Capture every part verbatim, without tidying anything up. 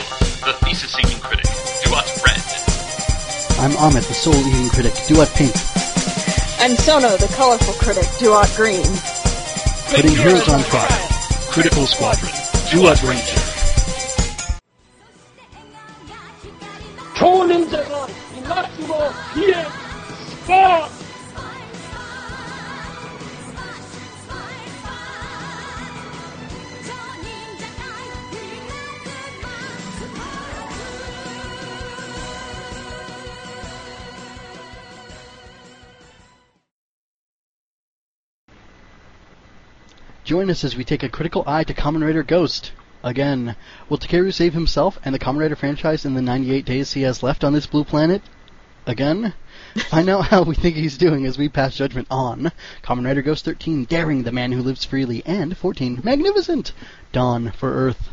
Taylor, the thesis-singing critic. Duat red. I'm Amit, the soul-eating critic. Duat pink. And Sono, the colorful critic. Duat green. Putting heroes on trial. Critical Squadron. Duat Ranger. 초닌자가 이나치고 이에 스파! Join us as we take a critical eye to Kamen Rider Ghost. Again, will Takeru save himself and the Kamen Rider franchise in the ninety-eight days he has left on this blue planet? Again? Find out how we think he's doing as we pass judgment on Kamen Rider Ghost thirteen, Daring, the Man Who Lives Freely, and fourteen, Magnificent, Dawn for Earth.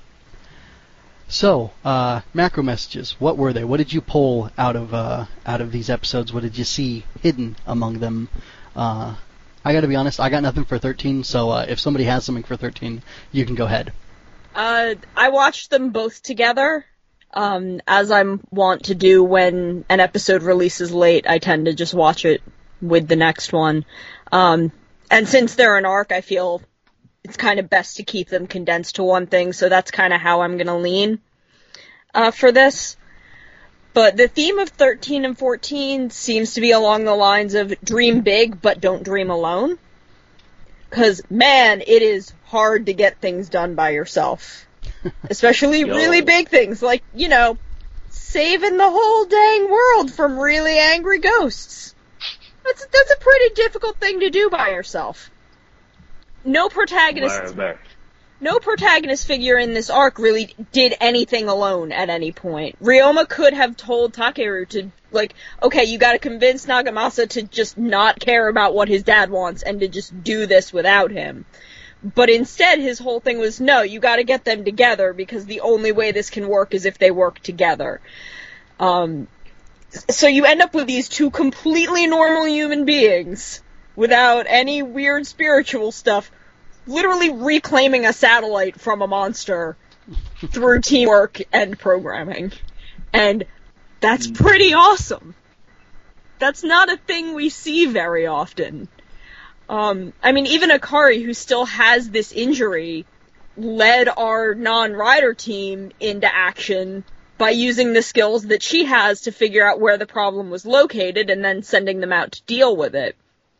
So, uh, macro messages. What were they? What did you pull out of uh, out of these episodes? What did you see hidden among them? Uh, I gotta be honest, I got nothing for thirteen, so uh, if somebody has something for thirteen, you can go ahead. Uh, I watched them both together, um, as I'm wont to do when an episode releases late. I tend to just watch it with the next one. Um, and since they're an arc, I feel it's kind of best to keep them condensed to one thing, so that's kind of how I'm gonna lean, uh, for this. But the theme of thirteen and fourteen seems to be along the lines of dream big, but don't dream alone. Because, man, it is hard to get things done by yourself. Especially really big things, like, you know, saving the whole dang world from really angry ghosts. That's, that's a pretty difficult thing to do by yourself. No protagonist... No protagonist figure in this arc really did anything alone at any point. Ryoma could have told Takeru to, like, okay, you gotta convince Nagamasa to just not care about what his dad wants and to just do this without him. But instead, his whole thing was, no, you gotta get them together because the only way this can work is if they work together. Um, so you end up with these two completely normal human beings without any weird spiritual stuff literally reclaiming a satellite from a monster through teamwork and programming. And that's pretty awesome. That's not a thing we see very often. Um, I mean, even Akari, who still has this injury, led our non-rider team into action by using the skills that she has to figure out where the problem was located and then sending them out to deal with it.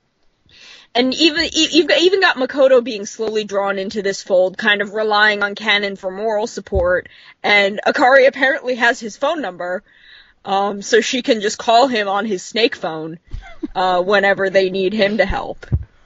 And even you've even got Makoto being slowly drawn into this fold, kind of relying on Canon for moral support, and Akari apparently has his phone number, um, so she can just call him on his snake phone uh, whenever they need him to help.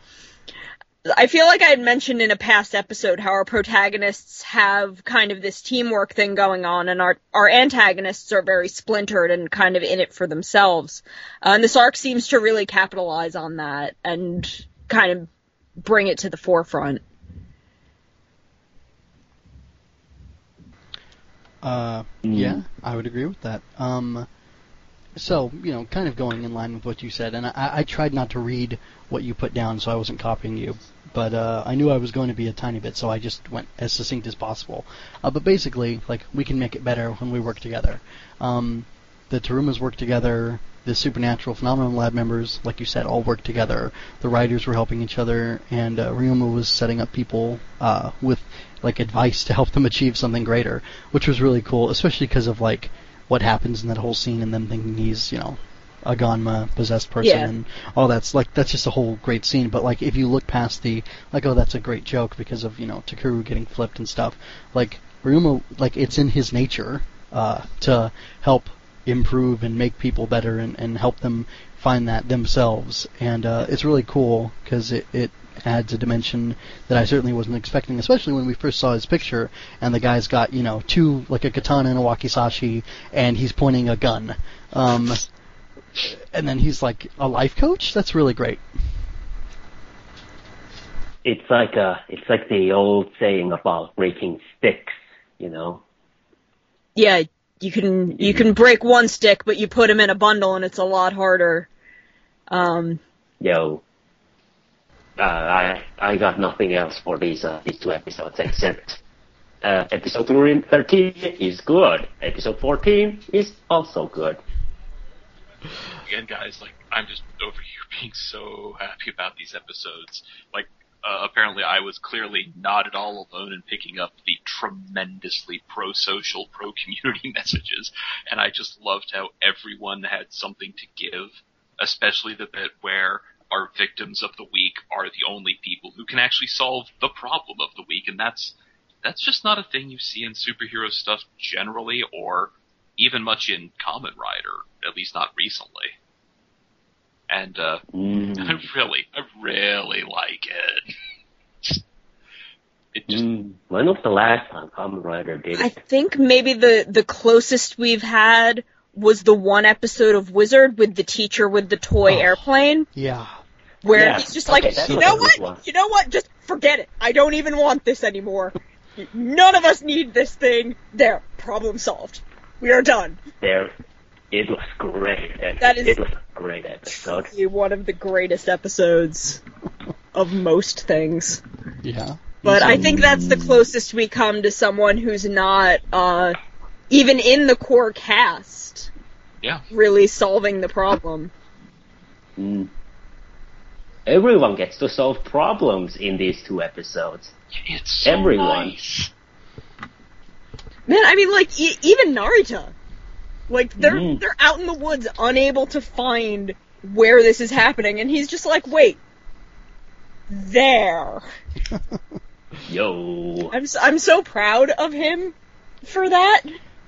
I feel like I had mentioned in a past episode how our protagonists have kind of this teamwork thing going on, and our, our antagonists are very splintered and kind of in it for themselves. Uh, and this arc seems to really capitalize on that, and kind of bring it to the forefront. Uh, yeah, I would agree with that. Um, so, you know, kind of going in line with what you said, and I, I tried not to read what you put down, so I wasn't copying you, but uh, I knew I was going to be a tiny bit, so I just went as succinct as possible. Uh, but basically, like, we can make it better when we work together. Um, the Terumas work together. The Supernatural Phenomenon Lab members, like you said, all worked together. The writers were helping each other, and uh, Ryoma was setting up people uh, with like advice to help them achieve something greater, which was really cool, especially because of like what happens in that whole scene, and them thinking he's, you know, a Ganma possessed person, yeah. and all that's like that's just a whole great scene. But like if you look past the like, oh, that's a great joke because of, you know, Takeru getting flipped and stuff. Like Ryoma, like it's in his nature uh, to help improve and make people better and, and help them find that themselves. And uh, it's really cool because it, it adds a dimension that I certainly wasn't expecting, especially when we first saw his picture and the guy's got, you know, two, like a katana and a wakizashi, and he's pointing a gun. Um, and then he's like a life coach? That's really great. It's like a, it's like the old saying about breaking sticks, you know? Yeah, You can you can break one stick, but you put them in a bundle, and it's a lot harder. Um, Yo, uh, I I got nothing else for these uh, these two episodes except Uh, episode thirteen is good. Episode fourteen is also good. Again, guys, like, I'm just over here being so happy about these episodes. Like, uh, apparently I was clearly not at all alone in picking up the tremendously pro-social, pro-community messages, and I just loved how everyone had something to give, especially the bit where our victims of the week are the only people who can actually solve the problem of the week, and that's that's just not a thing you see in superhero stuff generally, or even much in Kamen Rider, at least not recently. And uh, Mm. I really, I really like it. It just, Mm. When was the last time Kamen Rider did I it? think maybe the, the closest we've had was the one episode of Wizard with the teacher with the toy Oh. airplane, Yeah. where Yeah, he's just okay, like, that you was know a good what? one. You know what? Just forget it. I don't even want this anymore. None of us need this thing. There. Problem solved. We are done. There, it was great. That is- It was a great episode. One of the greatest episodes of most things. Yeah. But I think that's the closest we come to someone who's not, uh, even in the core cast, yeah. really solving the problem. Mm. Everyone gets to solve problems in these two episodes. It's so Everyone. nice. Man, I mean, like, e- even Narita. Like, they're, Mm. they're out in the woods, unable to find where this is happening, and he's just like, wait. There. Yo. I'm so, I'm so proud of him for that.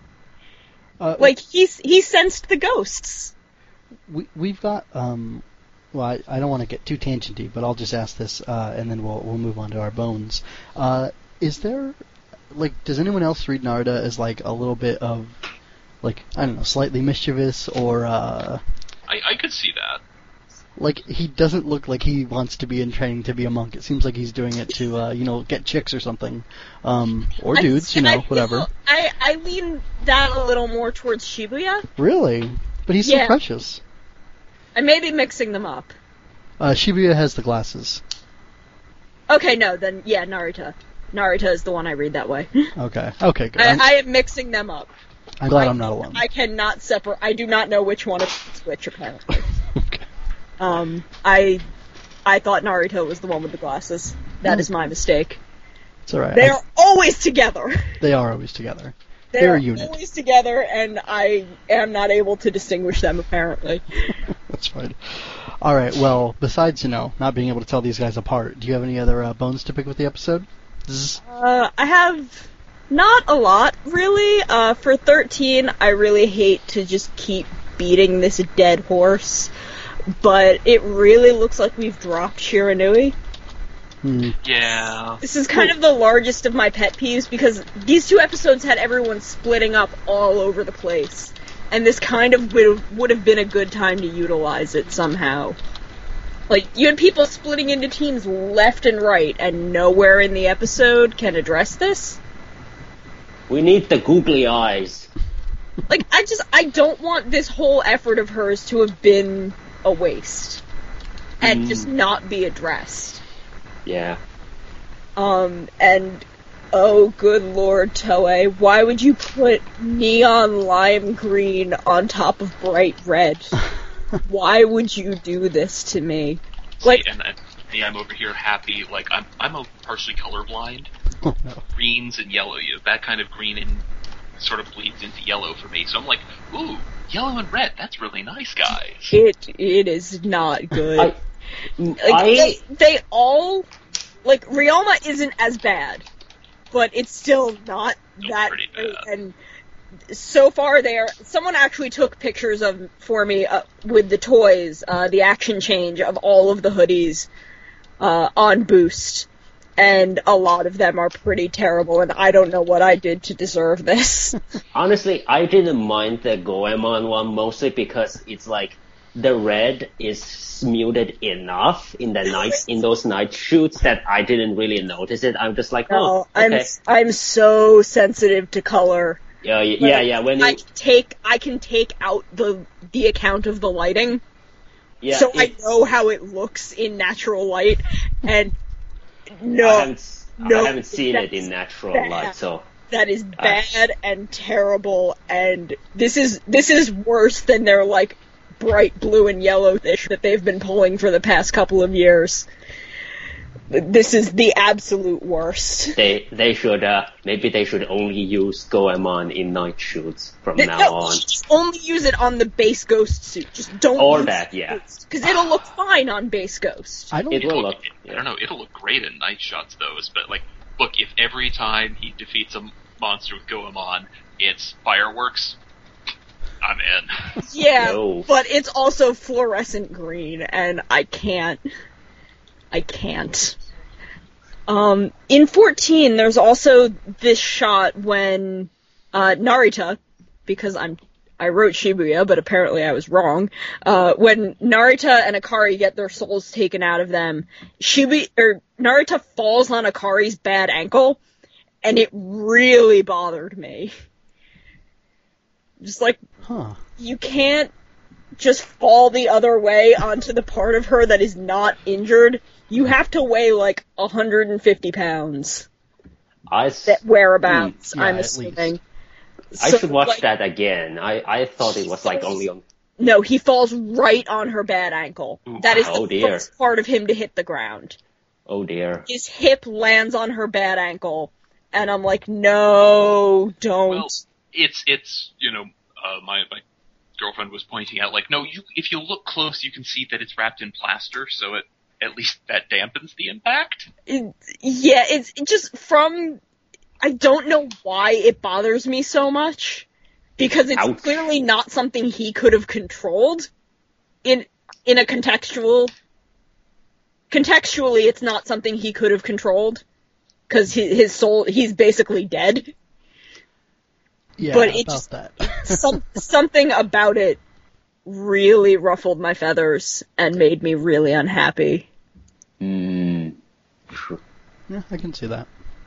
Uh, Like, he's, he sensed the ghosts. we we've got um well I, I don't want to get too tangenty, but I'll just ask this uh, and then we'll we'll move on to our bones. Uh, is there like does anyone else read Narita as like a little bit of like I don't know slightly mischievous or uh, I, I could see that. like he doesn't look like he wants to be in training to be a monk. It seems like he's doing it to uh, you know get chicks or something um, or I- dudes you and I know feel- whatever. I, I lean that a little more towards Shibuya. Really, but he's so Yeah. precious. I may be mixing them up. Uh, Shibuya has the glasses. Okay, no, then, yeah, Narita. Narita is the one I read that way. Okay, okay, good. I, I'm, I am mixing them up. I'm glad I, I'm not alone. I cannot separate. I do not know which one is which, apparently. Okay. Um, I I thought Naruto was the one with the glasses. That is my mistake. It's alright. They are always together. They are always together. They They're are a unit. always together, and I am not able to distinguish them, apparently. That's fine. Alright, well, besides, you know, not being able to tell these guys apart, do you have any other uh, bones to pick with the episode? Zzz. Uh, I have not a lot, really. Uh, for thirteen, I really hate to just keep beating this dead horse, but it really looks like we've dropped Shiranui. Hmm. Yeah. This is kind of the largest of my pet peeves, because these two episodes had everyone splitting up all over the place, and this kind of would would have been a good time to utilize it somehow. Like, you had people splitting into teams left and right, and nowhere in the episode can address this. We need the googly eyes. Like, I just, I don't want this whole effort of hers to have been a waste. And Mm. just not be addressed. Yeah. Um, and, oh good lord, Toei, why would you put neon lime green on top of bright red? Why would you do this to me? Like, See, and, and me, I'm over here happy. Like, I'm I'm a partially colorblind. Oh, no. Greens and yellow, you that kind of green and sort of bleeds into yellow for me. So I'm like, ooh, yellow and red. That's really nice, guys. it, it is not good. I, Like, I, they, they all, like, Ryoma isn't as bad, but it's still not Still that pretty great. bad. And so far there, someone actually took pictures of, for me, uh, with the toys, uh, the action change of all of the hoodies, uh, on Boost. And a lot of them are pretty terrible, and I don't know what I did to deserve this. honestly, I didn't mind the Goemon one mostly because it's like the red is muted enough in the night in those night shoots that I didn't really notice it. I'm just like, No, oh, I'm okay. I'm so sensitive to color. Yeah, yeah, yeah, yeah. When I it, can take I can take out the the account of the lighting, yeah, so I it- know how it looks in natural light. And I no, haven't, No, I haven't seen it in that's natural bad. light, so That is bad and terrible, and this is this is worse than their like bright blue and yellow fish that they've been pulling for the past couple of years. This is the absolute worst. they they should uh, maybe they should only use Goemon in night shoots from No, now on. just only use it on the base Ghost suit. Just don't. Or use that, yeah. Because it'll look fine on base Ghost. I don't. It will look, look. I don't know. It'll look great in night shots, though. But like, look, if every time he defeats a monster with Goemon, it's fireworks, I'm in. Yeah, No. but it's also fluorescent green, and I can't. I can't. Um, in fourteen, there's also this shot when uh, Narita, because I'm I wrote Shibuya, but apparently I was wrong. Uh, when Narita and Akari get their souls taken out of them, Shibuya or Narita falls on Akari's bad ankle, and it really bothered me. Just like, Huh. you can't just fall the other way onto the part of her that is not injured. You have to weigh like one hundred fifty pounds. I, s- That whereabouts, Hmm, yeah, I'm at assuming. I So, should watch like, that again. I, I thought it was like only on. No, he falls right on her bad ankle. Ooh. That is Oh, the dear. first part of him to hit the ground. Oh dear. His hip lands on her bad ankle, and I'm like, no, don't. Well, it's it's you know uh, my my girlfriend was pointing out like no, you if you look close, you can see that it's wrapped in plaster, so it at least that dampens the impact. It- yeah, it's it just from. I don't know why it bothers me so much, because it's Ouch. clearly not something he could have controlled. In in a contextual, contextually, it's not something he could have controlled, because his, his soul, he's basically dead. Yeah, But about it just- that. Some something about it really ruffled my feathers and made me really unhappy. Mm, Yeah, I can see that.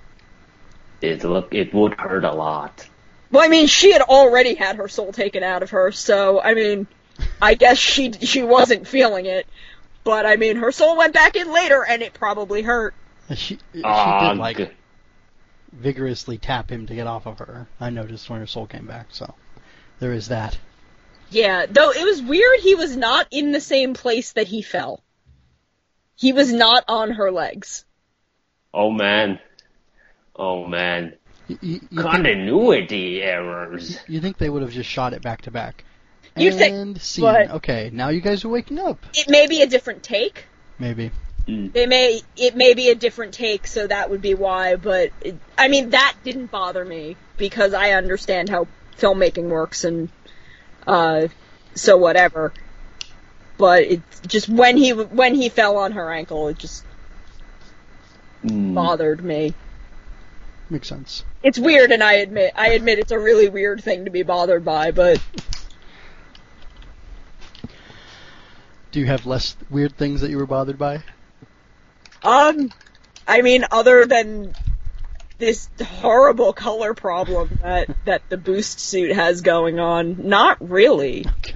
it look it would hurt a lot. Well, I mean, she had already had her soul taken out of her, so, I mean, I guess she she wasn't feeling it. But, I mean, her soul went back in later, and it probably hurt. Uh, She, she Ah, did, like, good. vigorously tap him to get off of her. I noticed when her soul came back, so there is that. Yeah, though it was weird he was not in the same place that he fell. He was not on her legs. Oh man. Oh man. You, you, you, think, Continuity errors. you think they would have just shot it back to back? You think- And scene. but- Okay, now you guys are waking up. It may be a different take. Maybe. Mm. They may it may be a different take, so that would be why. But it, I mean, that didn't bother me because I understand how filmmaking works, and uh, so whatever. But it just when he when he fell on her ankle, it just Mm. bothered me. Makes sense. It's weird, and I admit I admit it's a really weird thing to be bothered by. But Do you have less weird things that you were bothered by? um, I mean, other than this horrible color problem that that the boost suit has going on, not really. Okay.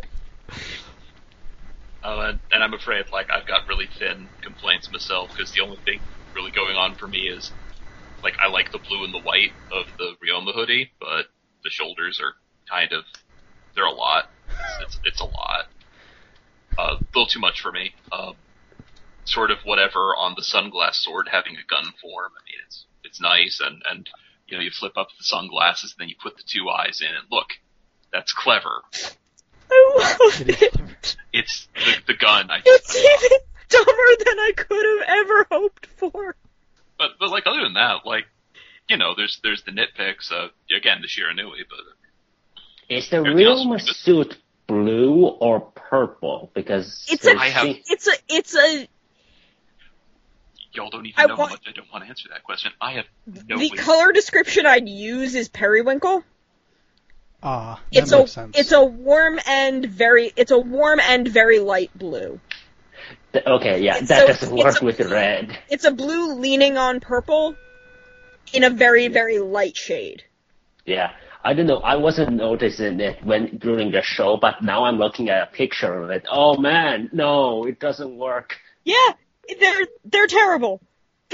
Uh, and, and I'm afraid, like, I've got really thin complaints myself, because the only thing really going on for me is, like, I like the blue and the white of the Ryoma hoodie, but the shoulders are kind of, they're a lot. It's, it's, it's a lot. Uh, a little too much for me. Um, sort of whatever on the sunglass sword having a gun form. I mean, it's, it's nice, and, and, you know, you flip up the sunglasses, and then you put the two eyes in, and look, that's clever. I love It is it. clever. It's the, the gun. I It's just, I love. even dumber than I could have ever hoped for. But but like other than that, like you know, there's there's the nitpicks. Uh, again, the Shiranui, but Is the Everything else Ryoma was good. suit blue or purple? Because It's a- I have- It's a, it's a, y'all don't even I know want- how much I don't want to answer that question. I have no the way. color description I'd use is periwinkle. Ah, that It's a, makes sense. it's a warm and very, it's a warm and very light blue. th- okay, yeah, It's that so- doesn't it's work a- with the red. It's a blue leaning on purple in a very, very light shade. Yeah, I don't know. I wasn't noticing it when during the show, but now I'm looking at a picture of it. Oh man, no, it doesn't work. Yeah, they're, they're terrible.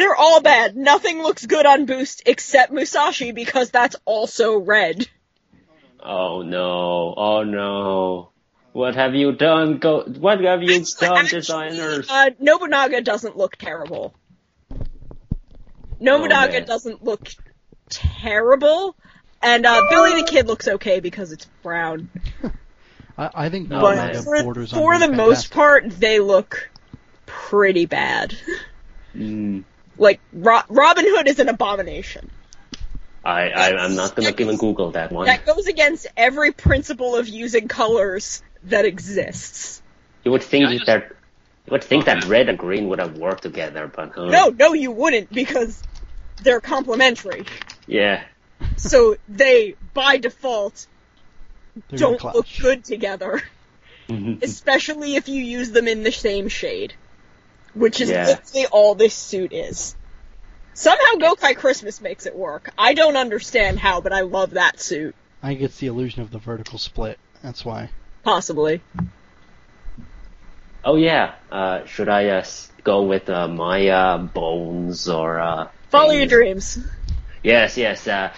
They're all bad. Nothing looks good on Boost except Musashi because that's also red. Oh no! Oh no! What have you done? Go! What have you done, Actually, designers? Uh, Nobunaga doesn't look terrible. Nobunaga man. doesn't look terrible, and uh, Billy the Kid looks okay because it's brown. I, I think Oh, But man. Nobunaga for, borders on for the being most fantastic. part, they look pretty bad. Mm, Like, Ro- Robin Hood is an abomination. I, I I'm not gonna even Google that one. That goes against every principle of using colors that exists. You would think Yeah, I just- that you would think that Okay. red and green would have worked together, but huh? No, no, you wouldn't, because they're complementary. Yeah. So they, by default, They're gonna don't look clash. good together. Especially if you use them in the same shade. Which is Yeah. literally all this suit is. Somehow Gokai Christmas makes it work. I don't understand how, but I love that suit. I think it's the illusion of the vertical split. That's why. Possibly. Oh yeah. Uh, should I uh, s- go with uh, my uh, bones or? Uh, Follow your things? dreams. Yes, yes. Uh,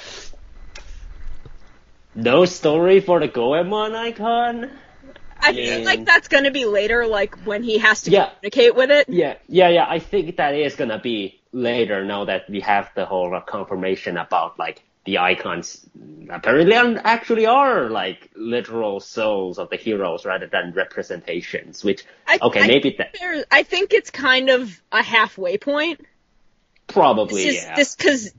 no story for the Goemon icon. I Yeah. feel like that's gonna be later, like when he has to Yeah. communicate with it. Yeah, yeah, yeah. I think that is gonna be later now that we have the whole uh, confirmation about like the icons apparently are, actually are like literal souls of the heroes rather than representations. Which I, okay, I maybe think that there- I think it's kind of a halfway point. probably This is yeah. this because,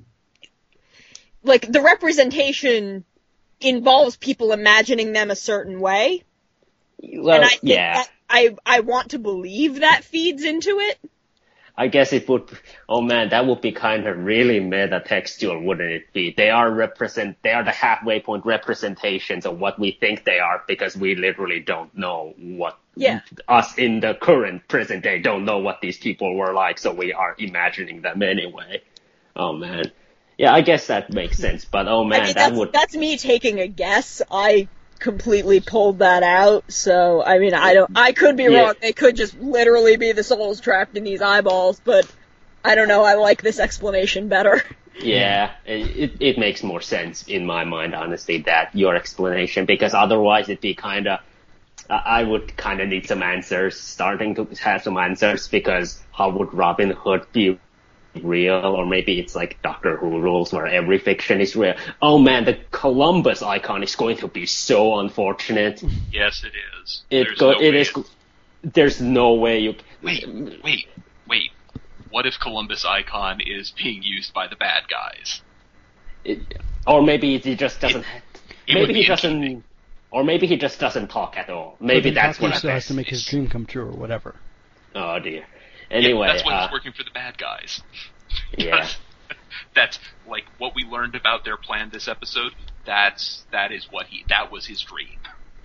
like, the representation involves people imagining them a certain way, well, and I think yeah. that I I want to believe that feeds into it. I guess it would. Oh man, that would be kind of really meta textual, wouldn't it be? They are represent. They are the halfway point representations of what we think they are because we literally don't know what. Yeah. Us in the current present day don't know what these people were like, so we are imagining them anyway. Oh man. Yeah, I guess that makes sense. But oh man, I mean, that that's, would. that's me taking a guess. I completely pulled that out, so I mean, I don't. I could be Yeah. wrong. They could just literally be the souls trapped in these eyeballs, but I don't know. I like this explanation better. Yeah, it it makes more sense in my mind, honestly, that your explanation, because otherwise it'd be kind of, I would kind of need some answers, starting to have some answers, because how would Robin Hood be real? Or maybe it's like Doctor Who rules where every fiction is real. Oh man, the Columbus icon is going to be so unfortunate. Yes, it is. It There's go, no it way is. There's no way you. Wait, wait, wait. What if Columbus Icon is being used by the bad guys? It, or maybe he just doesn't. It would maybe be he doesn't. interesting. Or maybe he just doesn't talk at all. Maybe But that's Itachi what still I has to make his dream come true or whatever. Oh dear. Yeah, Anyway, that's why uh, he's working for the bad guys. yeah. That's like what we learned about their plan this episode. That's that is what he that was his dream.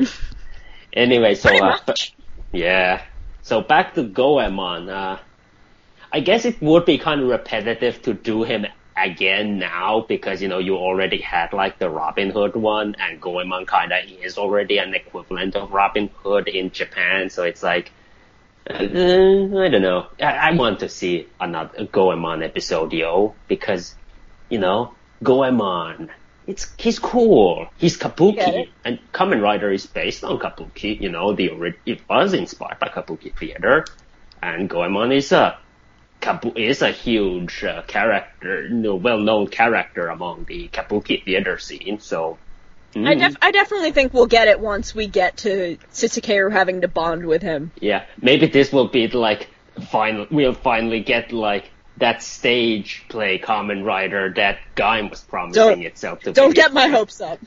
Anyway, so Pretty uh, much. yeah. So back to Goemon. Uh, I guess it would be kind of repetitive to do him again now because, you know, you already had like the Robin Hood one, and Goemon kind of is already an equivalent of Robin Hood in Japan. So it's like, uh, I don't know. I, I want to see another Goemon episode, yo, because, you know, Goemon. It's he's cool. He's Get Kabuki, it? and Kamen Rider is based on Kabuki. You know, the ori- it was inspired by Kabuki theater, and Goemon is a Kabu- is a huge uh, character, you know, well-known character among the Kabuki theater scene. So, mm, I, def- I definitely think we'll get it once we get to Tsutsukeiru having to bond with him. yeah, maybe this will be like final. We'll finally get like that stage play Kamen Rider that Gaim was promising Don't- itself to Don't be. get my hopes up.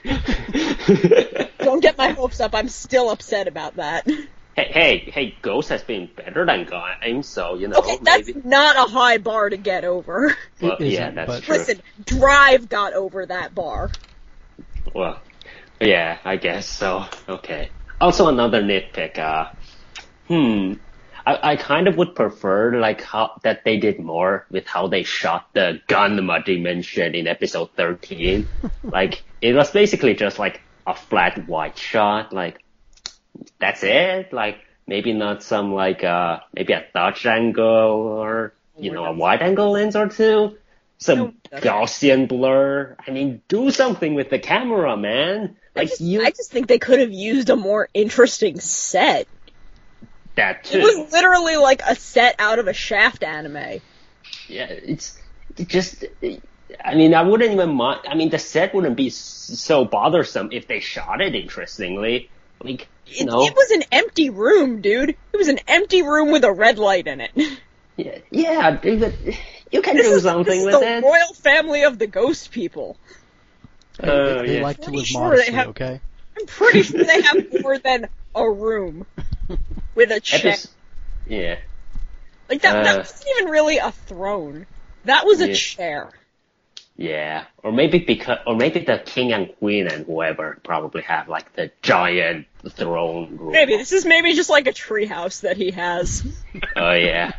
Don't get my hopes up. I'm still upset about that. Hey, hey, hey, Ghost has been better than Gaim, so, you know, Okay, that's maybe. not a high bar to get over. Well, It yeah, isn't, that's but- true. Listen, Drive got over that bar. Well, yeah, I guess so. Okay. Also, another nitpick. Uh, hmm. I, I kind of would prefer like how that they did more with how they shot the Ganma dimension in episode thirteen. Like it was basically just like a flat white shot. Like that's it. Like maybe not some like uh maybe a Dutch angle or you know, a wide-angle lens or two, some No, that's- Gaussian blur. I mean, do something with the camera, man. I Like just, you, I just think they could have used a more interesting set. that too. It was literally like a set out of a Shaft anime. Yeah, it's it just. I mean, I wouldn't even mind. I mean, the set wouldn't be s- so bothersome if they shot it interestingly. Like, you It, know, it was an empty room, dude. It was an empty room with a red light in it. yeah, yeah, David, you can This do is, something this is with the it. royal family of the ghost people. Hey, Uh, they, they yeah. like to Pretty live sure they modestly, have- okay? I'm pretty sure they have more than a room with a chair. Epis- yeah, Like that, uh, that wasn't even really a throne. That was a Yeah. chair. yeah, or maybe because, or maybe the king and queen and whoever probably have like the giant throne room. Maybe this is maybe just like a treehouse that he has. Oh yeah,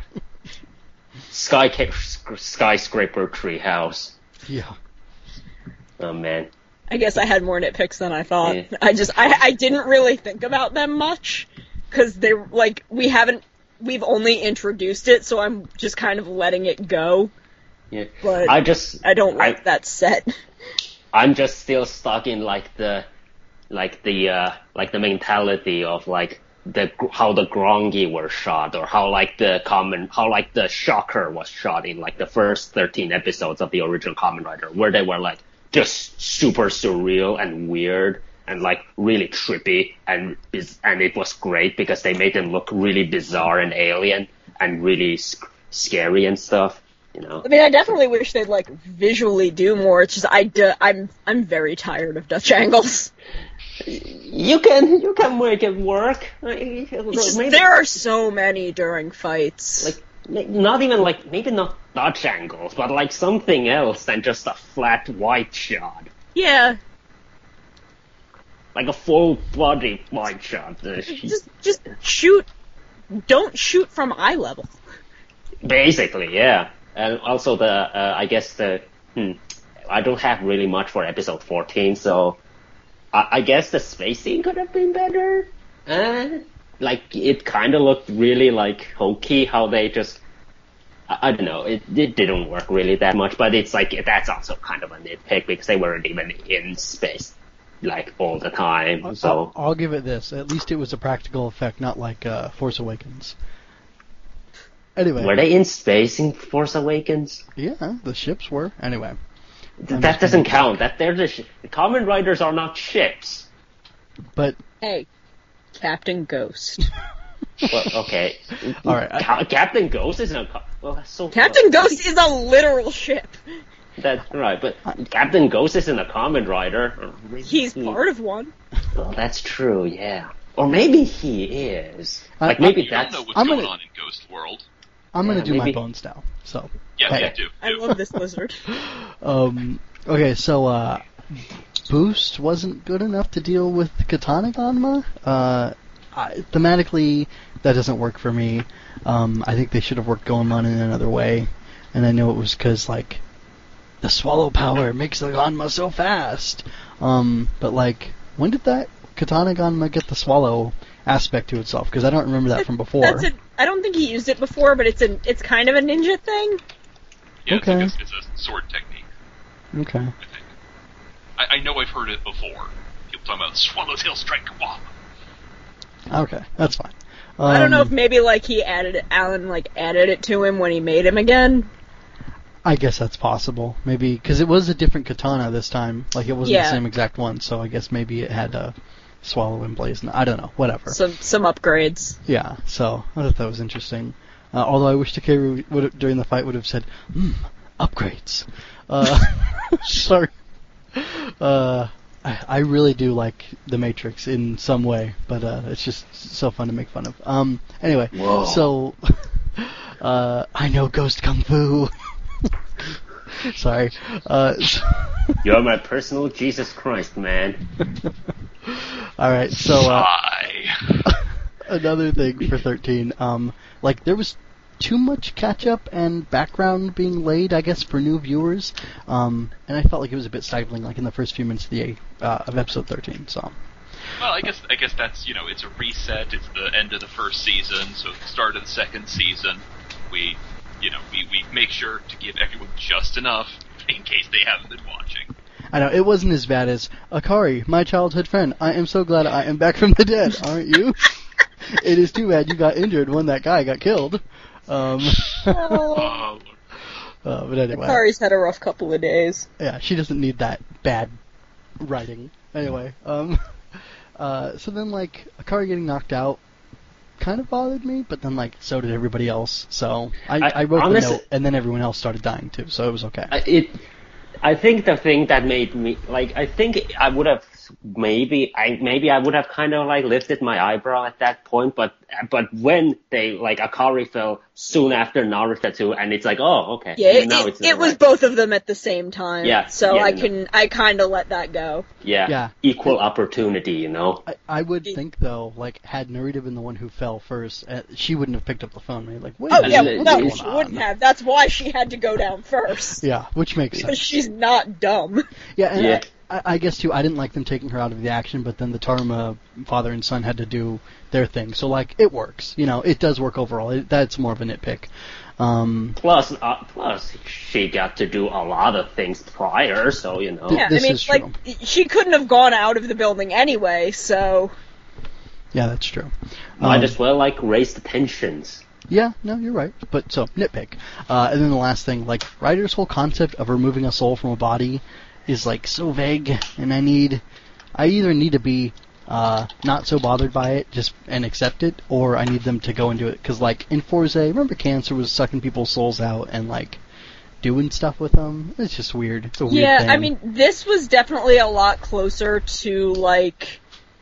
Sky skyscraper treehouse. Yeah. Oh man. I guess I had more nitpicks than I thought. Yeah. I just I I didn't really think about them much because they like we haven't we've only introduced it, so I'm just kind of letting it go. Yeah. But I just I don't like I- that set. I'm just still stuck in like the like the uh like the mentality of like the how the Grongi were shot, or how like the common how like the Shocker was shot in like the first thirteen episodes of the original Kamen Rider, where they were like just super surreal and weird and like really trippy, and biz- and it was great because they made them look really bizarre and alien and really sc- scary and stuff. You know. I mean, I definitely wish they'd like visually do more. It's just I d- I'm I'm very tired of Dutch angles. You can you can make it work. It's Maybe- just, there are so many during fights. like ma- not even like maybe not Dutch angles, but like something else than just a flat white shot, yeah, like a full body white shot. Uh, just just shoot. Don't shoot from eye level. Basically, yeah. And also the uh, I guess the hmm, I don't have really much for episode fourteen, so I, I guess the spacing could have been better. Uh, like it kind of looked really like hokey how they just. I, I don't know. It it didn't work really that much, but it's like that's also kind of a nitpick because they weren't even in space like all the time. So I'll, I'll give it this. At least it was a practical effect, not like uh, Force Awakens. Anyway. were they in space in Force Awakens? Yeah, the ships were. Anyway. Th- I'm that just doesn't kidding. count. That they're the, sh- the Kamen Riders are not ships. But, Hey, Captain Ghost. Well, okay. All right, I- Ca- Captain Ghost isn't a. Co- well, that's so. Captain Ghost is a literal ship. That's right, but Captain Ghost isn't a Kamen Rider. Or maybe He's he- part of one. Well, that's true. Yeah. Or maybe he is. I- Like maybe You don't that's. know what's I'm going gonna- on in Ghost World. I'm going Yeah, to do maybe- my bones now. So, Yeah, Hey. yeah, do. I do. love this lizard. um, okay, so, uh, Boost wasn't good enough to deal with Katana Ganma. Uh, I, thematically, that doesn't work for me. Um, I think they should have worked Goemon in another way. And I know it was because, like, the swallow power makes the Ganma so fast. Um, but, like, when did that Katana Ganma get the swallow aspect to itself? Because I don't remember that from before. That's a, I don't think he used it before, but it's a it's kind of a ninja thing. Yeah, Okay. it's, like a, it's a sword technique, Okay. I think. I, I know I've heard it before. People talking about Swallowtail Strike. Wah. Okay, that's fine. Um, I don't know if maybe like he added it, Alan like added it to him when he made him again. I guess that's possible. Maybe because it was a different katana this time. Like it wasn't Yeah. the same exact one. So I guess maybe it had a swallow in place. I don't know. Whatever. Some some upgrades. Yeah. So I thought that was interesting. Uh, although I wish Takeru would have, during the fight would have said, "Hmm, upgrades." Uh, sorry. Uh, I, I really do like the Matrix in some way, but uh, it's just so fun to make fun of. Um. Anyway. Whoa. So. Uh, I know Ghost Kung Fu. Sorry. Uh, so You're my personal Jesus Christ, man. all right. So uh, Sigh. another thing for thirteen. Um, like there was too much catch up and background being laid, I guess, for new viewers. Um, and I felt like it was a bit stifling, like in the first few minutes of the uh, of episode thirteen. So. Well, I guess I guess that's, you know, it's a reset. It's the end of the first season, so at the start of the second season, we, you know, we, we make sure to give everyone just enough in case they haven't been watching. I know, it wasn't as bad as, Akari, my childhood friend, I am so glad I am back from the dead, aren't you? It is too bad you got injured when that guy got killed. Um, Oh, uh, but anyway. Akari's had a rough couple of days. Yeah, she doesn't need that bad writing. Anyway, um, uh, so then, like, Akari getting knocked out kind of bothered me, but then, like, so did everybody else. So I, I, I- wrote honestly- the note, and then everyone else started dying too, so it was okay. I- It, I think the thing that made me like, I think I would have maybe I maybe I would have kind of like lifted my eyebrow at that point, but but when they like Akari fell soon after Naruto too, and it's like, oh, okay, Yeah, it, now it, it's it was right. both of them at the same time. Yeah, So yeah, I no. can I kind of let that go. yeah, Yeah. equal opportunity, you know. I, I would think, though, like, had Narita been the one who fell first, uh, she wouldn't have picked up the phone. Right? Like, wait Oh a yeah, minute, no, what's she going wouldn't on? have. That's why she had to go down first. Yeah, which makes Because sense. she's not dumb. Yeah, and Yeah. I, I guess, too, I didn't like them taking her out of the action, but then the Taruma father and son had to do their thing. So, like, it works. You know, it does work overall. It, that's more of a nitpick. Um, Plus, uh, plus she got to do a lot of things prior, so you know. Yeah, This I mean, is like true. she couldn't have gone out of the building anyway. So yeah, that's true. Might Um, as well like raise the tensions. Yeah, no, you're right. But, so, nitpick. Uh, and then the last thing, like, Ryder's whole concept of removing a soul from a body is, like, so vague, and I need, I either need to be, uh, not so bothered by it, just, and accept it, or I need them to go into it, because, like, in Forze, remember Cancer was sucking people's souls out and, like, doing stuff with them? It's just weird. It's a weird yeah, thing. I mean, this was definitely a lot closer to like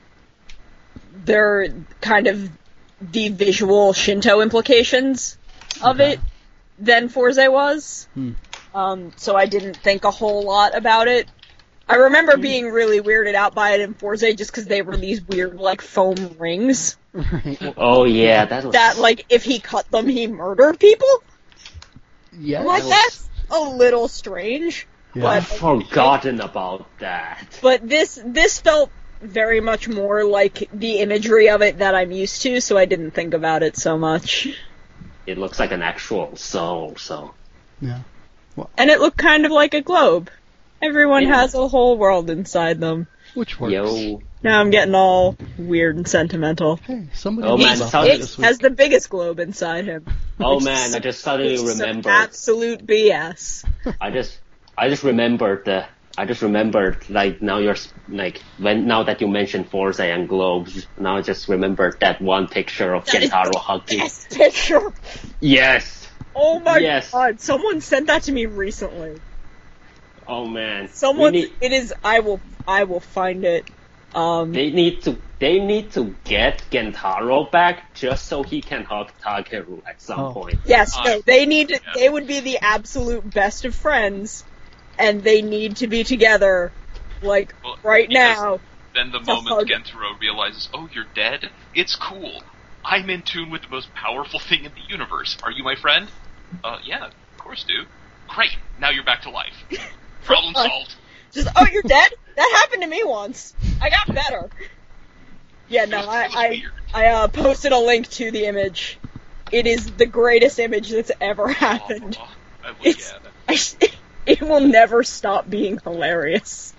their kind of the visual Shinto implications of Okay. it than Forze was. Hmm. Um, so I didn't think a whole lot about it. I remember being really weirded out by it in Forze just because they were these weird, like, foam rings Right. Well, Oh yeah, that was that, like, if he cut them, he murdered people. yeah. Like, was- that's a little strange. Yeah. I've But, forgotten about that. but this this felt very much more like the imagery of it that I'm used to, so I didn't think about it so much. It looks like an actual soul, so Yeah. And it looked kind of like a globe. Everyone Yeah. has a whole world inside them. Which works. yo. Now I'm getting all weird and sentimental. Hey, somebody Oh, knows man, about sounds- that It this week. has the biggest globe inside him. Oh Which man, is- I just suddenly which is some remembered. absolute B S. I just, I just remembered the. I just remembered, like now you're s- like when now that you mentioned Forza and globes, now I just remembered that one picture of That is Kentaro the hugging. best picture. Yes. Oh my Yes. god! Someone sent that to me recently. Oh man. Someone, We need, it is. I will. I will find it. Um, they need to. They need to get Gentaro back just so he can hug Takeru at some Oh. point. yes, Uh, no, they need. To, yeah. They would be the absolute best of friends, and they need to be together, like Well, right because now. Then the To moment hug. Gentaro realizes, oh, you're dead? It's cool. I'm in tune with the most powerful thing in the universe. Are you my friend? Uh, yeah, of course, dude. Great. Now you're back to life. Problem Uh, solved. Just, oh, you're dead? That happened to me once. I got better. Yeah, no, It was- I, it was I, weird. I uh, posted a link to the image. It is the greatest image that's ever happened. Aw, I look It's, at it. I, it will never stop being hilarious.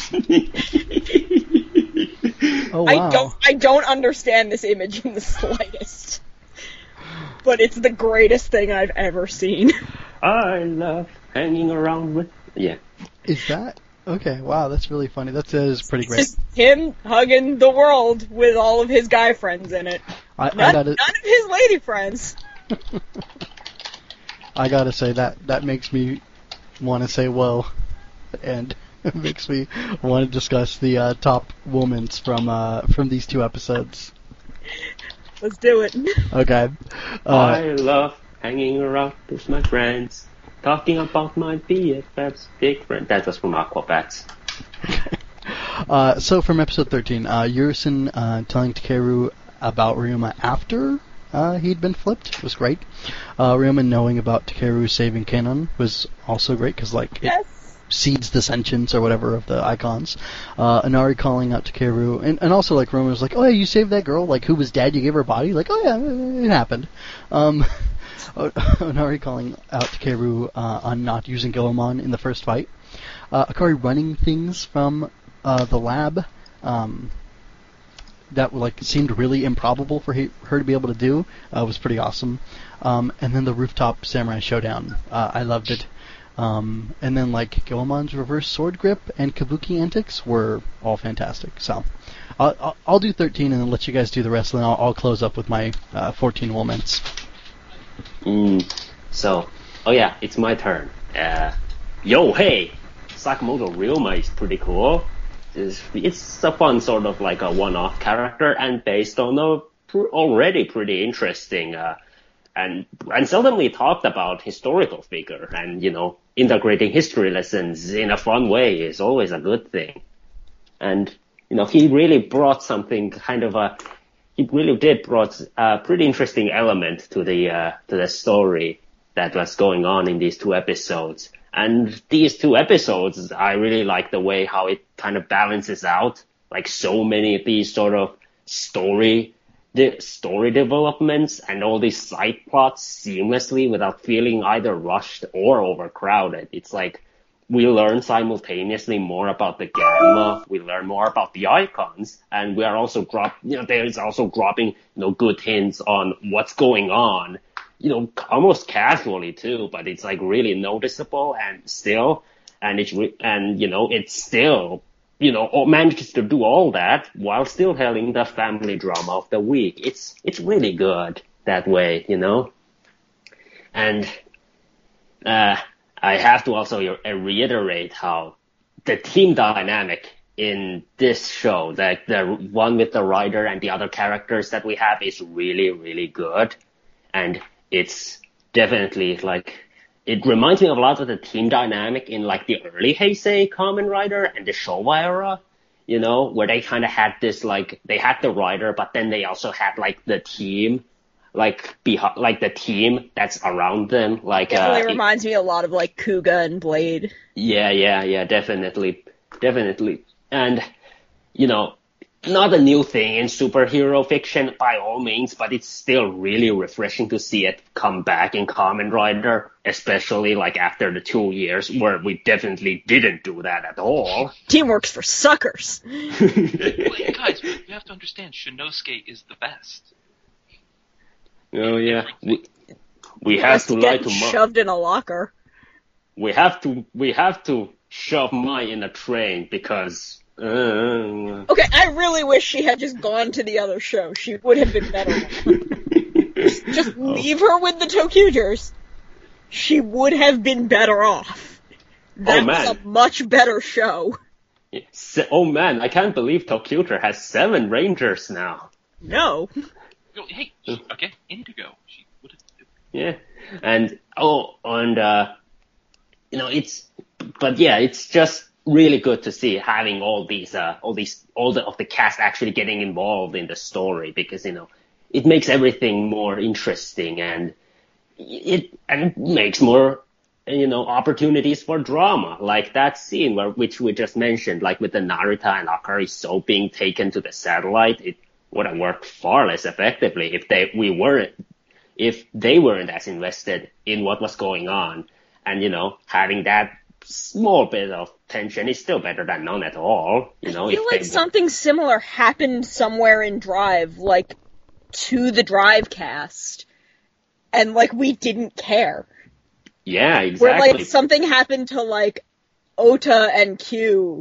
Oh, wow. I don't, I don't understand this image in the slightest. But it's the greatest thing I've ever seen. I love hanging around with. Yeah. Is that? Okay, wow, that's really funny. That is pretty great. Just him hugging the world with all of his guy friends in it. I, I None, gotta, none of his lady friends. I gotta say that that makes me want to say well, and it makes me want to discuss the uh, top moments from uh, from these two episodes. Let's do it. Okay, uh, I love hanging around with my friends, talking about my B F F's big friend. That was from Aquabats. uh, so from episode thirteen, uh, Yurisen uh, telling Takeru about Ryuma after uh, he'd been flipped was great. Uh, Ryuma knowing about Takeru saving Kanon was also great because like it Yes. seeds the sentience or whatever of the icons. Uh, Inari calling out Takeru, and, and also like Ryuma was like, oh yeah, you saved that girl, like who was dead, you gave her a body, like oh yeah, it happened. Um, Onari calling out Takeru uh, on not using Goemon in the first fight. Uh, Akari running things from uh, the lab um, that like seemed really improbable for he, her to be able to do uh, was pretty awesome. Um, and then the rooftop samurai showdown, uh, I loved it. Um, and then like Goemon's reverse sword grip and Kabuki antics were all fantastic. So I'll, I'll, I'll do thirteen and then let you guys do the rest, and then I'll, I'll close up with my uh, fourteen moments. Mm, so, oh yeah, it's my turn. Uh, yo, hey, Sakamoto Ryoma is pretty cool. It's, it's a fun sort of like a one-off character and based on a pr- already pretty interesting uh, and and seldomly talked about historical figure, and you know, integrating history lessons in a fun way is always a good thing. And you know, he really brought something kind of a he really did brought a pretty interesting element to the uh, to the story that was going on in these two episodes. And these two episodes, I really like the way how it kind of balances out like so many of these sort of story the story developments and all these side plots seamlessly without feeling either rushed or overcrowded. It's like we learn simultaneously more about the Gamma, we learn more about the icons, and we are also drop you know there is also dropping you know good hints on what's going on, you know almost casually too, but it's like really noticeable and still and it's re- and you know it's still you know, manages to do all that while still telling the family drama of the week. It's, it's really good that way, you know? And, uh, I have to also reiterate how the team dynamic in this show, like the one with the writer and the other characters that we have is really, really good. And it's definitely like, it reminds me of a lot of the team dynamic in like the early Heisei Kamen Rider and the Showa era, you know, where they kind of had this like, they had the writer, but then they also had like the team, like behind, like the team that's around them. Like, definitely uh, reminds it, me a lot of like Kuga and Blade. Yeah, yeah, yeah, definitely, definitely. And, you know, not a new thing in superhero fiction by all means, but it's still really refreshing to see it come back in Kamen Rider, especially like after the two years where we definitely didn't do that at all. Teamwork's for suckers. Wait, guys, you have to understand, Shinosuke is the best. Oh yeah, we, we have to lie to Mom. Shoved in a locker. We have to, we have to shove Mai in a train because. Uh, okay, I really wish she had just gone to the other show. She would have been better. just just oh. leave her with the Tokyugers. She would have been better off. That oh, man. was a much better show. Se- oh man, I can't believe Tokyuter has seven Rangers now. No. Hey, okay, Indigo. She would have. Yeah, and oh, and uh, you know, it's, but yeah, it's just. Really good to see having all these, uh, all these, all the, of the cast actually getting involved in the story because, you know, it makes everything more interesting and it, and it makes more, you know, opportunities for drama. Like that scene where, which we just mentioned, like with the Narita and Akari So being taken to the satellite, it would have worked far less effectively if they, we weren't, if they weren't as invested in what was going on and, you know, having that small bit of tension is still better than none at all. You know, I feel if like they... something similar happened somewhere in Drive, like to the Drive cast, and like we didn't care. Yeah, exactly. Where like something happened to like Ota and Q,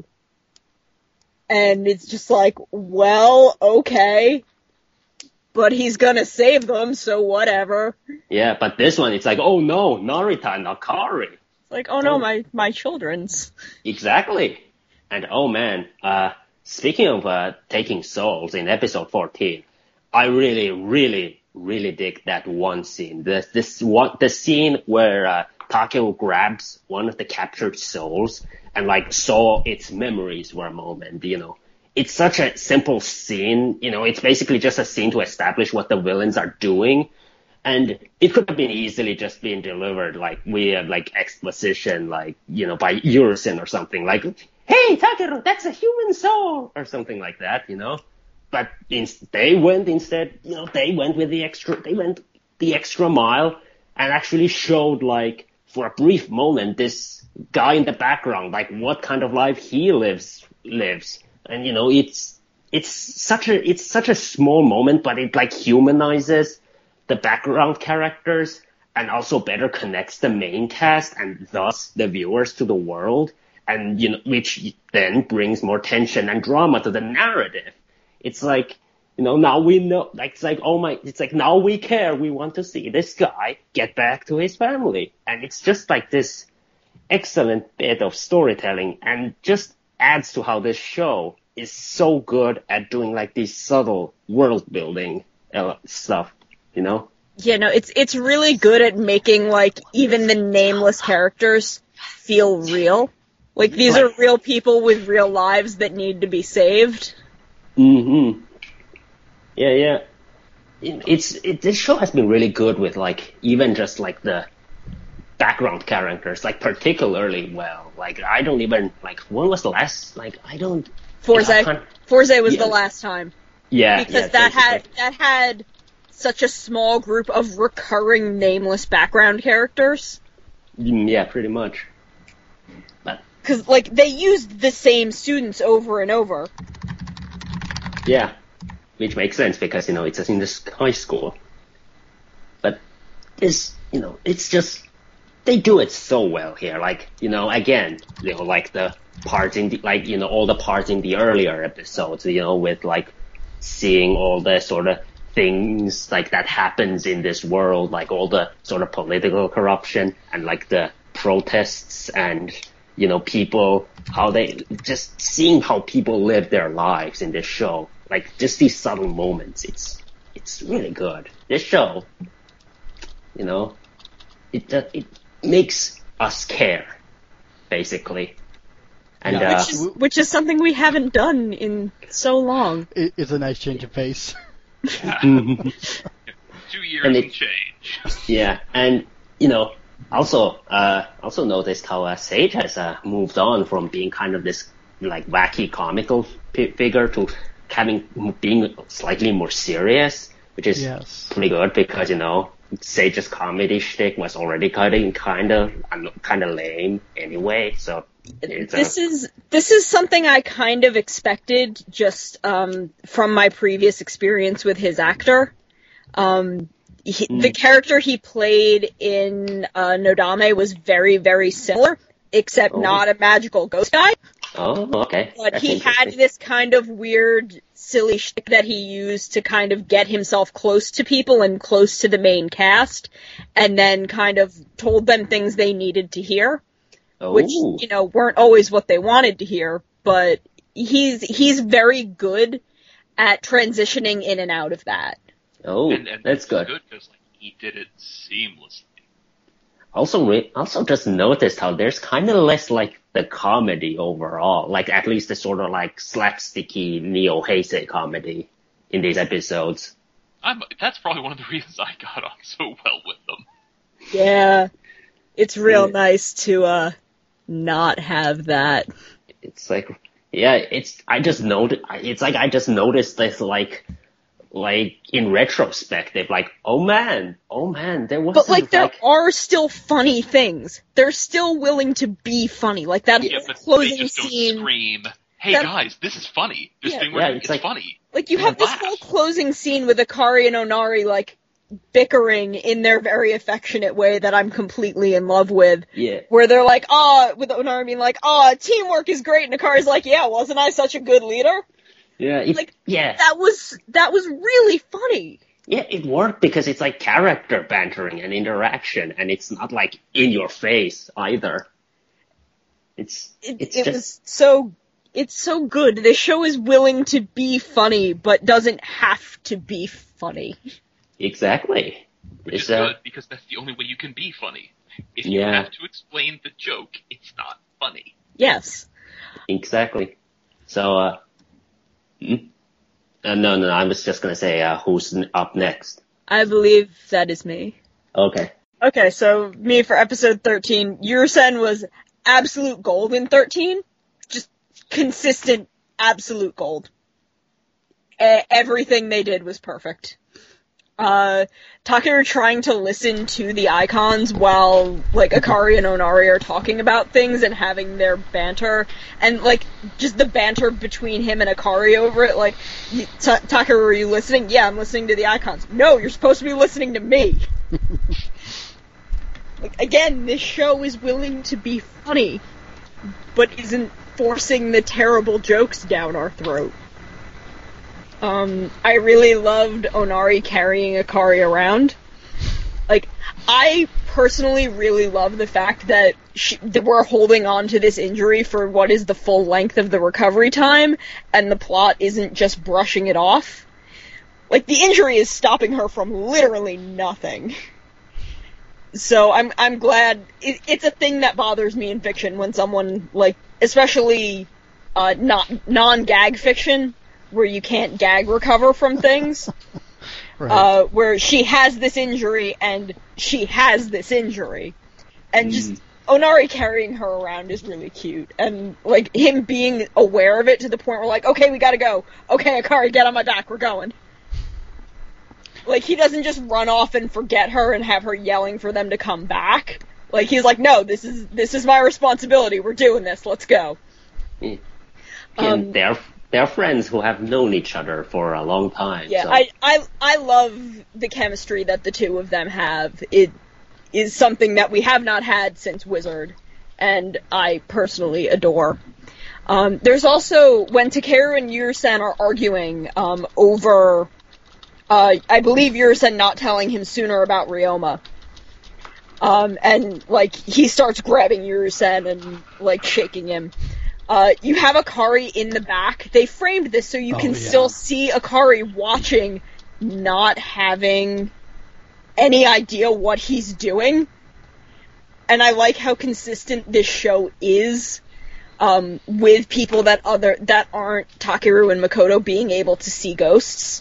and it's just like, well, okay, but he's gonna save them, so whatever. Yeah, but this one, it's like, oh no, Narita and Akari. Like, oh no, oh. my, my children's. Exactly. And oh man, uh, speaking of, uh, taking souls in episode fourteen, I really, really, really dig that one scene. The, this one, the scene where, uh, Takeo grabs one of the captured souls and like saw its memories for a moment, you know. It's such a simple scene, you know, it's basically just a scene to establish what the villains are doing. And it could have been easily just being delivered like weird, like exposition, like, you know, by Urizen or something like, hey, Takeru, that's a human soul or something like that, you know. But in, they went instead, you know, they went with the extra, they went the extra mile and actually showed, like, for a brief moment, this guy in the background, like, what kind of life he lives, lives. And, you know, it's, it's such a, it's such a small moment, but it, like, humanizes the background characters and also better connects the main cast and thus the viewers to the world. And, you know, which then brings more tension and drama to the narrative. It's like, you know, now we know, like, it's like, oh my, it's like, now we care. We want to see this guy get back to his family. And it's just like this excellent bit of storytelling and just adds to how this show is so good at doing like these subtle world building stuff, you know? Yeah, no, it's, it's really good at making, like, even the nameless characters feel real. Like, these Right. are real people with real lives that need to be saved. Mm-hmm. Yeah, yeah. It, it's it, this show has been really good with like even just like the background characters, like particularly well. Like I don't even like when was the last like I don't. Forze, I can't- Forze was Yeah. the last time Yeah, because yeah, that had basically. that had such a small group of recurring nameless background characters. Mm, yeah, pretty much. But Because like they used the same students over and over. yeah, which makes sense because you know it's in this high school. But this, you know, it's just they do it so well here. Like you know, again, you know, like the parts in the like you know all the parts in the earlier episodes, you know, with like seeing all the sort of things like that happens in this world, like all the sort of political corruption and like the protests and you know people how they just seeing how people live their lives in this show, like just these subtle moments. It's it's really good. This show, you know, it uh, it makes us care, basically. And Yeah. uh, Which is, which is something we haven't done in so long. It, it's a nice change of pace. Two years And and, it- change. yeah, and you know, also uh, also noticed how uh, Sage has uh, moved on from being kind of this like wacky comical fi- figure to having being slightly more serious, which is Yes. pretty good because you know Sage's comedy shtick was already getting kind of kind of lame anyway. So it's uh, This is this is something I kind of expected just um, from my previous experience with his actor. Um, he, The character he played in uh, Nodame was very, very similar, except Oh. not a magical ghost guy. oh okay. But That's he had interesting. this kind of weird, silly shtick that he used to kind of get himself close to people and close to the main cast, and then kind of told them things they needed to hear. Oh. Which, you know, weren't always what they wanted to hear, but he's he's very good at transitioning in and out of that. oh, and, and that's it's good. good because like he did it seamlessly. Also, re- also just noticed how there's kind of less like the comedy overall, like at least the sort of like slapsticky Neo Heisei comedy in these episodes. I'm, that's probably one of the reasons I got on so well with them. Yeah. It's real Yeah. nice to, uh, not have that. It's like, yeah, it's I just noted. It's like I just noticed this like. Like in retrospective, like oh man, oh man, there was But, like, there are still funny things. They're still willing to be funny. Like, that Yeah, whole but they closing just don't scene. scream, hey That- guys, this is funny. This Yeah. thing we're Yeah, doing it's is like- funny. Like, you Yeah, have this laugh. whole closing scene with Akari and Onari, like, bickering in their very affectionate way that I'm completely in love with. yeah, Where they're like, oh, with Onari being like, oh, teamwork is great, and Akari's like, yeah, wasn't I such a good leader? yeah, it, Like, yeah, That was, that was really funny. yeah. It worked because it's like character bantering and interaction, and it's not like in your face either. It's It, it's it just was so, it's so good. This show is willing to be funny, but doesn't have to be funny. exactly. Which It's is uh, good because that's the only way you can be funny. If you Yeah. have to explain the joke, it's not funny. Yes. exactly. So uh, hmm? uh, no, no, I was just gonna say uh, who's n- up next. I believe that is me. Okay. Okay, so me for episode thirteen, Yursen was absolute gold in thirteen. Just consistent, absolute gold. E- everything they did was perfect. uh, Takeru trying to listen to the icons while, like, Akari and Onari are talking about things and having their banter, and, like, just the banter between him and Akari over it, like, Ta- Takeru, are you listening? Yeah, I'm listening to the icons. No, you're supposed to be listening to me. Like, again, this show is willing to be funny, but isn't forcing the terrible jokes down our throat. Um, I really loved Onari carrying Akari around. Like, I personally really love the fact that, she, that we're holding on to this injury for what is the full length of the recovery time, and the plot isn't just brushing it off. Like, the injury is stopping her from literally nothing. So I'm I'm glad. It, it's a thing that bothers me in fiction when someone, like, especially uh, not non-gag fiction, where you can't gag recover from things, right. uh, where she has this injury and she has this injury, and mm. just Onari carrying her around is really cute, and like him being aware of it to the point where like, okay, we gotta go. Okay, Akari, get on my back, we're going. Like, he doesn't just run off and forget her and have her yelling for them to come back. Like, he's like, no, this is this is my responsibility. We're doing this. Let's go. Mm. And um, they're they're friends who have known each other for a long time. Yeah, so. I, I I love the chemistry that the two of them have. It is something that we have not had since Wizard, and I personally adore. Um, there's also, when Takeru and Yuri-san are arguing um, over... Uh, I believe Yuri-san not telling him sooner about Ryoma. Um, and, like, he starts grabbing Yuri-san and, like, shaking him. Uh, you have Akari in the back. They framed this so you oh, can yeah. still see Akari watching, not having any idea what he's doing. And I like how consistent this show is, um, with people that other, that aren't Takeru and Makoto being able to see ghosts.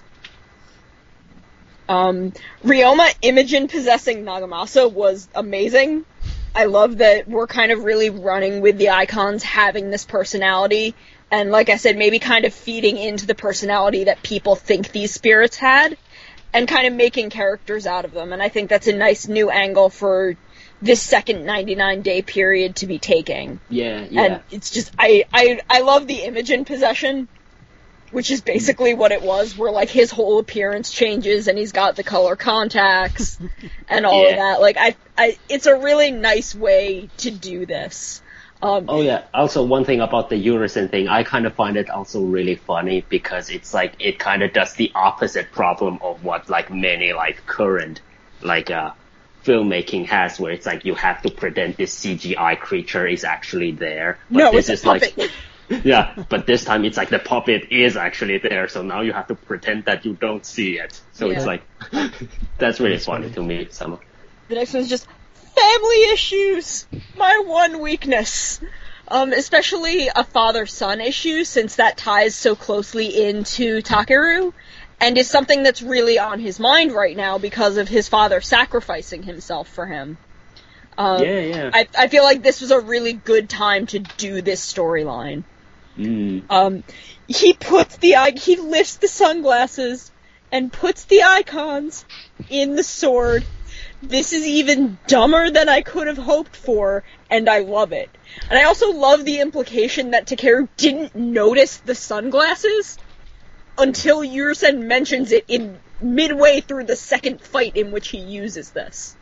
Um, Ryoma Imogen possessing Nagamasa was amazing. I love that we're kind of really running with the icons having this personality, and like I said, maybe kind of feeding into the personality that people think these spirits had, and kind of making characters out of them, and I think that's a nice new angle for this second ninety-nine day period to be taking. Yeah, yeah. And it's just, I, I, I love the Imogen possession, which is basically what it was, where, like, his whole appearance changes, and he's got the color contacts, and all yeah. of that. Like, I, I, it's a really nice way to do this. Um, oh, yeah. Also, one thing about the Yuri-san thing, I kind of find it also really funny, because it's, like, it kind of does the opposite problem of what, like, many, like, current, like, uh, filmmaking has, where it's, like, you have to pretend this C G I creature is actually there. But no, this it's is a puppet. Like, yeah, but this time it's like the puppet is actually there, so now you have to pretend that you don't see it. So yeah. it's like, that's really that's funny, funny to me. Some. The next one's just family issues. My one weakness. Um, especially a father-son issue, since that ties so closely into Takeru, and is something that's really on his mind right now because of his father sacrificing himself for him. Um, yeah, yeah. I, I feel like this was a really good time to do this storyline. Mm. Um, he puts the he lifts the sunglasses and puts the icons in the sword. This is even dumber than I could have hoped for, and I love it. And I also love the implication that Takeru didn't notice the sunglasses until Yuri-san mentions it in midway through the second fight in which he uses this.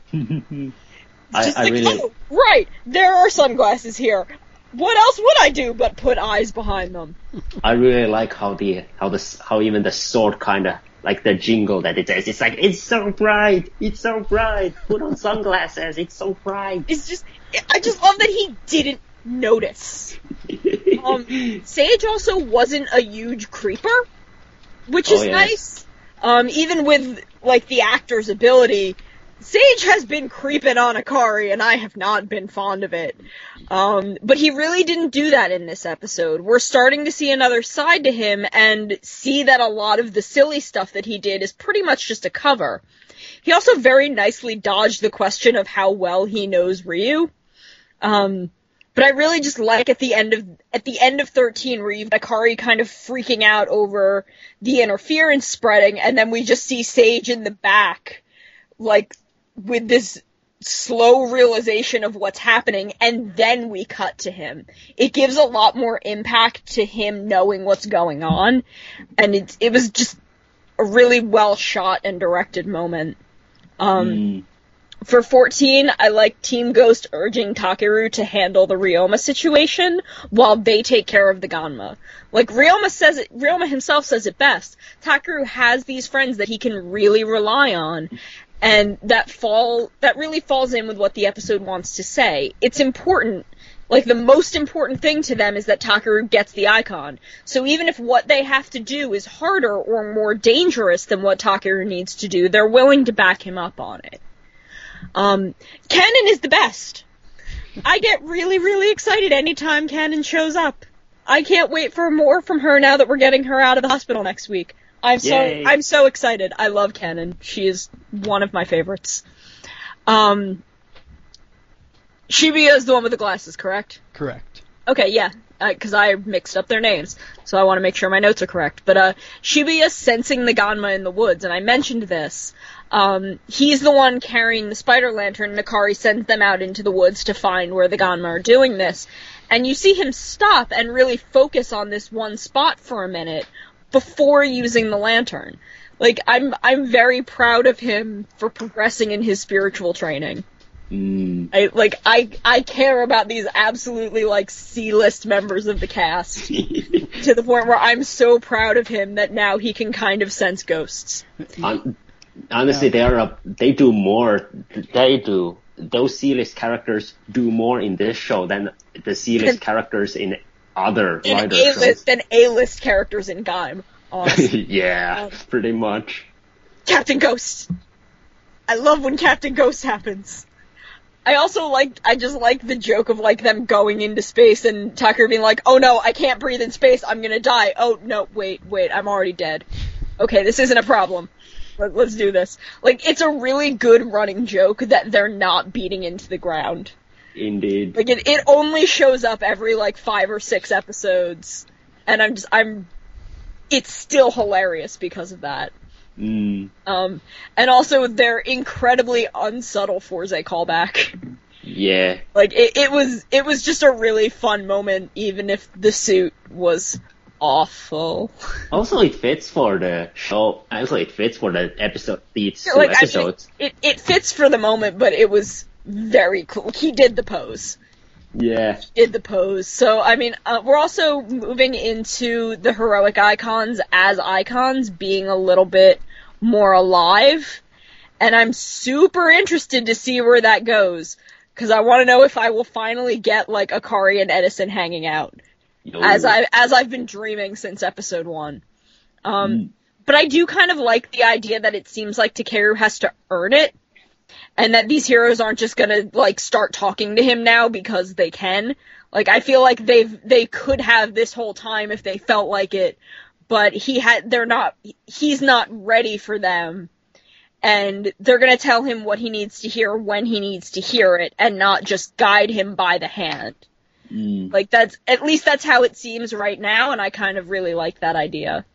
Just I, I like, really... oh, right, there are sunglasses here. What else would I do but put eyes behind them? I really like how the how the how even the sword kind of like the jingle that it says. It's like, it's so bright, it's so bright. Put on sunglasses, it's so bright. It's just, I just love that he didn't notice. um, Sage also wasn't a huge creeper, which is oh, yes. nice. Um, even with like the actor's ability. Sage has been creeping on Akari, and I have not been fond of it. Um, but he really didn't do that in this episode. We're starting to see another side to him, and see that a lot of the silly stuff that he did is pretty much just a cover. He also very nicely dodged the question of how well he knows Ryu. Um, But I really just like at the end of at the end of thirteen, where you've got Akari kind of freaking out over the interference spreading, and then we just see Sage in the back, like with this slow realization of what's happening, and then we cut to him. It gives a lot more impact to him knowing what's going on, and it it was just a really well shot and directed moment. Um. Mm. For fourteen, I like Team Ghost urging Takeru to handle the Ryoma situation while they take care of the Ganma. Like, Ryoma says it, Ryoma himself says it best. Takeru has these friends that he can really rely on, and that fall, that really falls in with what the episode wants to say. It's important, like, the most important thing to them is that Takeru gets the icon. So even if what they have to do is harder or more dangerous than what Takeru needs to do, they're willing to back him up on it. Um, Cannon is the best. I get really, really excited anytime Cannon shows up. I can't wait for more from her now that we're getting her out of the hospital next week. I'm so, Yay. I'm so excited. I love Cannon. She is one of my favorites. Um, Shibuya is the one with the glasses, correct? Correct. Okay, yeah, because uh, I mixed up their names, so I want to make sure my notes are correct. But uh, Shibuya sensing the Ganma in the woods, and I mentioned this. Um, he's the one carrying the spider lantern, and Akari sends them out into the woods to find where the Ganma are doing this. And you see him stop and really focus on this one spot for a minute before using the lantern. Like, I'm I'm very proud of him for progressing in his spiritual training. Mm. I like I I care about these absolutely like C-list members of the cast to the point where I'm so proud of him that now he can kind of sense ghosts. Um, honestly, they are a, they do more. They do those C-list characters do more in this show than the C-list characters in other Than writer A-list, shows. than A-list characters in Gaim. Honestly. Yeah, Um, pretty much. Captain Ghost. I love when Captain Ghost happens. I also like, I just like the joke of, like, them going into space and Tucker being like, oh no, I can't breathe in space, I'm gonna die. Oh, no, wait, wait, I'm already dead. Okay, this isn't a problem. Let, let's do this. Like, it's a really good running joke that they're not beating into the ground. Indeed. Like, it, it only shows up every, like, five or six episodes, and I'm just, I'm, it's still hilarious because of that. Mm. Um, and also their incredibly unsubtle Forze callback. Yeah. Like, it, it was, it was just a really fun moment, even if the suit was awful. Also, it fits for the show. Also, it fits for the episode. These two Like, episodes. I mean, it, it fits for the moment, but it was very cool. He did the pose. Yeah. Did the pose. So, I mean, uh, we're also moving into the heroic icons as icons being a little bit more alive, and I'm super interested to see where that goes, because I want to know if I will finally get, like, Akari and Edison hanging out, Yo. as, I, as I've been dreaming since episode one. Um, Mm. But I do kind of like the idea that it seems like Takeru has to earn it, and that these heroes aren't just gonna, like, start talking to him now because they can. Like, I feel like they've, they could have this whole time if they felt like it, but he had, they're not, he's not ready for them, and they're gonna tell him what he needs to hear when he needs to hear it, and not just guide him by the hand. Mm. Like, that's, at least that's how it seems right now, and I kind of really like that idea.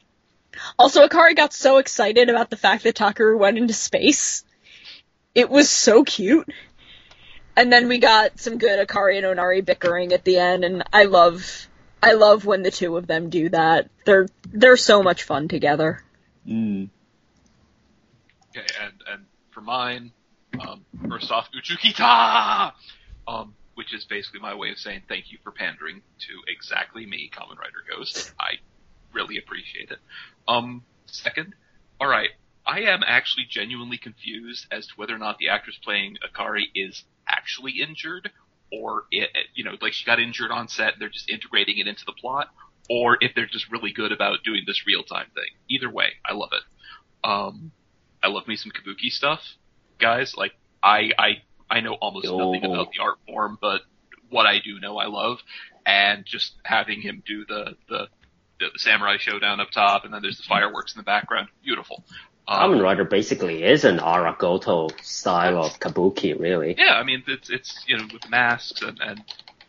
Also, Akari got so excited about the fact that Takeru went into space. It was so cute. And then we got some good Akari and Onari bickering at the end, and I love, I love when the two of them do that. They're, they're so much fun together. Mm. Okay, and, and for mine, um, first off, Uchukita! Um, which is basically my way of saying thank you for pandering to exactly me, Kamen Rider Ghost. I really appreciate it. Um, second, alright, I am actually genuinely confused as to whether or not the actress playing Akari is actually injured, or, it, you know, like she got injured on set, they're just integrating it into the plot, or if they're just really good about doing this real-time thing. Either way, I love it. Um, I love me some Kabuki stuff, guys. Like, I, I, I know almost Yo. nothing about the art form, but what I do know I love, and just having him do the, the, the, the samurai showdown up top, and then there's the fireworks in the background. Beautiful. Um, Kamen Rider basically is an Aragoto style of kabuki, really. Yeah, I mean, it's, it's, you know, with masks and, and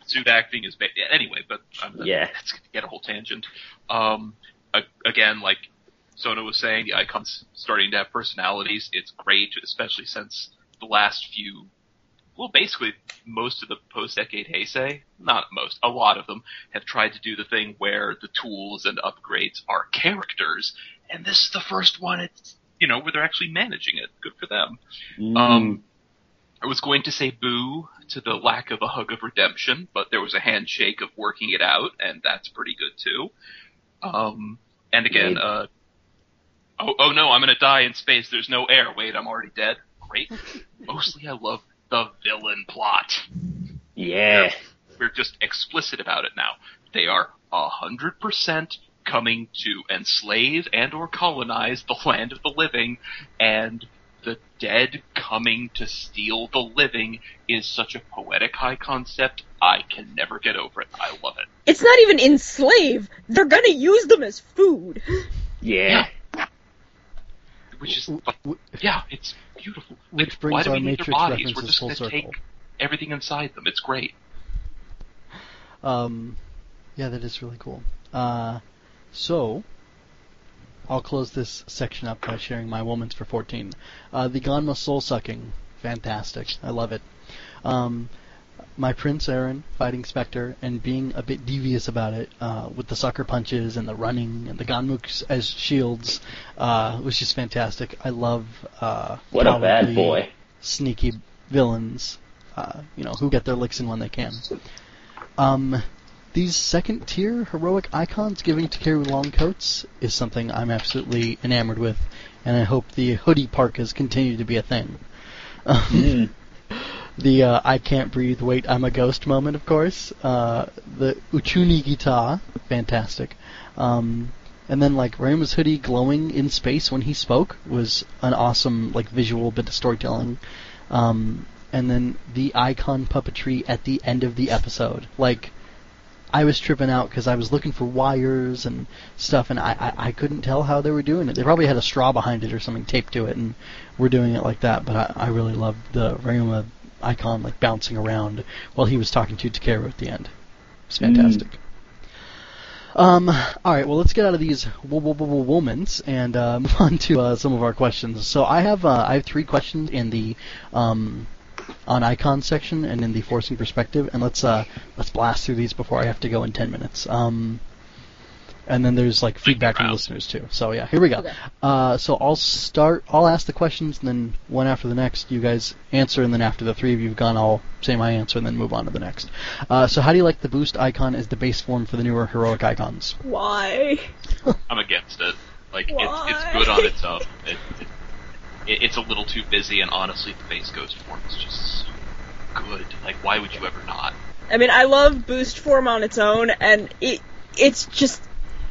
suit acting is ba- anyway, but I'm Yeah. let's get a whole tangent. Um, a- again, like Sona was saying, the icons starting to have personalities. It's great, especially since the last few, well, basically most of the post-decade Heisei, not most, a lot of them have tried to do the thing where the tools and upgrades are characters, and this is the first one. It's you know where they're actually managing it. Good for them. Mm. Um, I was going to say boo to the lack of a hug of redemption, but there was a handshake of working it out, and that's pretty good too. Um, and again, uh, oh, oh no, I'm gonna die in space, there's no air, wait, I'm already dead. Great. Mostly I love the villain plot. Yeah. We're just explicit about it now. They are a hundred percent coming to enslave and or colonize the land of the living, and the dead coming to steal the living is such a poetic high concept. I can never get over it. I love it. It's not even enslave. They're gonna use them as food. Yeah. Yeah. Which is, yeah, it's beautiful. Which Like, brings why do our we need Matrix their bodies? We're references just full gonna circle. take everything inside them. It's great. Um, yeah, that is really cool. Uh, so, I'll close this section up by sharing my moments for fourteen. Uh, the Ganma soul sucking, fantastic. I love it. Um, my Prince Aaron fighting Spectre and being a bit devious about it, uh, with the sucker punches and the running and the Ganmooks as shields, uh, was just fantastic. I love, uh, What a bad cowardly, boy. sneaky villains, uh, you know, who get their licks in when they can. Um, these second-tier heroic icons giving Takeru long coats is something I'm absolutely enamored with, and I hope the hoodie parkas continue to be a thing. Um, Mm. The uh, I can't breathe, wait, I'm a ghost moment, of course. Uh, the Uchuni guitar, fantastic. Um, and then, like, Ryuma's hoodie glowing in space when he spoke was an awesome, like, visual bit of storytelling. Um, and then the icon puppetry at the end of the episode. Like, I was tripping out because I was looking for wires and stuff, and I, I, I couldn't tell how they were doing it. They probably had a straw behind it or something taped to it, and were doing it like that. But I, I really loved the Ryuma icon, like, bouncing around while he was talking to Takeru at the end. It's fantastic. Mm. Um, alright, well, let's get out of these moments and uh, move on to uh, some of our questions. So I have uh, I have three questions in the um, on icon section and in the forcing perspective, and let's uh, let's blast through these before I have to go in ten minutes. Um, and then there's like feedback from listeners too. So yeah, here we go. Okay. Uh, so I'll start. I'll ask the questions, and then one after the next, you guys answer, and then after the three of you have gone, I'll say my answer, and then move on to the next. Uh, so how do you like the boost icon as the base form for the newer heroic icons? Why? I'm against it. Like, Why? it's it's good on its own. It, it, it's a little too busy, and honestly, the base ghost form is just so good. Like, why would you ever not? I mean, I love boost form on its own, and it it's just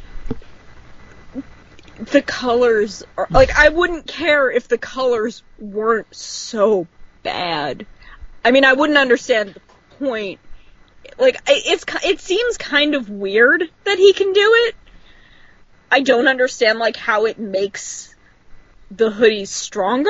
the colors are like, I wouldn't care if the colors weren't so bad. I mean, I wouldn't understand the point. Like, it's it seems kind of weird that he can do it. I don't understand, like, how it makes the hoodies stronger.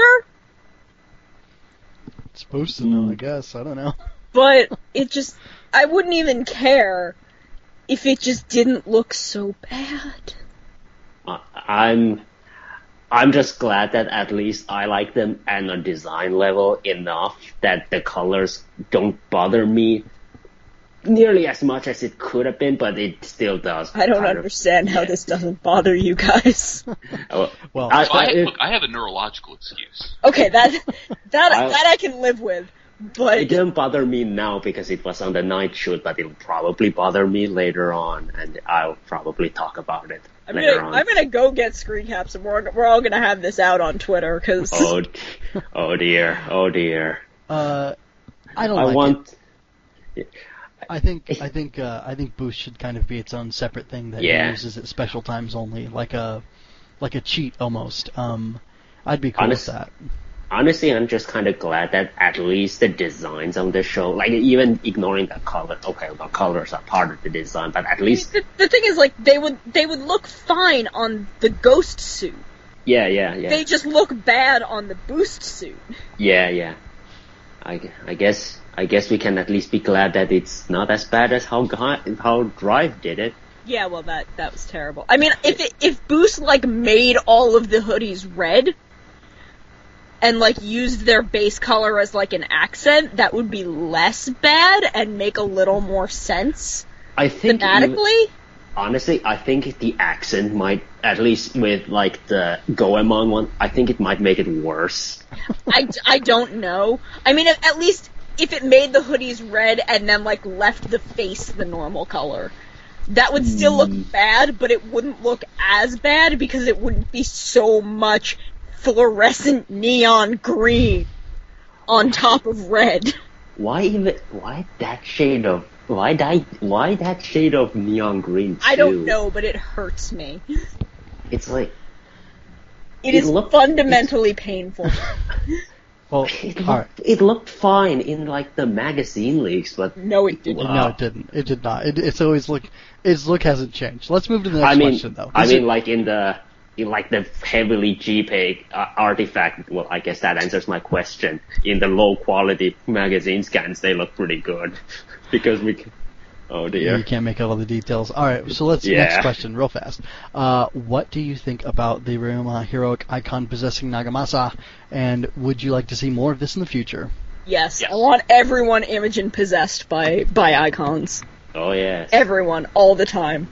It's supposed to know, I guess. I don't know. But it just, I wouldn't even care if it just didn't look so bad. Uh, I'm, I'm just glad that at least I like them at a design level enough that the colors don't bother me nearly as much as it could have been, but it still does. I don't understand of, how yeah. this doesn't bother you guys. well, well I, I, I, look, I have a neurological excuse. Okay, that that I, that I can live with, but it didn't bother me now because it was on the night shoot, but it'll probably bother me later on, and I'll probably talk about it I'm later gonna, on. I'm gonna go get screen caps, and we're we're all gonna have this out on Twitter because. Oh, oh dear, oh dear. Uh, I don't. I like want. It. I think I think uh, I think Boost should kind of be its own separate thing that yeah. it uses at special times only, like a like a cheat almost. Um, I'd be cool Honest, with that. Honestly, I'm just kind of glad that at least the designs on the show, like even ignoring the color, okay, the colors are part of the design, but at least the, the thing is, like, they would they would look fine on the Ghost suit. Yeah, yeah, yeah. They just look bad on the Boost suit. Yeah, yeah. I, I guess I guess we can at least be glad that it's not as bad as how how Drive did it. Yeah, well, that that was terrible. I mean, if it, if Boost like made all of the hoodies red and like used their base color as like an accent, that would be less bad and make a little more sense. I think thematically. Even, honestly, I think the accent might, at least with like the Goemon one, I think it might make it worse. I, I don't know. I mean, at least if it made the hoodies red and then like left the face the normal color. That would still look bad, but it wouldn't look as bad because it wouldn't be so much fluorescent neon green on top of red. Why even? Why that shade of? Why that? Why that shade of neon green? Too? I don't know, but it hurts me. It's like it, it is looked, fundamentally painful. Well, it looked, right. it looked fine in like the magazine leaks, but no, it didn't. No, it didn't. It did not. It, it's always look. Its look hasn't changed. Let's move to the next I mean, question, though. I Is mean, it, like in the in like the heavily JPEG uh, artifact. Well, I guess that answers my question. In the low quality magazine scans, they look pretty good because we. Can, oh dear. You can't make out all the details. All right, so let's Yeah. next question, real fast. Uh, what do you think about the Ryoma heroic icon possessing Nagamasa, and would you like to see more of this in the future? Yes, Yes. I want everyone Imogen possessed by by icons. Oh yes. Everyone, all the time.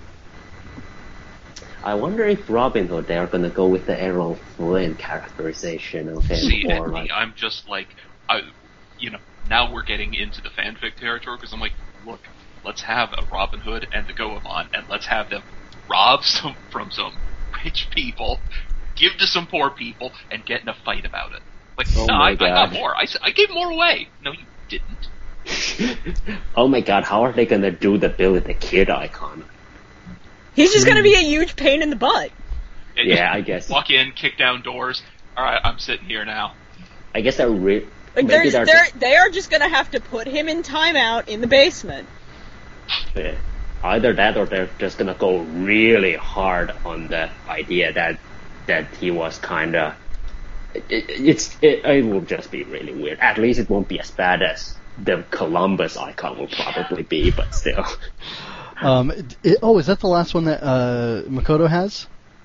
I wonder if Robin Hood they are gonna go with the Errol Flynn characterization of him, See, or and like. me, I'm just like, I, you know, now we're getting into the fanfic territory because I'm like, look, let's have a Robin Hood and the Goemon, and let's have them rob some from some rich people, give to some poor people, and get in a fight about it. Like, Oh no, my I, I got God. more. I, s- I gave more away. No, you didn't. Oh my god, how are they gonna do the Billy the Kid icon? He's just gonna be a huge pain in the butt. And Yeah, just I guess. Walk in, kick down doors. All right, I'm sitting here now. I guess they're re- Like, maybe there's, they're they're, they are just gonna have to put him in timeout in the basement. Yeah. Either that or they're just gonna go really hard on the idea that that he was kinda it, it's it, it will just be really weird. At least it won't be as bad as the Columbus icon will probably be, but still. Um, it, oh, is that the last one that uh, Makoto has?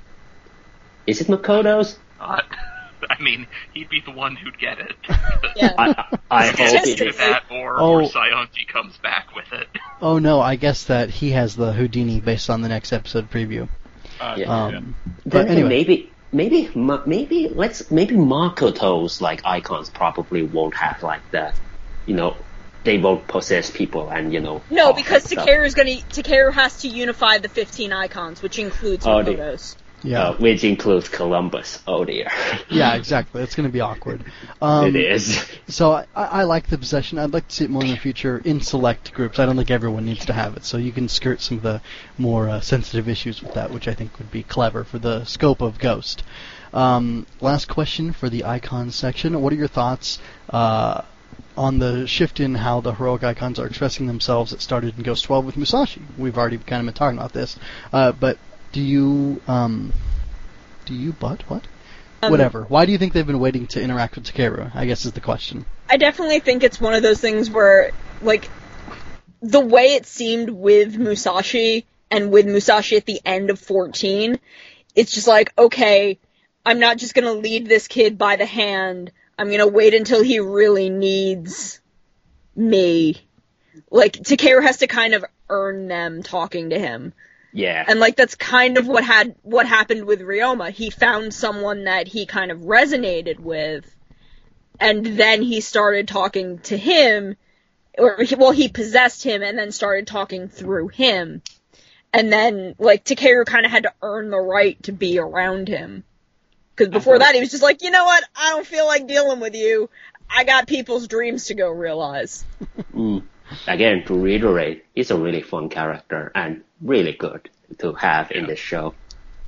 Is it Makoto's? Uh, I mean, he'd be the one who'd get it. Yeah. I, I hope it Either is. that or, Oh. or Sayonji comes back with it. Oh no, I guess that he has the Houdini based on the next episode preview. Uh, Yeah. Um, Then but anyway, maybe maybe Ma- maybe let's maybe Makoto's like icons probably won't have like the, you know, they won't possess people and you know. No, all because that stuff. Takeru's gonna Takeru has to unify the fifteen icons, which includes Oh, dear. Makoto's. yeah, Uh, which includes Columbus. Oh dear. yeah, exactly. It's going to be awkward. Um, It is. So I, I like the possession. I'd like to see it more in the future in select groups. I don't think everyone needs to have it, so you can skirt some of the more uh, sensitive issues with that, which I think would be clever for the scope of Ghost. Um, last question for the icons section. What are your thoughts uh, on the shift in how the heroic icons are expressing themselves that started in Ghost twelve with Musashi? We've already kind of been talking about this, uh, but do you um, do you but what? Um, Whatever. Why do you think they've been waiting to interact with Takeru? I guess is the question. I definitely think it's one of those things where, like, the way it seemed with Musashi, and with Musashi at the end of fourteen, it's just like, okay, I'm not just gonna lead this kid by the hand, I'm gonna wait until he really needs me. Like, Takeru has to kind of earn them talking to him. Yeah. And like that's kind of what had what happened with Ryoma. He found someone that he kind of resonated with, and then he started talking to him, or he, well, he possessed him and then started talking through him, and then like Takeru kind of had to earn the right to be around him, because before that he was just like, you know what, I don't feel like dealing with you. I got people's dreams to go realize. Mm. Again, to reiterate, he's a really fun character and really good to have in this show.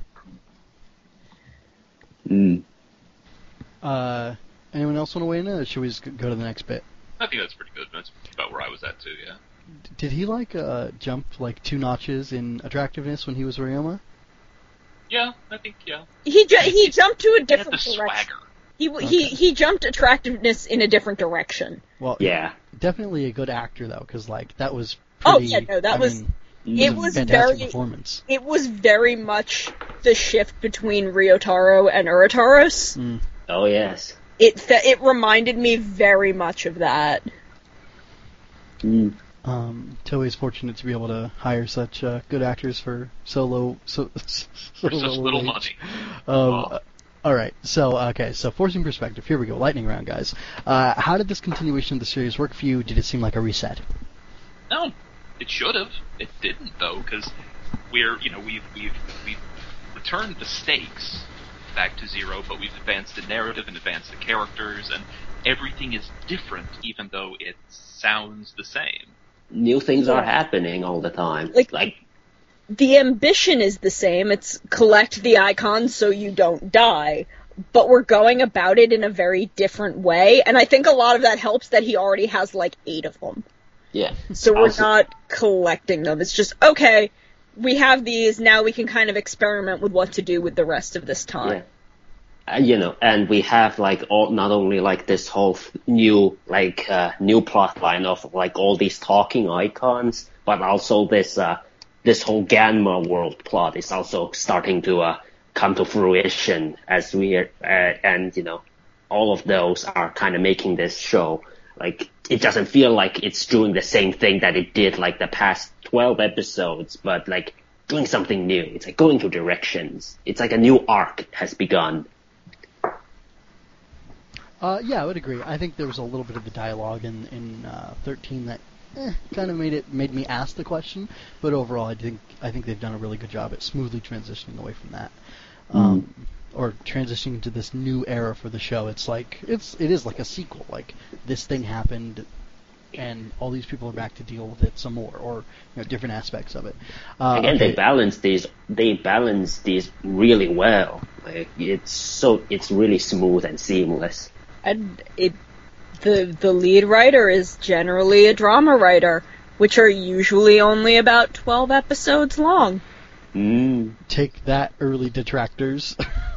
Mm. Uh, anyone else want to weigh in, or should we just go to the next bit? I think that's pretty good. That's about where I was at too. Yeah. D- Did he like uh, jump like two notches in attractiveness when he was Ryoma? Yeah, I think yeah. He ju- he jumped to a He had different the direction. swagger. He he he jumped attractiveness in a different direction. Well, Yeah. definitely a good actor though, because like that was. Oh Pretty, yeah, no, that I was. Mean, it was was a fantastic very. performance. It was very much the shift between Ryotaro and Urataros. Mm. Oh yes. It fe- it reminded me very much of that. Mm. Um, Toei's fortunate to be able to hire such uh, good actors for so low, so, so For such low little wage. money. Um, Wow. uh, all right, so okay, so forcing perspective. Here we go, lightning round, guys. Uh, how did this continuation of the series work for you? Did it seem like a reset? No, it should have. It didn't though, because we're you know we've we've we've returned the stakes back to zero, but we've advanced the narrative and advanced the characters, and everything is different, even though it sounds the same. New things are happening all the time. Like- like The ambition is the same. It's collect the icons so you don't die. But we're going about it in a very different way, and I think a lot of that helps that he already has like eight of them. yeah. So we're Also- not collecting them. It's just, okay, we have these, now we can kind of experiment with what to do with the rest of this time. Yeah. Uh, you know, and we have like all not only like this whole f- new like uh, new plot line of like all these talking icons, but also this uh, this whole Ganma world plot is also starting to uh, come to fruition as we are, uh, and you know, all of those are kind of making this show like it doesn't feel like it's doing the same thing that it did like the past twelve episodes, but like doing something new. It's like going to directions. It's like a new arc has begun. Uh, yeah, I would agree. I think there was a little bit of the dialogue in in uh, thirteen that eh, kind of made it made me ask the question, but overall, I think I think they've done a really good job at smoothly transitioning away from that, um, or transitioning into this new era for the show. It's like it's it is like a sequel. Like this thing happened, and all these people are back to deal with it some more, or you know, different aspects of it. Uh, Again, okay. they balance these. They balance these really well. Like it's so it's really smooth and seamless. And it, the the lead writer is generally a drama writer, which are usually only about twelve episodes long. Mm. Take that, early detractors.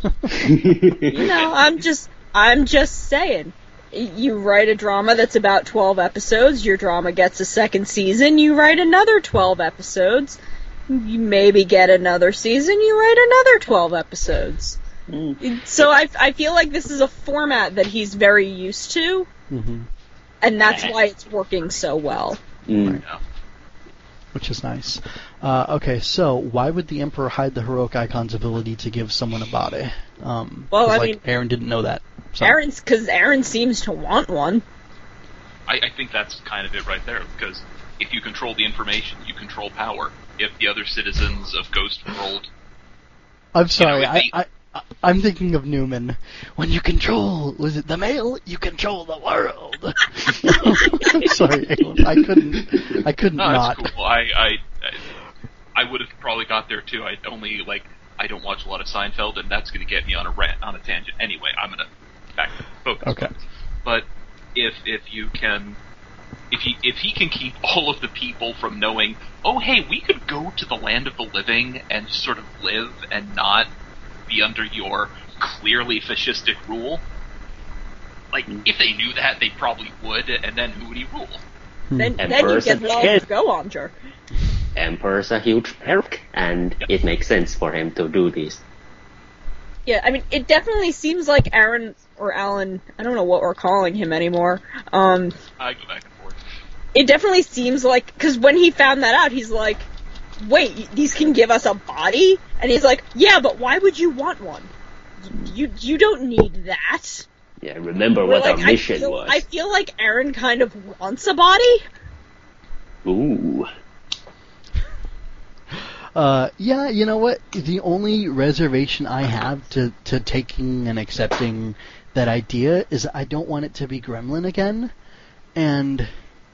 You know, I'm just I'm just saying. You write a drama that's about twelve episodes, your drama gets a second season, you write another twelve episodes, you maybe get another season, you write another twelve episodes. Mm. So I, I feel like this is a format that he's very used to, hmm and that's why it's working so well. Mm. Yeah. Which is nice. Uh, okay, so why would the Emperor hide the heroic icon's ability to give someone a body? Um, Well, 'cause, I like, mean- Aaron didn't know that. So. Aaron's, because Aaron seems to want one. I, I think that's kind of it right there, because if you control the information, you control power. If the other citizens of Ghost World... I'm sorry, You know, I, they- I, I, I'm thinking of Newman. When you control, was it the male? You control the world. sorry, Alan, I couldn't, I couldn't No, not. that's cool. I, I, I, I would have probably got there too. I only, like, I don't watch a lot of Seinfeld, and that's going to get me on a rant, on a tangent. Anyway, I'm going to back focus. Okay. But if if you can, if he if he can keep all of the people from knowing, oh hey, we could go to the land of the living and sort of live and not be under your clearly fascistic rule. Like, if they knew that, they probably would, and then who would he rule? Then, And then you person get love kid. to go on, Jer. Emperor's a huge perk, and Yep. it makes sense for him to do this. Yeah, I mean, it definitely seems like Aaron, or Alan, I don't know what we're calling him anymore, um, I go back and forth. it definitely seems like, because when he found that out, he's like, wait, these can give us a body? And he's like, yeah, but why would you want one? You you don't need that. Yeah, remember We're what like, our mission I feel, was. I feel like Aaron kind of wants a body. Ooh. Uh, yeah, you know what? The only reservation I have to, to taking and accepting that idea is I don't want it to be Gremlin again. And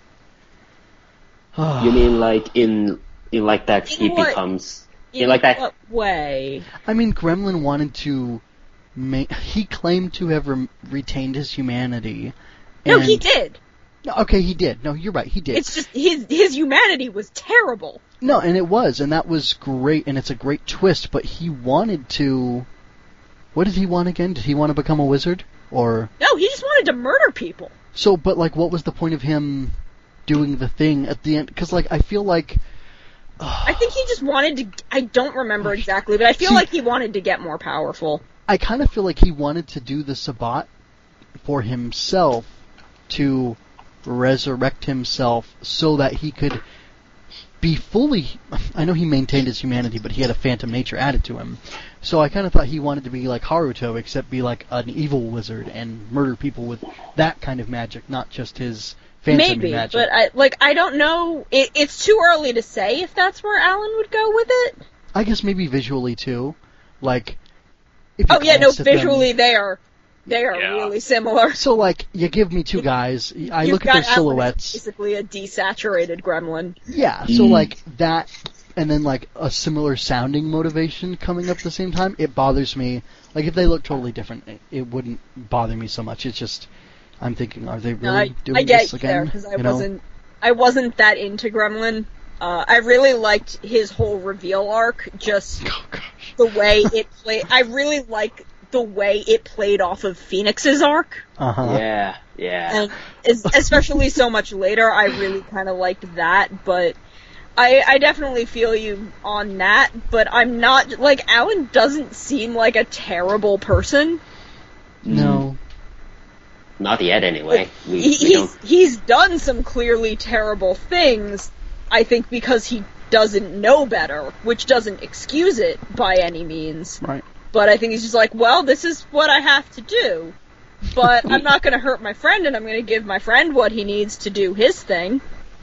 uh, You mean like in in like that In he what- becomes In in like that what way? I mean, Gremlin wanted to. Ma- he claimed to have re- retained his humanity. No, and- he did. No, okay, he did. No, you're right. He did. It's just his his humanity was terrible. No, and it was, and that was great, and it's a great twist. But he wanted to. What did he want again? Did he want to become a wizard, or? No, he just wanted to murder people. So, but like, what was the point of him doing the thing at the end? Because like, I feel like. Uh, I think he just wanted to. I don't remember exactly, but I feel See, like he wanted to get more powerful. I kind of feel like he wanted to do the Sabbat for himself to resurrect himself so that he could be fully. I know he maintained his humanity, but he had a phantom nature added to him. So I kind of thought he wanted to be like Haruto, except be like an evil wizard and murder people with that kind of magic, not just his phantom Maybe, magic. but I like I don't know. It, it's too early to say if that's where Alan would go with it. I guess maybe visually too, like. If you Oh yeah, no. glance at them- Visually, they are they are Yeah. really similar. So like, you give me two guys. I You've look at got their Alan as silhouettes. basically a desaturated gremlin. Yeah, so like that, and then like a similar sounding motivation coming up at the same time, it bothers me. Like if they look totally different, it, it wouldn't bother me so much. It's just, I'm thinking, are they really No, I, doing I get this you again? there because I you know? wasn't I wasn't that into Gremlin. Uh, I really liked his whole reveal arc, just Oh gosh. the way it played. I really like the way it played off of Phoenix's arc, Uh huh. Yeah, yeah. and es- especially so much later. I really kind of liked that, but. I, I definitely feel you on that, but I'm not, like, Alan doesn't seem like a terrible person. No. Not yet, anyway. We, He, we he's, don't. he's done some clearly terrible things, I think because he doesn't know better, which doesn't excuse it by any means. Right. But I think he's just like, well, this is what I have to do. But I'm not going to hurt my friend, and I'm going to give my friend what he needs to do his thing.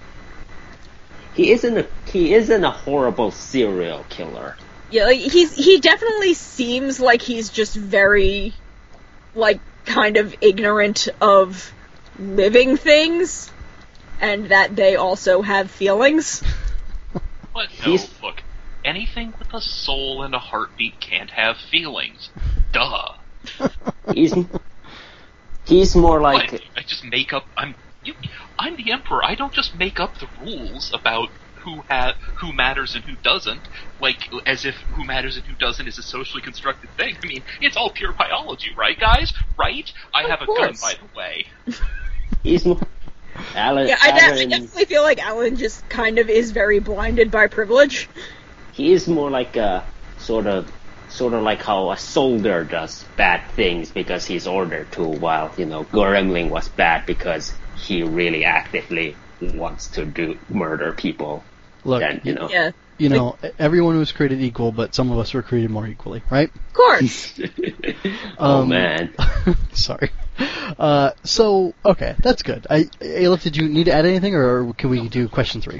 He isn't a he isn't a horrible serial killer. Yeah, like, he's he definitely seems like he's just very, like, kind of ignorant of living things, and that they also have feelings. But no, He's- look, anything with a soul and a heartbeat can't have feelings. Duh. He's he's more like What? I just make up. I'm you, I'm the emperor. I don't just make up the rules about who ha- who matters and who doesn't, like as if who matters and who doesn't is a socially constructed thing. I mean, it's all pure biology, right, guys? Right? I Of have a gun, course. by the way. he's more. Alan, Yeah, I, de- I Alan definitely feel like Alan just kind of is very blinded by privilege. he is more like a sort of sort of like how a soldier does bad things because he's ordered to, while you know Gremlin was bad because he really actively wants to do murder people. Look, Then you know. Yeah, you know, everyone was created equal, but some of us were created more equally, right? of course. Oh Um, man. Sorry. Uh, so, okay, that's good. I, Aleph, did you need to add anything, or can we do question three?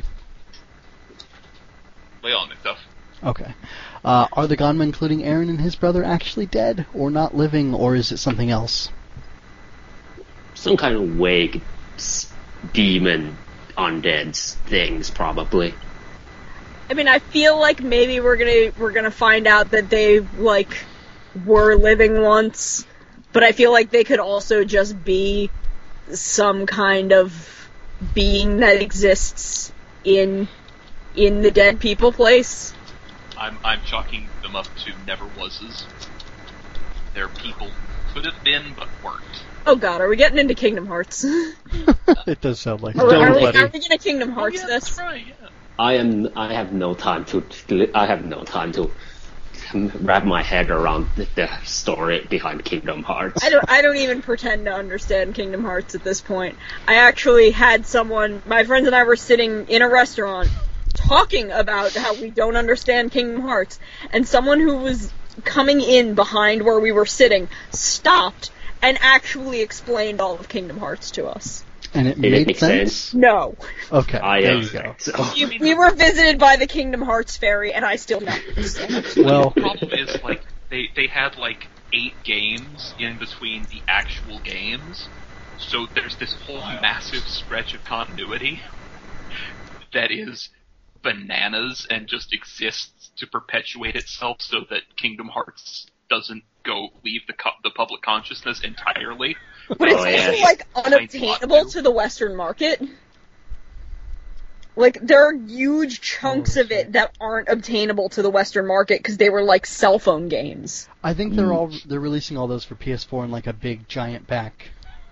Lay on, McDuff. Okay. Uh, are the Gonma, including Aaron and his brother, actually dead, or not living, or is it something else? Some kind of vague s- demon undead things, probably. I mean, I feel like maybe we're gonna we're gonna find out that they like were living once, but I feel like they could also just be some kind of being that exists in in the dead people place. I'm I'm chalking them up to never was's. They're people who could have been but weren't. Oh God, are we getting into Kingdom Hearts? are, It does sound like we, are, we, buddy. are we gonna Kingdom Hearts oh, yeah, this? that's right. Yeah. I am. I have no time to. I have no time to wrap my head around the, the story behind Kingdom Hearts. I don't. I don't even pretend to understand Kingdom Hearts at this point. I actually had someone. My friends and I were sitting in a restaurant talking about how we don't understand Kingdom Hearts, and someone who was coming in behind where we were sitting stopped and actually explained all of Kingdom Hearts to us. And it Did it made make sense? sense? No, Okay, I there am. you go. So, we, we were visited by the Kingdom Hearts fairy, and I still don't understand. Well, The problem is, like, they, they had, like, eight games in between the actual games, so there's this whole massive stretch of continuity that is bananas and just exists to perpetuate itself so that Kingdom Hearts doesn't go leave the co- the public consciousness entirely. But it's Oh, yeah. also, like, unobtainable to the Western market. Like, there are huge chunks Oh, of it that aren't obtainable to the Western market because they were, like, cell phone games. I think they're all they're releasing all those for P S four in like a big giant pack.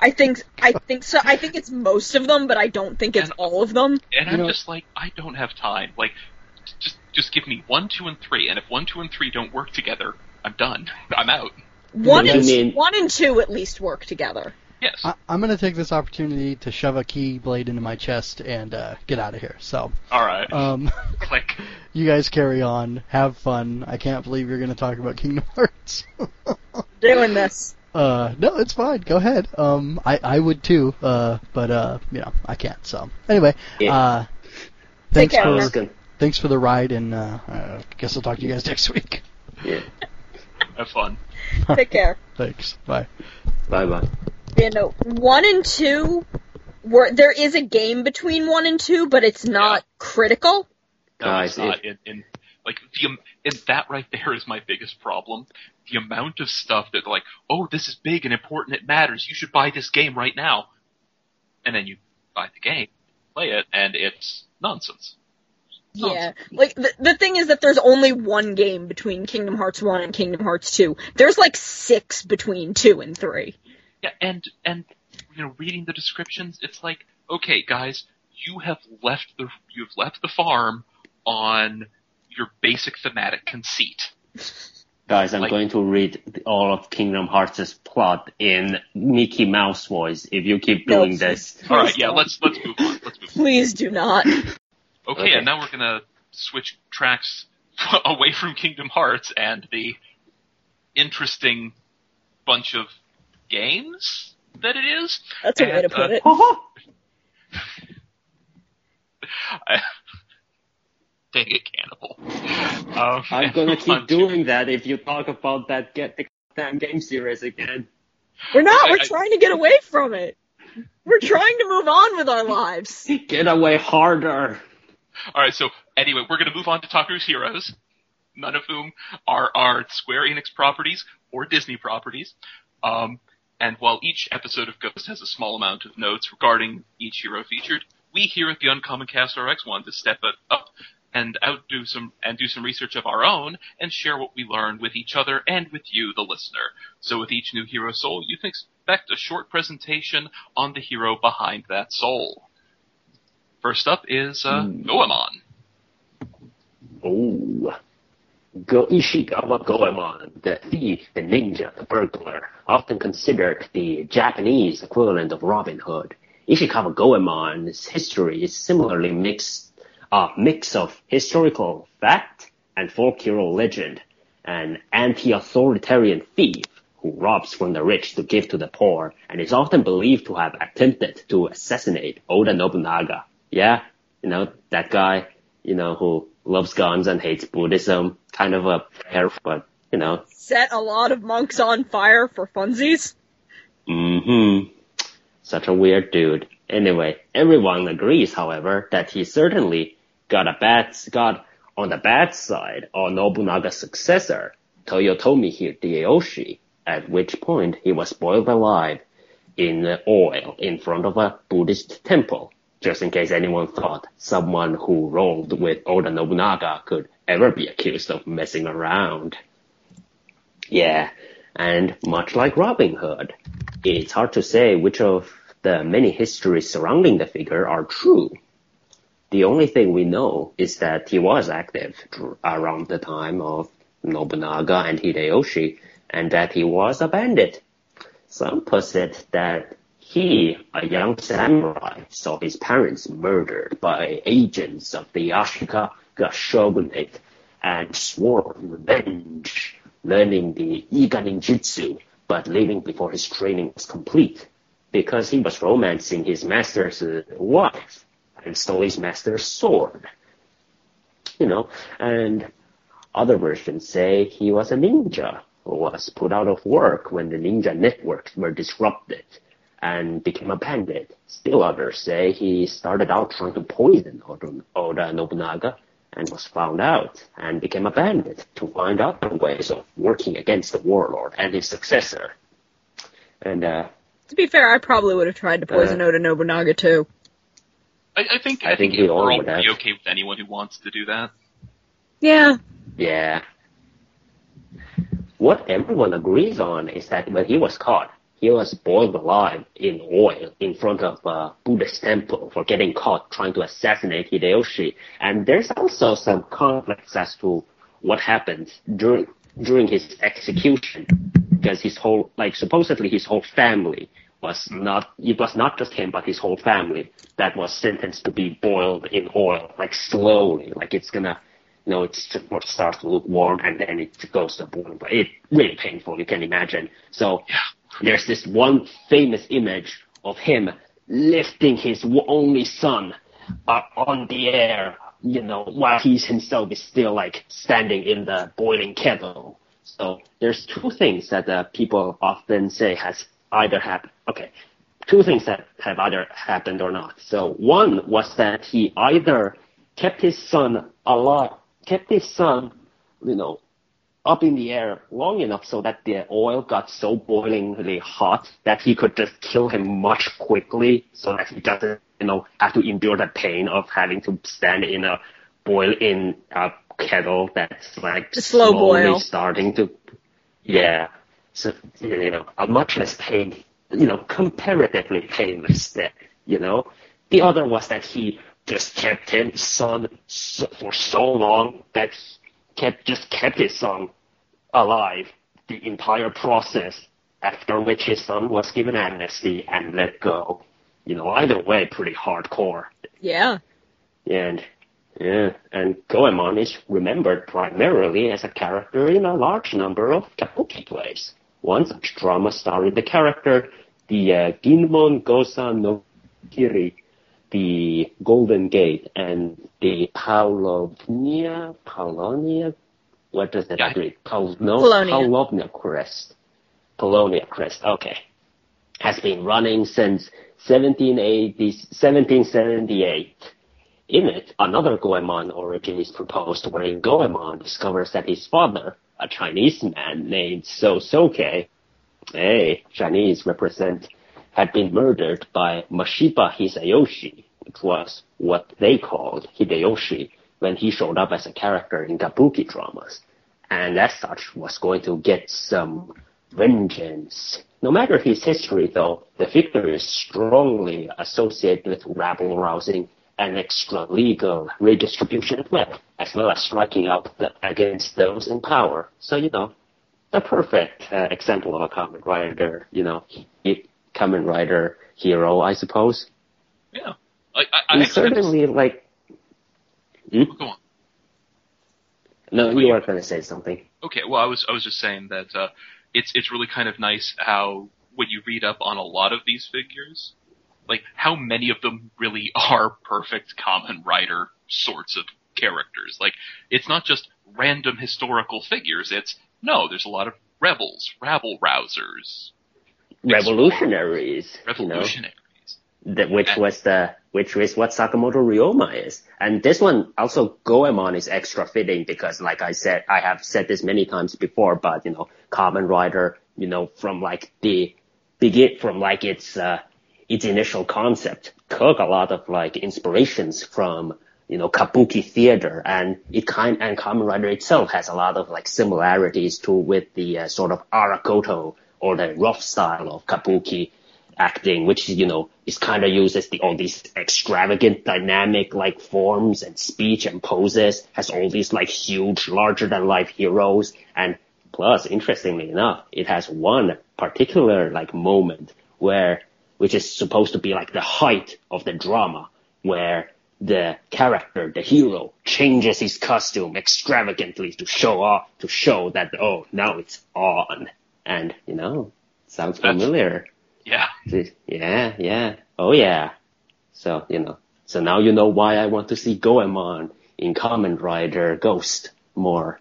I think I think so. I think it's most of them, but I don't think it's And- all of them. And You I'm know- just like, I don't have time. Like, just just give me one, two, and three, and if one, two, and three don't work together, I'm done. I'm out. One You and mean- one and two at least work together. Yes. I, I'm going to take this opportunity to shove a key blade into my chest and uh, get out of here. So, All right. um, Click. you guys carry on. Have fun. I can't believe you're going to talk about Kingdom Hearts. Doing this. uh, no, it's fine. Go ahead. Um, I, I would too, uh, but, uh, you know, I can't. So, anyway, Yeah. uh, Take thanks care. I was for, gonna, thanks for the ride, and uh, I guess I'll talk to you guys next week. yeah. Have fun. Take care. Thanks. Bye. Bye bye. Yeah, no, one and two, were, there is a game between one and two, but it's not Yeah. critical. No, Guys, it's not. In, in like the um, and that right there is my biggest problem. The amount of stuff that like, oh, this is big and important. It matters. You should buy this game right now. And then you buy the game, play it, and it's nonsense. Yeah, like, the, the thing is that there's only one game between Kingdom Hearts one and Kingdom Hearts two. There's like six between two and three. Yeah, and and you know, reading the descriptions, it's like, okay, guys, you have left the you've left the farm on your basic thematic conceit. Guys, I'm Like- going to read all of Kingdom Hearts' plot in Mickey Mouse voice if you keep No, doing this. All right, yeah, don't. let's let's move on. Let's move on. Please do not. Okay, Okay. and now we're gonna switch tracks away from Kingdom Hearts and the interesting bunch of games that it is. That's a way And, to put uh, it. I, dang it, Cannibal. Um, I'm and gonna move on keep to- doing that if you talk about that Get the Damn Game series again. We're not, I- we're I- trying to get away from it. We're trying to move on with our lives. Get away harder. All right, so anyway, we're gonna move on to Taku's Heroes, none of whom are are Square Enix properties or Disney properties. Um, and while each episode of Ghost has a small amount of notes regarding each hero featured, we here at the Uncommon Cast R X wanted to step it up and outdo some and do some research of our own and share what we learned with each other and with you, the listener. So with each new hero soul, you can expect a short presentation on the hero behind that soul. First up is uh, Hmm. Goemon. Oh. Go Ishikawa Goemon, the thief, the ninja, the burglar, often considered the Japanese equivalent of Robin Hood. Ishikawa Goemon's history is similarly mixed, a mix of historical fact and folk hero legend, an anti-authoritarian thief who robs from the rich to give to the poor, and is often believed to have attempted to assassinate Oda Nobunaga. Yeah, you know, that guy, you know, who loves guns and hates Buddhism, kind of a prayer, but, you know. Set a lot of monks on fire for funsies. Mm-hmm. Such a weird dude. Anyway, everyone agrees, however, that he certainly got a bad, got on the bad side of Nobunaga's successor, Toyotomi Hideyoshi, at which point he was boiled alive in oil in front of a Buddhist temple. Just in case anyone thought someone who rolled with Oda Nobunaga could ever be accused of messing around. Yeah, and much like Robin Hood, it's hard to say which of the many histories surrounding the figure are true. The only thing we know is that he was active around the time of Nobunaga and Hideyoshi, and that he was a bandit. Some posit that he, a young samurai, saw his parents murdered by agents of the Ashikaga shogunate and swore revenge, learning the Iga ninjutsu, but leaving before his training was complete, because he was romancing his master's uh, wife and stole his master's sword. You know, and other versions say he was a ninja who was put out of work when the ninja networks were disrupted and became a bandit. Still others say he started out trying to poison Oda, Oda Nobunaga and was found out and became a bandit to find other ways of working against the warlord and his successor. And, uh, To be fair, I probably would have tried to poison Uh, Oda Nobunaga too. I, I think I I, think, think we all we're all would have. pretty okay with anyone who wants to do that. Yeah. yeah. What everyone agrees on is that when he was caught, he was boiled alive in oil in front of a Buddhist temple for getting caught trying to assassinate Hideyoshi. And there's also some conflicts as to what happened during during his execution, because his whole, like, supposedly his whole family was not, it was not just him, but his whole family that was sentenced to be boiled in oil, like slowly, like it's gonna, you know, it's just starts to look warm and then it goes to boil. But it's really painful, you can imagine. So there's this one famous image of him lifting his only son up on the air, you know, while he himself is still like standing in the boiling kettle. So there's two things that uh, people often say has either happened. Okay, two things that have either happened or not. So one was that he either kept his son alive, kept his son, you know, up in the air long enough so that the oil got so boilingly hot that he could just kill him much quickly, so that he doesn't, you know, have to endure the pain of having to stand in a boil in a kettle that's like slow slowly boil. starting to, yeah. So, you know, a much less pain, you know, comparatively painless death, you know. The other was that he just kept his son so, for so long that he kept, just kept his son alive the entire process, after which his son was given amnesty and let go. You know, either way, pretty hardcore. Yeah. And, yeah, and Goemon is remembered primarily as a character in a large number of kabuki plays. One such drama starring the character, the uh, Ginmon Gosa no Kiri, the Golden Gate, and the Paulovnia, Paulonia, what does that Yeah. read? Paul, no, Polonia. Paulovnia Crest. Polonia Crest, okay. Has been running since seventeen eighty, seventeen seventy-eight. In it, another Goemon origin is proposed, wherein Goemon discovers that his father, a Chinese man named So Soke, a Chinese represent, had been murdered by Mashiba Hisayoshi, which was what they called Hideyoshi when he showed up as a character in kabuki dramas, and as such was going to get some vengeance. No matter his history, though, the figure is strongly associated with rabble-rousing and extra-legal redistribution of wealth, as well as striking out the, against those in power. So, you know, a perfect uh, example of a Kamen Rider, you know, he, Kamen Rider hero, I suppose. Yeah. Like, I, I And actually have to certainly, like... Hmm? Go on. No, Wait. you were going to say something. Okay, well, I was I was just saying that uh, it's it's really kind of nice how when you read up on a lot of these figures, like how many of them really are perfect Kamen Rider sorts of characters. Like it's not just random historical figures. It's no, there's a lot of rebels, rabble rousers, Revolutionaries, revolutionaries. you know, that, which was the which is what Sakamoto Ryoma is. And this one also Goemon is extra fitting because, like I said, I have said this many times before, but you know, Kamen Rider, you know, from like the begin from like its uh, its initial concept took a lot of like inspirations from, you know, kabuki theater, and it kind and Kamen Rider itself has a lot of like similarities to with the uh, sort of arakoto or the rough style of kabuki acting, which, you know, is kind of uses the all these extravagant dynamic like forms and speech and poses, has all these like huge larger than life heroes, and plus, interestingly enough, it has one particular like moment where which is supposed to be like the height of the drama, where the character, the hero, changes his costume extravagantly to show off, to show that, oh, now it's on. And, you know, sounds familiar. Yeah. Yeah, yeah. Oh, yeah. So, you know, so now you know why I want to see Goemon in Kamen Rider Ghost more.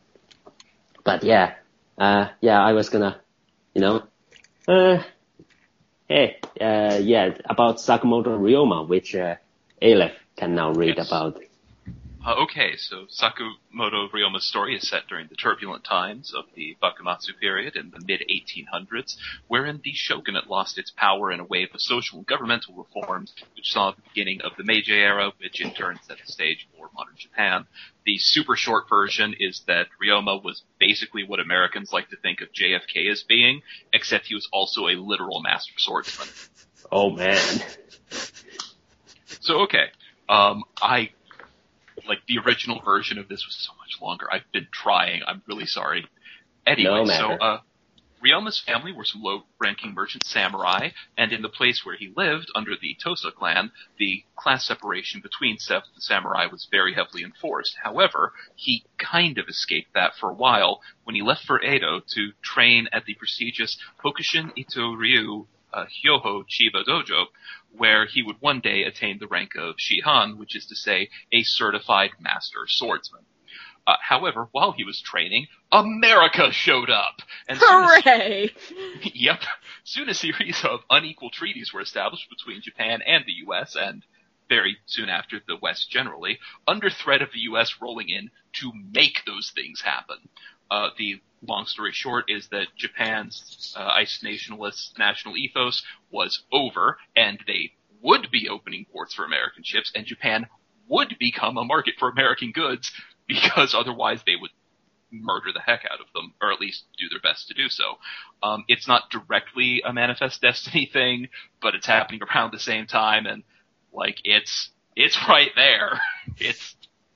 But yeah, uh, yeah, I was gonna, you know, uh, hey, uh, yeah, about Sakamoto Ryoma, which, uh, Aleph can now read Yes. about. Uh, okay, so Sakamoto Ryoma's story is set during the turbulent times of the Bakumatsu period in the mid eighteen hundreds, wherein the shogunate lost its power in a wave of social and governmental reforms, which saw the beginning of the Meiji era, which in turn set the stage for modern Japan. The super short version is that Ryoma was basically what Americans like to think of J F K as being, except he was also a literal master swordsman. Oh man. So okay, um, I... Like, the original version of this was so much longer. I've been trying. I'm really sorry. Anyway, No so, matter. uh, Ryoma's family were some low-ranking merchant samurai, and in the place where he lived, under the Tosa clan, the class separation between sa- the samurai was very heavily enforced. However, he kind of escaped that for a while when he left for Edo to train at the prestigious Hokushin Ito Ryu uh, Hyoho Chiba Dojo, where he would one day attain the rank of Shihan, which is to say, a certified master swordsman. Uh, however, while he was training, America showed up! And soon as- Hooray! Yep. Soon a series of unequal treaties were established between Japan and the U S, and very soon after the West generally, under threat of the U S rolling in to make those things happen. Uh, the long story short is that Japan's uh, isolationist national ethos was over, and they would be opening ports for American ships, and Japan would become a market for American goods, because otherwise they would murder the heck out of them, or at least do their best to do so. Um, it's not directly a Manifest Destiny thing, but it's happening around the same time, and, like, it's, it's right there. It's,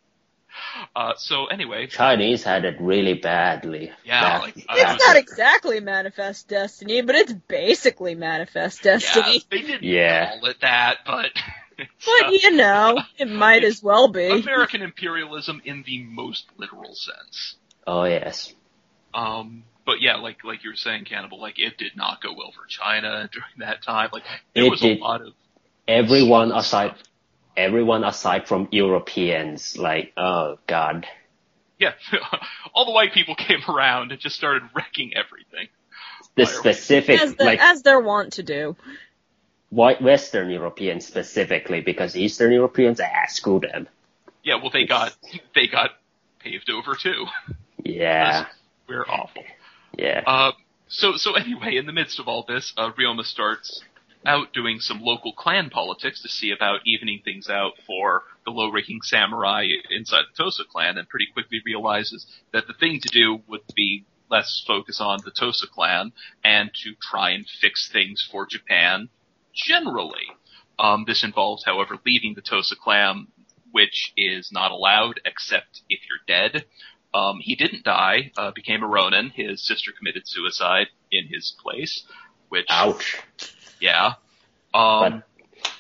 uh, so anyway. Chinese had it really badly. Yeah, Bad- like, uh, It's not exactly Manifest Destiny, but it's basically Manifest Destiny. Yeah, they didn't Yeah. call it that, but... But, you know, it might as well be. American imperialism in the most literal sense. Oh yes. Um, but yeah, like like you were saying, Cannibal, like it did not go well for China during that time. Like there It was did. a lot of Everyone aside, everyone aside from Europeans, like, oh god. yeah, all the white people came around and just started wrecking everything. The Fire- specific, As, the, like, as they're wont to do. white Western Europeans specifically, because Eastern Europeans, ah, screw them. Yeah, well they got they got paved over too. Yeah, We're awful. yeah. Uh, so, so anyway, in the midst of all this, uh, Ryoma starts out doing some local clan politics to see about evening things out for the low-ranking samurai inside the Tosa clan, and pretty quickly realizes that the thing to do would be less focus on the Tosa clan and to try and fix things for Japan generally. Um, this involves, however, leaving the Tosa clan, which is not allowed except if you're dead. Um, he didn't die, uh, became a Ronin. His sister committed suicide in his place, which, Ouch. yeah. Um, But-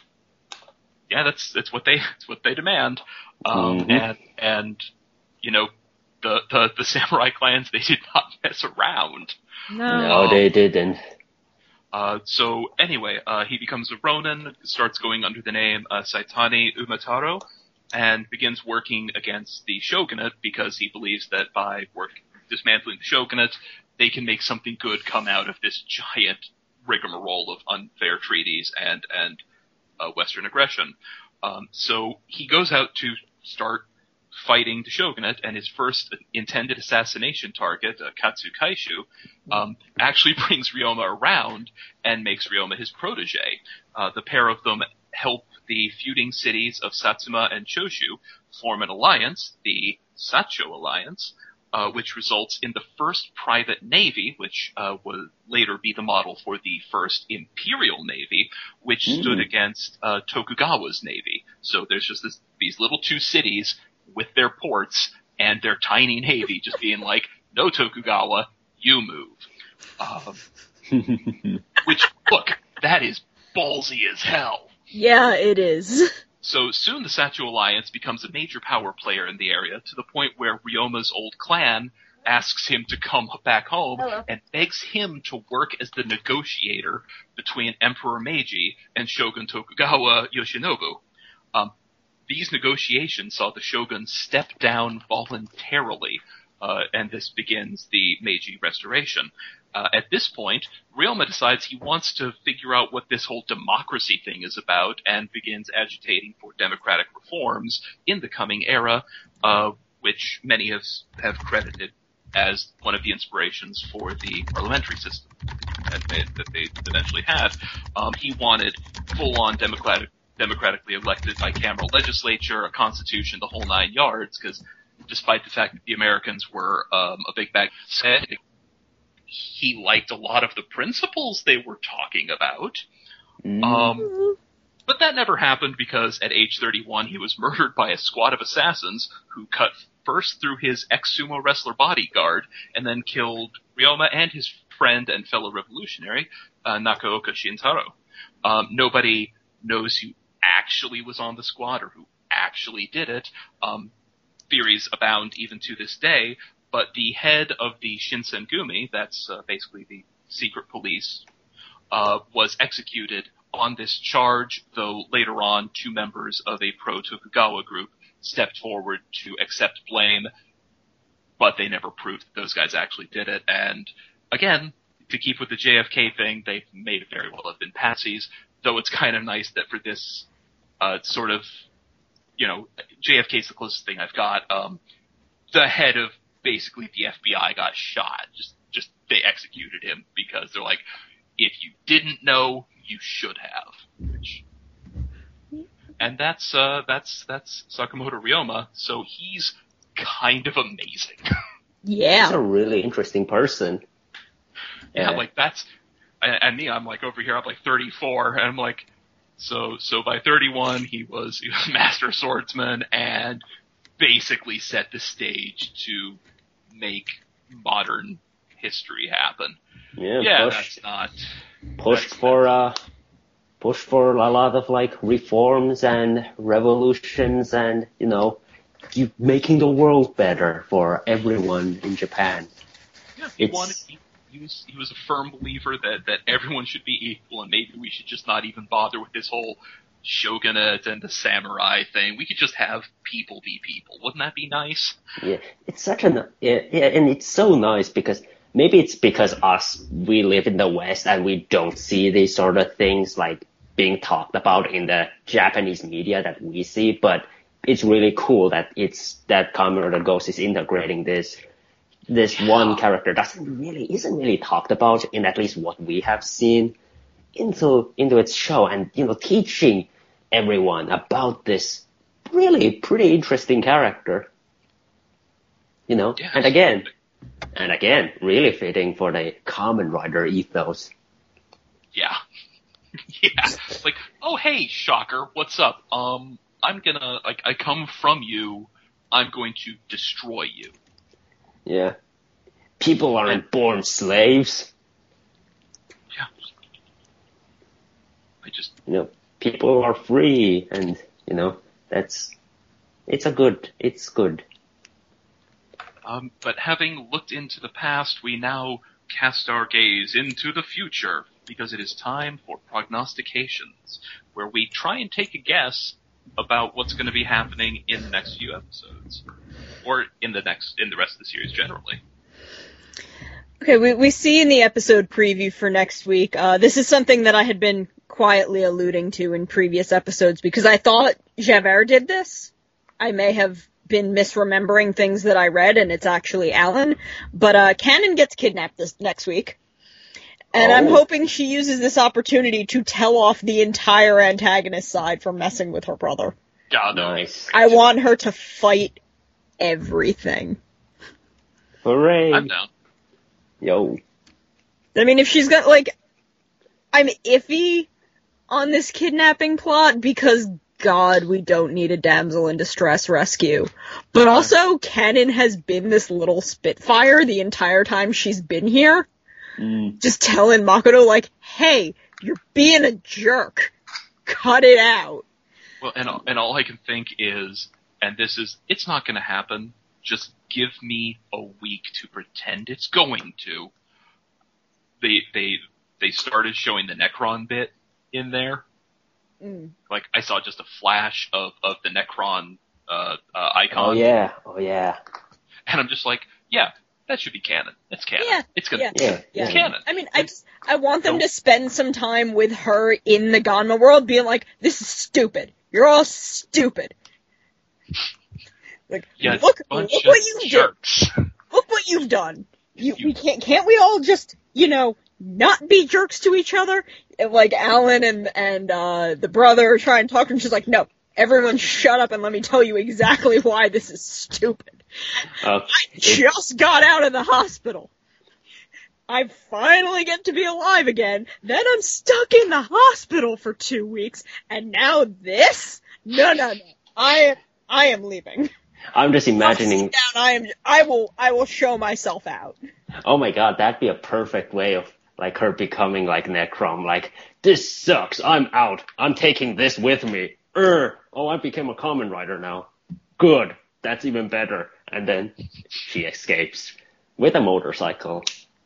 yeah, that's, that's what they, that's what they demand. Um, Mhm. and, and, you know, the, the, the samurai clans, they did not mess around. No. No, they didn't. Uh, so anyway, uh, he becomes a Ronin, starts going under the name, uh, Saitani Umataro, and begins working against the shogunate because he believes that by work dismantling the shogunate, they can make something good come out of this giant rigmarole of unfair treaties and and uh, Western aggression. Um, so he goes out to start fighting the shogunate, and his first intended assassination target, uh, Katsu Kaishu, um, actually brings Ryoma around and makes Ryoma his protege. Uh, the pair of them help the feuding cities of Satsuma and Choshu form an alliance, the Sacho Alliance, uh, which results in the first private navy, which uh, will later be the model for the first imperial navy, which Mm. stood against uh, Tokugawa's navy. So there's just this, these little two cities with their ports and their tiny navy just being like, no Tokugawa, you move. Um, which, look, that is ballsy as hell. Yeah, it is. So soon the Sacho Alliance becomes a major power player in the area, to the point where Ryoma's old clan asks him to come back home Hello. and begs him to work as the negotiator between Emperor Meiji and Shogun Tokugawa Yoshinobu. Um, these negotiations saw the shogun step down voluntarily, uh, and this begins the Meiji Restoration. Uh, at this point, Ryoma decides he wants to figure out what this whole democracy thing is about and begins agitating for democratic reforms in the coming era, uh, which many have, have credited as one of the inspirations for the parliamentary system that they, that they eventually had. Um, he wanted full-on democratic, democratically elected bicameral legislature, a constitution, the whole nine yards, because despite the fact that the Americans were um, a big bag of he liked a lot of the principles they were talking about. Mm. Um, but that never happened because at age thirty-one he was murdered by a squad of assassins who cut first through his ex-sumo wrestler bodyguard and then killed Ryoma and his friend and fellow revolutionary, uh, Nakaoka Shintaro. Um, nobody knows who actually was on the squad or who actually did it. Um, theories abound even to this day. But the head of the Shinsengumi, that's uh, basically the secret police, uh, was executed on this charge, though later on two members of a pro-Tokugawa group stepped forward to accept blame, but they never proved that those guys actually did it. And again, to keep with the J F K thing, they may very well have been patsies, though it's kind of nice that for this uh, sort of, you know, J F K's the closest thing I've got, um, the head of basically the F B I got shot. Just, just they executed him because they're like, if you didn't know, you should have. Which, and that's uh, that's that's Sakamoto Ryoma. So he's kind of amazing. Yeah, he's a really interesting person. Yeah, yeah. like that's and, and me. I'm like over here. I'm like thirty-four, and I'm like, so so by thirty-one he was, he was a master swordsman and basically set the stage to make modern history happen. Yeah, yeah push, that's not pushed that's, for uh, pushed for a lot of like reforms and revolutions, and you know, you making the world better for everyone in Japan. Yeah, he it's, wanted. He, he was he was a firm believer that that everyone should be equal, and maybe we should just not even bother with this whole shogunate and the samurai thing. We could just have people be people. Wouldn't that be nice? Yeah, it's such a yeah, yeah, and it's so nice because maybe it's because us we live in the West and we don't see these sort of things like being talked about in the Japanese media that we see. But it's really cool that it's that Kamen Ghost is integrating this this yeah. one character doesn't really isn't really talked about in at least what we have seen into into its show, and you know, teaching everyone about this really pretty interesting character. You know, yeah, and again, and again, really fitting for the Kamen Rider ethos. Yeah. yeah. Like, oh hey, shocker, what's up? Um, I'm gonna, like, I come from you, I'm going to destroy you. Yeah. People aren't born slaves. Yeah. I just... You know, people are free, and, you know, that's... It's a good... It's good. Um, but having looked into the past, we now cast our gaze into the future, because it is time for prognostications, where we try and take a guess about what's going to be happening in the next few episodes. Or in the next... in the rest of the series generally. Okay, we we see in the episode preview for next week, uh, this is something that I had been quietly alluding to in previous episodes, because I thought Javert did this. I may have been misremembering things that I read, and it's actually Alan. But uh, Cannon gets kidnapped this next week, and oh. I'm hoping she uses this opportunity to tell off the entire antagonist side for messing with her brother. Yeah, nice. I want her to fight everything. Hooray! I'm down. Yo. I mean, if she's got, like, I'm iffy on this kidnapping plot because, God, we don't need a damsel in distress rescue. But also, Cannon has been this little spitfire the entire time she's been here. Mm. Just telling Makoto, like, hey, you're being a jerk. Cut it out. Well, and, and all I can think is, and this is, it's not going to happen, just give me a week to pretend it's going to. They they they started showing the Necron bit in there. Mm. Like, I saw just a flash of, of the Necron uh, uh, icon. Oh, yeah. Oh, yeah. And I'm just like, yeah, that should be canon. It's canon. Yeah, it's gonna, yeah, Yeah. yeah. it's canon. I mean, I just, I want them Don't- to spend some time with her in the Ganma world being like, this is stupid. You're all stupid. Like, Yeah, look, bunch look of what you've done. jerks. Look what you've done. You, we can't, can't we all just, you know, not be jerks to each other? And like Alan and, and, uh, the brother try and talk to him. She's like, no, everyone shut up and let me tell you exactly why this is stupid. Uh, I just got out of the hospital. I finally get to be alive again. Then I'm stuck in the hospital for two weeks. And now this? No, no, no. I, I am leaving. I'm just I'll imagining. sit down. I am, I will, I will show myself out. Oh my god, that'd be a perfect way of like her becoming like Necrom. Like, this sucks. I'm out. I'm taking this with me. Er. Oh, I became a common writer now. Good. That's even better. And then she escapes with a motorcycle.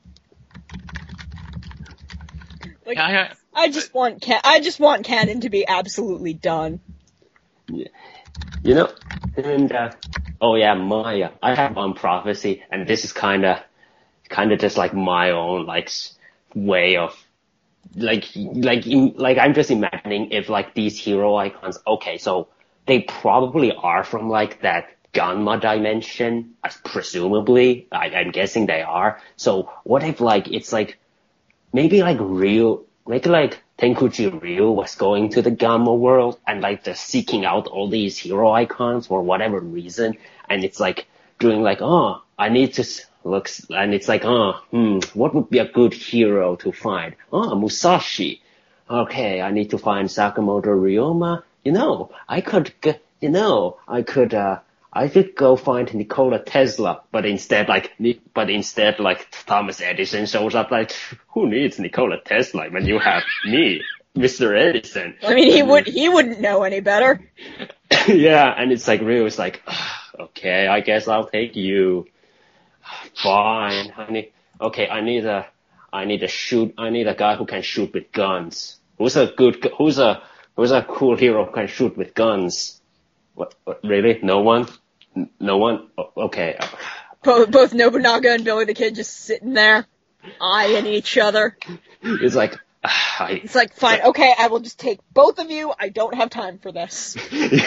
Like, Yeah, I, I just want Ca- I just want Canon to be absolutely done. You know, and uh, oh yeah, Maya. I have one prophecy, and this is kind of, kind of just like my own like s- way of, like, like, im- like I'm just imagining if like these hero icons. Okay, so they probably are from like that Ganma dimension, as presumably. I, I'm guessing they are. So what if like it's like maybe like Ryu, maybe like Tenkuchi Ryu was going to the Ganma world and like just seeking out all these hero icons for whatever reason, and it's like doing like, oh, I need to s- look, s- and it's like, oh, hmm, what would be a good hero to find? Oh, Musashi. Okay, I need to find Sakamoto Ryoma. You know, I could, g- you know, I could, uh, I could go find Nikola Tesla, but instead, like, Ni- but instead, like, Thomas Edison shows up, like, who needs Nikola Tesla when you have me, Mister Edison? I mean, he would he wouldn't know any better. Yeah, and it's like, Ryu is like, okay, I guess I'll take you. Fine, I need, okay, I need a, I need a shoot, I need a guy who can shoot with guns. Who's a good, gu- who's a, who's a cool hero who can shoot with guns? What, what really? No one? N- No one? O- okay. Both, both Nobunaga and Billy the Kid just sitting there, eyeing each other. It's like, I, It's like, fine, okay, I will just take both of you. I don't have time for this.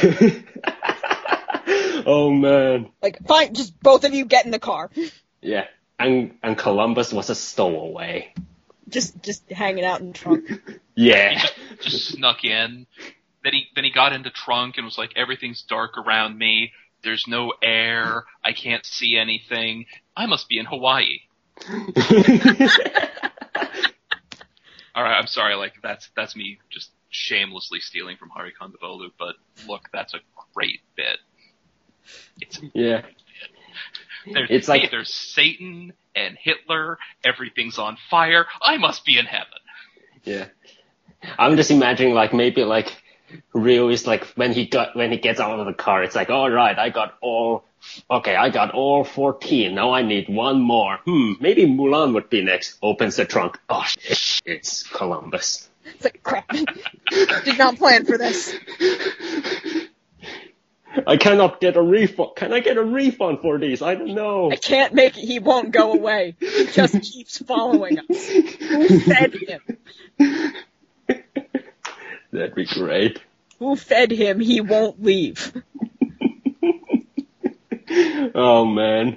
oh man. Like, fine, just both of you get in the car. Yeah. And, and Columbus was a stowaway. Just, just hanging out in the trunk. he Yeah. just, just snuck in. Then he then he got in the trunk and was like, everything's dark around me. There's no air. I can't see anything. I must be in Hawaii. All right, I'm sorry. Like that's that's me just shamelessly stealing from Hari Kondabolu, but look, that's a great bit. It's yeah. there's, It's hey, like- there's Satan and Hitler. Everything's on fire. I must be in heaven. Yeah. I'm just imagining like maybe like Ryu is like when he got when he gets out of the car, it's like, all right, I got all okay, I got all fourteen. Now I need one more. Hmm, maybe Mulan would be next. Opens the trunk. Oh shit, it's Columbus. It's like, crap. Did not plan for this. I cannot get a refund. Can I get a refund for these? I don't know. I can't make it. He won't go away. He just keeps following us. Who fed him? That'd be great. Who fed him? He won't leave. Oh man.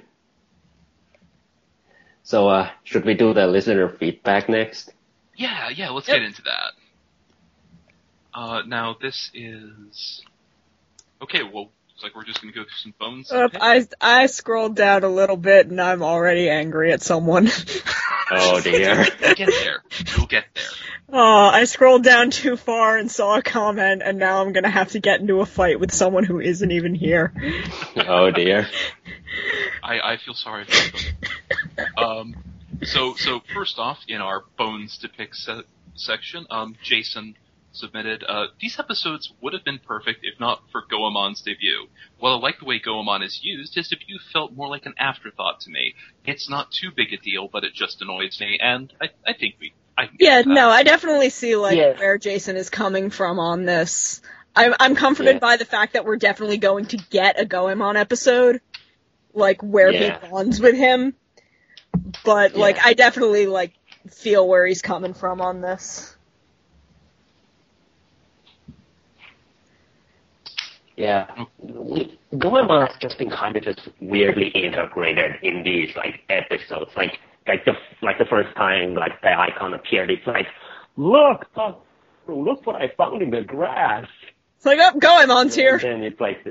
So uh should we do the listener feedback next? Yeah, yeah, let's Yep. get into that. Uh, now this is okay. Well, it's like we're just gonna go through some phones. Uh, I I scrolled down a little bit and I'm already angry at someone. Oh dear. We'll get there. We'll get there. Oh, I scrolled down too far and saw a comment, and now I'm gonna have to get into a fight with someone who isn't even here. Oh dear. I, I feel sorry for them. Um, so so first off, in our bones to pick se- section, um, Jason submitted, uh, these episodes would have been perfect if not for Goemon's debut. While I like the way Goemon is used, his debut felt more like an afterthought to me. It's not too big a deal, but it just annoys me, and I, I think we, I can get Yeah, to that. no, I definitely see like Yeah. where Jason is coming from on this. I'm I'm comforted Yeah. by the fact that we're definitely going to get a Goemon episode. like where Yeah. he bonds with him. But like Yeah. I definitely like feel where he's coming from on this. Yeah. Goemon has just been kind of just weirdly integrated in these like episodes. Like like the like the first time like the icon appeared, it's like, look, oh, look what I found in the grass. It's like, oh, Goemon's here. And then it's like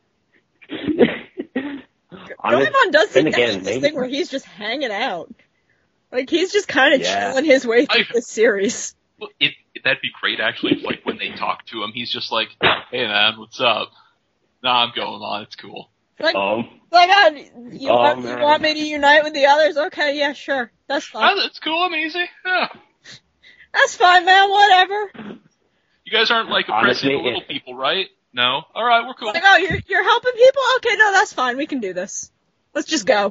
Goemon does seem then to have again, this maybe, thing where he's just hanging out. Like he's just kind of Yeah. chilling his way through I- this series. Well, it, that'd be great, actually. Like, when they talk to him, he's just like, hey, man, what's up? Nah, I'm going on. It's cool. Like, um, like uh, you, Oh, want, you man. want me to unite with the others? Okay, yeah, sure. That's fine. Oh, that's cool. I'm easy. Yeah. That's fine, man. Whatever. You guys aren't, like, oppressing Honestly, the little it- people, right? No? Alright, we're cool. Like, oh, you're you're helping people? Okay, no, that's fine. We can do this. Let's just go.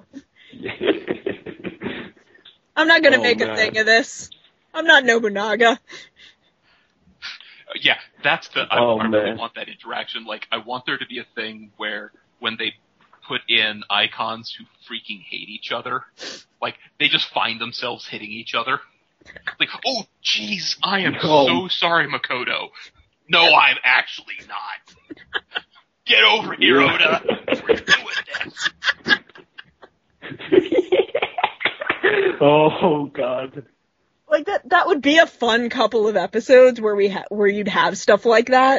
I'm not gonna Oh, make a man. thing of this. I'm not Nobunaga. Yeah, that's the, I, Oh, I really man. want that interaction. Like, I want there to be a thing where when they put in icons who freaking hate each other, like, they just find themselves hitting each other. Like, oh, jeez, I am Oh. so sorry, Makoto. No, I'm actually not. Get over here, Oda. We're doing this. Oh God. Like that that would be a fun couple of episodes where we ha- where you'd have stuff like that.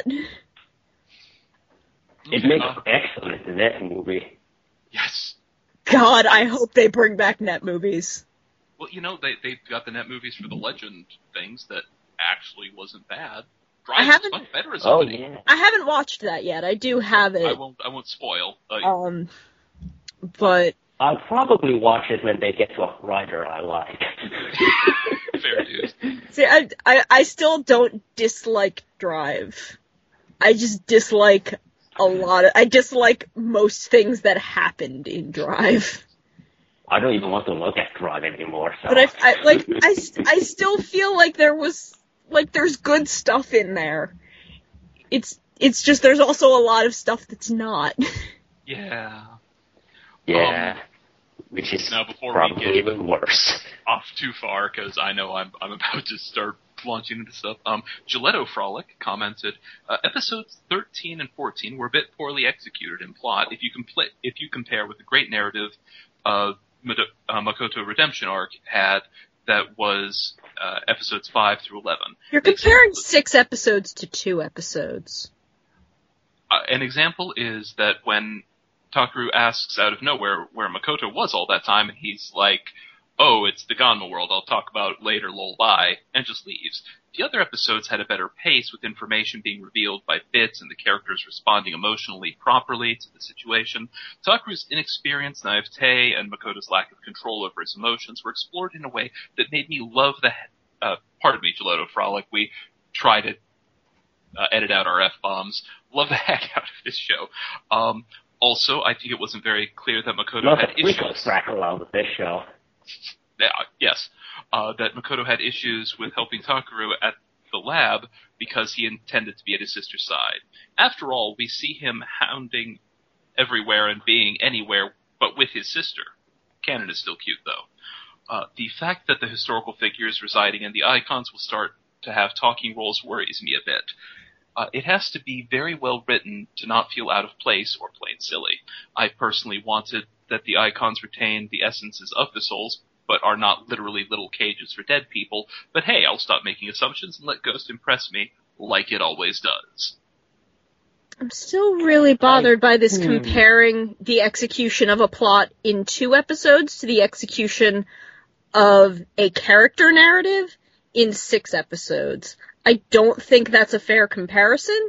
It makes Uh, excellent in that movie. yes. God, I hope they bring back net movies. Well, you know, they they got the net movies for the Legend things that actually wasn't bad. Drive I was haven't- much better as Oh somebody. yeah. I haven't watched that yet. I do have I it. won't I won't spoil. Uh, Um, but I'll probably watch it when they get to a writer I like. fair dues. see, I, I I still don't dislike Drive. I just dislike a lot of. I dislike most things that happened in Drive. I don't even want to look at Drive anymore. So. But I, I like I, st- I still feel like there was like there's good stuff in there. It's it's just there's also a lot of stuff that's not. Yeah. yeah, which is Now, before we probably get- even worse. Off too far because I know I'm I'm about to start launching into stuff. Um, Giletto Frolic commented, uh, episodes thirteen and fourteen were a bit poorly executed in plot. If you compl- if you compare with the great narrative, uh, Mado- uh, Makoto Redemption arc had, that was uh, episodes five through eleven. You're comparing six episodes to two episodes. Uh, an example is that when Takaru asks out of nowhere where Makoto was all that time, and he's like, oh, it's the Ganma world, I'll talk about it later, lol, bye, and just leaves. The other episodes had a better pace, with information being revealed by bits and the characters responding emotionally properly to the situation. Takaru's inexperience, naivete, and Makoto's lack of control over his emotions were explored in a way that made me love the, uh, pardon me, Giletto Frolic, we try to uh, edit out our F-bombs, love the heck out of this show. Um, also, I think it wasn't very clear that Makoto Lots had of freak issues. crackle out of this show. Yeah, yes, uh, that Makoto had issues with helping Takaru at the lab because he intended to be at his sister's side. After all, we see him hounding everywhere and being anywhere but with his sister. Canon is still cute, though. Uh, the fact that the historical figures residing in the icons will start to have talking roles worries me a bit. Uh, it has to be very well written to not feel out of place or plain silly. I personally wanted that the icons retain the essences of the souls, but are not literally little cages for dead people. But hey, I'll stop making assumptions and let Ghost impress me, like it always does. I'm still really bothered by this hmm. comparing the execution of a plot in two episodes to the execution of a character narrative in six episodes. I don't think that's a fair comparison.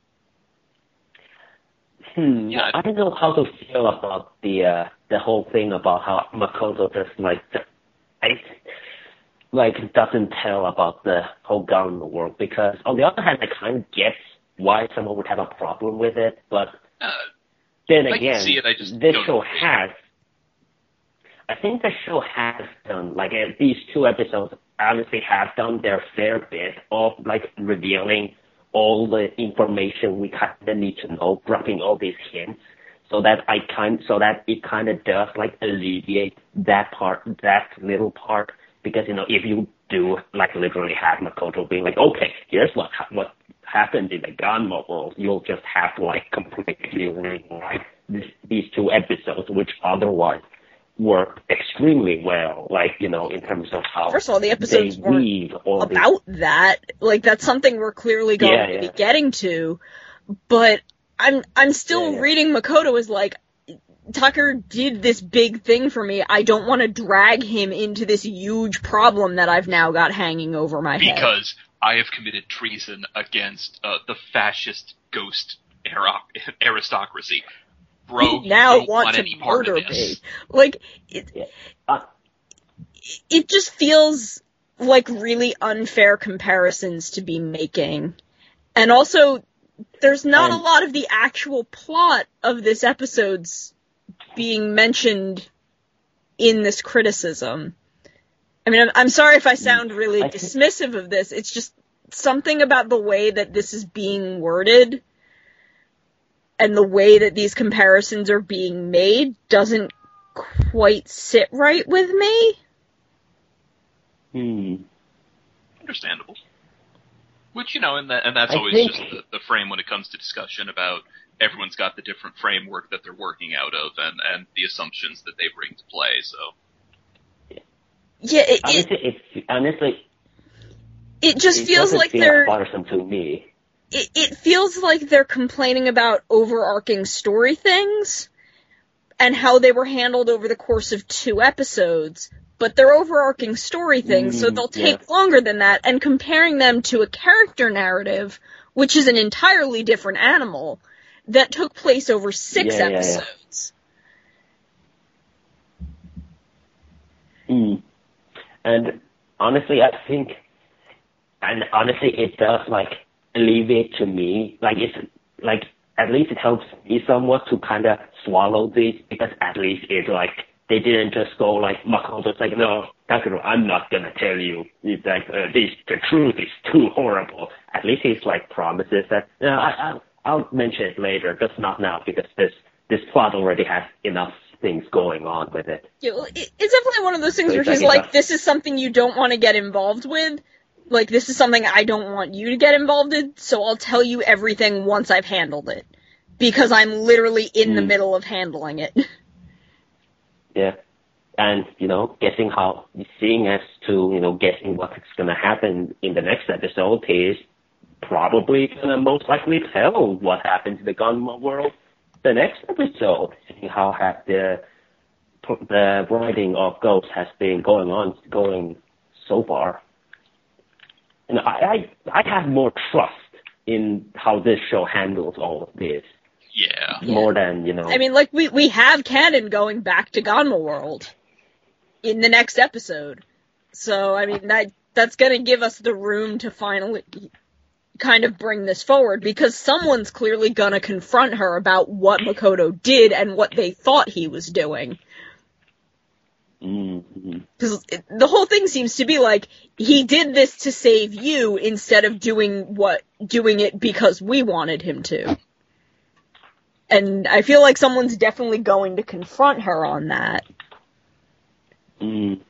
Hmm. Yeah. I don't know how to feel about the uh, the whole thing about how Makoto just like I, like doesn't tell about the whole Ganma world, because on the other hand, I kind of get why someone would have a problem with it, but Uh, then I can again, see it, I just this don't show agree. has. I think the show has done, like, uh, these two episodes honestly have done their fair bit of, like, revealing all the information we kind of need to know, dropping all these hints. so that I kind, so that it kind of does like alleviate that part, that little part, because you know if you do like literally have Makoto being like, okay, here's what ha- what happened in the Ganma world, you'll just have to like completely rewrite this, these two episodes, which otherwise work extremely well, like, you know, in terms of how First of all, the episodes they weren't weave all about these... that. Like, that's something we're clearly going Yeah, to yeah. be getting to. But I'm I'm still Yeah, yeah. reading Makoto as like, Tucker did this big thing for me. I don't want to drag him into this huge problem that I've now got hanging over my head. Because I have committed treason against uh, the fascist ghost aro- aristocracy. Bro, You now don't want, want to any part murder of this. me. Like, it, Yeah. Uh, it just feels like really unfair comparisons to be making. And also, there's not And- a lot of the actual plot of this episode's being mentioned in this criticism. I mean, I'm, I'm sorry if I sound really I think- dismissive of this. It's just something about the way that this is being worded and the way that these comparisons are being made doesn't quite sit right with me. hmm. Understandable. Which, you know, and, that, and that's I always think- just the, the frame when it comes to discussion about everyone's got the different framework that they're working out of and, and the assumptions that they bring to play, so... Yeah, it, it, Honestly, it's, honestly, it just it feels doesn't like feel they're... bothersome to me. It, it feels like they're complaining about overarching story things and how they were handled over the course of two episodes, but they're overarching story things, so Mm, they'll take yeah. longer than that, and comparing them to a character narrative, which is an entirely different animal, that took place over six Yeah, yeah, yeah. episodes. Mm. And honestly, I think, and honestly, it does like alleviate to me, like it's like at least it helps me somewhat to kind of swallow this, because at least it's like they didn't just go like Makoto's like, no, Takeru, I'm not gonna tell you. It's like uh, this, the truth is too horrible. At least he's like promises that no, I, I'll I'll mention it later, just not now, because this this plot already has enough things going on with it. Yeah, well, it, it's definitely one of those things So where it's he's like it like, does- this is something you don't want to get involved with. Like, this is something I don't want you to get involved in, so I'll tell you everything once I've handled it. Because I'm literally in the Mm. middle of handling it. Yeah. And, you know, guessing how, seeing as to, you know, guessing what's going to happen in the next episode is probably going to most likely tell what happens in the Gunma world the next episode. Seeing how have the, the writing of Ghost has been going on, going so far. And I, I, I have more trust in how this show handles all of this. Yeah. Yeah. More than, you know. I mean, like, we, we have canon going back to Ganma World in the next episode. So, I mean, that that's going to give us the room to finally kind of bring this forward, because someone's clearly going to confront her about what Makoto did and what they thought he was doing. Mm-hmm. Because the whole thing seems to be like, he did this to save you instead of doing what doing it because we wanted him to. And I feel like someone's definitely going to confront her on that. Mm.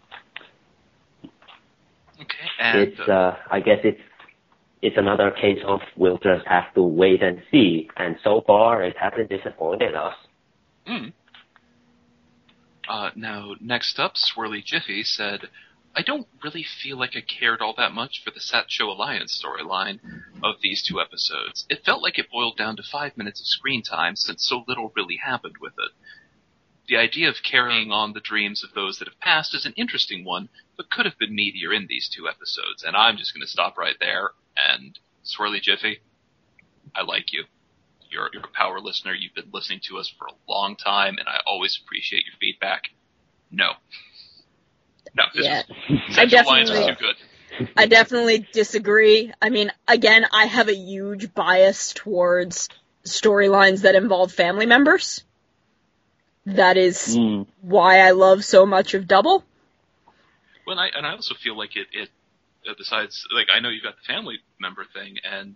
Okay, and... It's, uh, I guess it's, it's another case of we'll just have to wait and see. And so far, it hasn't disappointed us. Mm. Uh, now, next up, Swirly Jiffy said, I don't really feel like I cared all that much for the Satcho Alliance storyline of these two episodes. It felt like it boiled down to five minutes of screen time, since so little really happened with it. The idea of carrying on the dreams of those that have passed is an interesting one, but could have been meatier in these two episodes, and I'm just going to stop right there, and Swirly Jiffy, I like you. You're, you're a power listener, you've been listening to us for a long time, and I always appreciate your feedback. No. No, this Yeah. was, I Satcho Alliance was definitely- too good. I definitely disagree. I mean, again, I have a huge bias towards storylines that involve family members. That is Mm. why I love so much of Double. Well, and I, and I also feel like it, it, uh, besides, like, I know you've got the family member thing, and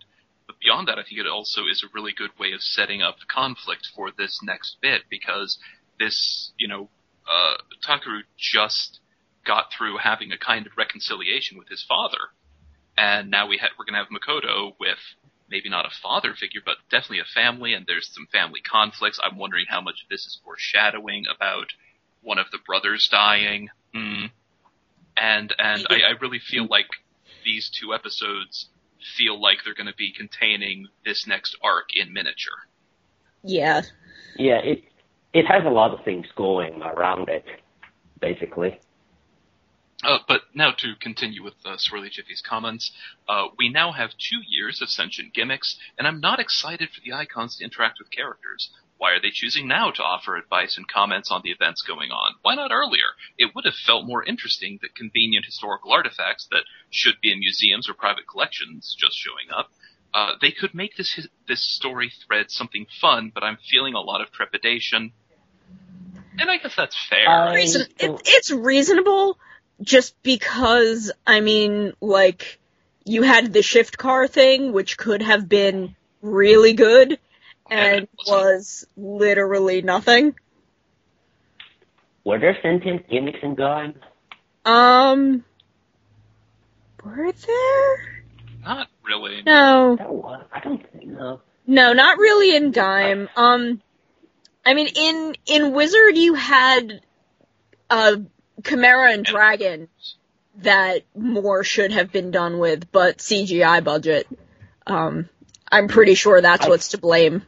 but beyond that, I think it also is a really good way of setting up conflict for this next bit, because this, you know, uh, Takeru just got through having a kind of reconciliation with his father, and now we ha- we're going to have Makoto with maybe not a father figure, but definitely a family, and there's some family conflicts. I'm wondering how much of this is foreshadowing about one of the brothers dying. Mm. And and I, I really feel like these two episodes feel like they're going to be containing this next arc in miniature. Yeah. Yeah, it it has a lot of things going around it, basically. Uh, but now to continue with uh, Swirly Jiffy's comments, uh, we now have two years of sentient gimmicks, and I'm not excited for the icons to interact with characters. Why are they choosing now to offer advice and comments on the events going on? Why not earlier? It would have felt more interesting that convenient historical artifacts that should be in museums or private collections just showing up. Uh, they could make this this story thread something fun, but I'm feeling a lot of trepidation. And I guess that's fair. I Reason- it, don't- it's reasonable, just because, I mean, like, you had the shift car thing, which could have been really good, and was literally nothing. Were there sentient gimmicks in Gaim? Um, were there? Not really. No. There was. I don't think no. No, not really in Gaim. Um, I mean, in, in Wizard you had, uh, Chimera and Dragon that more should have been done with, but C G I budget. Um, I'm pretty sure that's I- what's to blame.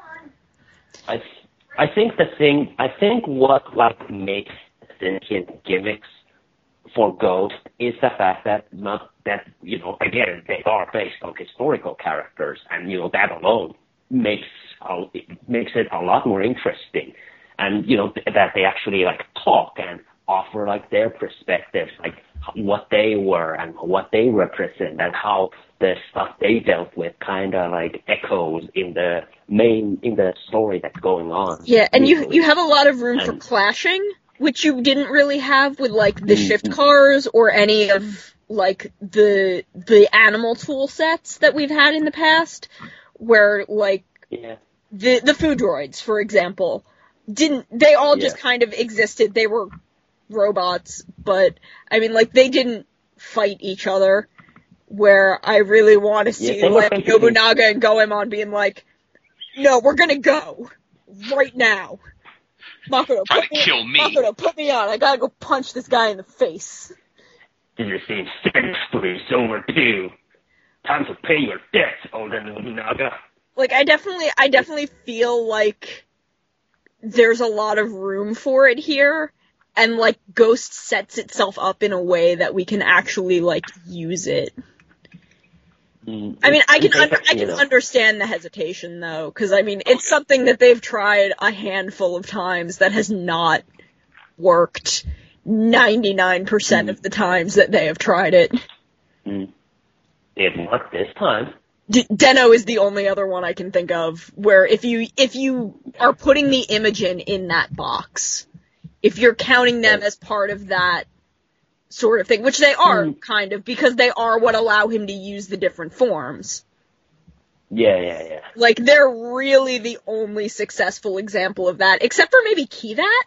I I think the thing I think what like makes sentient gimmicks for Ghost is the fact that not that you know again they are based on historical characters, and you know that alone makes uh, it makes it a lot more interesting, and you know that they actually like talk and offer like their perspectives, like what they were and what they represent, and how the stuff they dealt with kind of like echoes in the main in the story that's going on. Yeah, and you usually. you have a lot of room for And- clashing, which you didn't really have with like the Mhm. shift cars or any of like the the animal tool sets that we've had in the past, where like Yeah. the the food droids, for example, didn't they all just Yeah. kind of existed? They were robots, but I mean, like they didn't fight each other. Where I really want to Yeah, see they were like basically- Nobunaga and Goemon being like, "No, we're gonna go right now." Makoto, Try put to me, kill me. Makoto, put me on. I gotta go punch this guy in the face. This is centuries overdue. Time to pay your debts, Oda Nobunaga. Like, I definitely, I definitely feel like there's a lot of room for it here, and like Ghost sets itself up in a way that we can actually like use it. Mm, I mean, I can they- under, I you can know, understand the hesitation though, because I mean, it's something that they've tried a handful of times that has not worked ninety-nine percent Mm. of the times that they have tried it. mm, it worked this time. D- Deno is the only other one I can think of where if you if you are putting the Imogen in that box, if you're counting them as part of that sort of thing, which they are Mm. kind of, because they are what allow him to use the different forms. Yeah, yeah, yeah. Like, they're really the only successful example of that, except for maybe Kivat?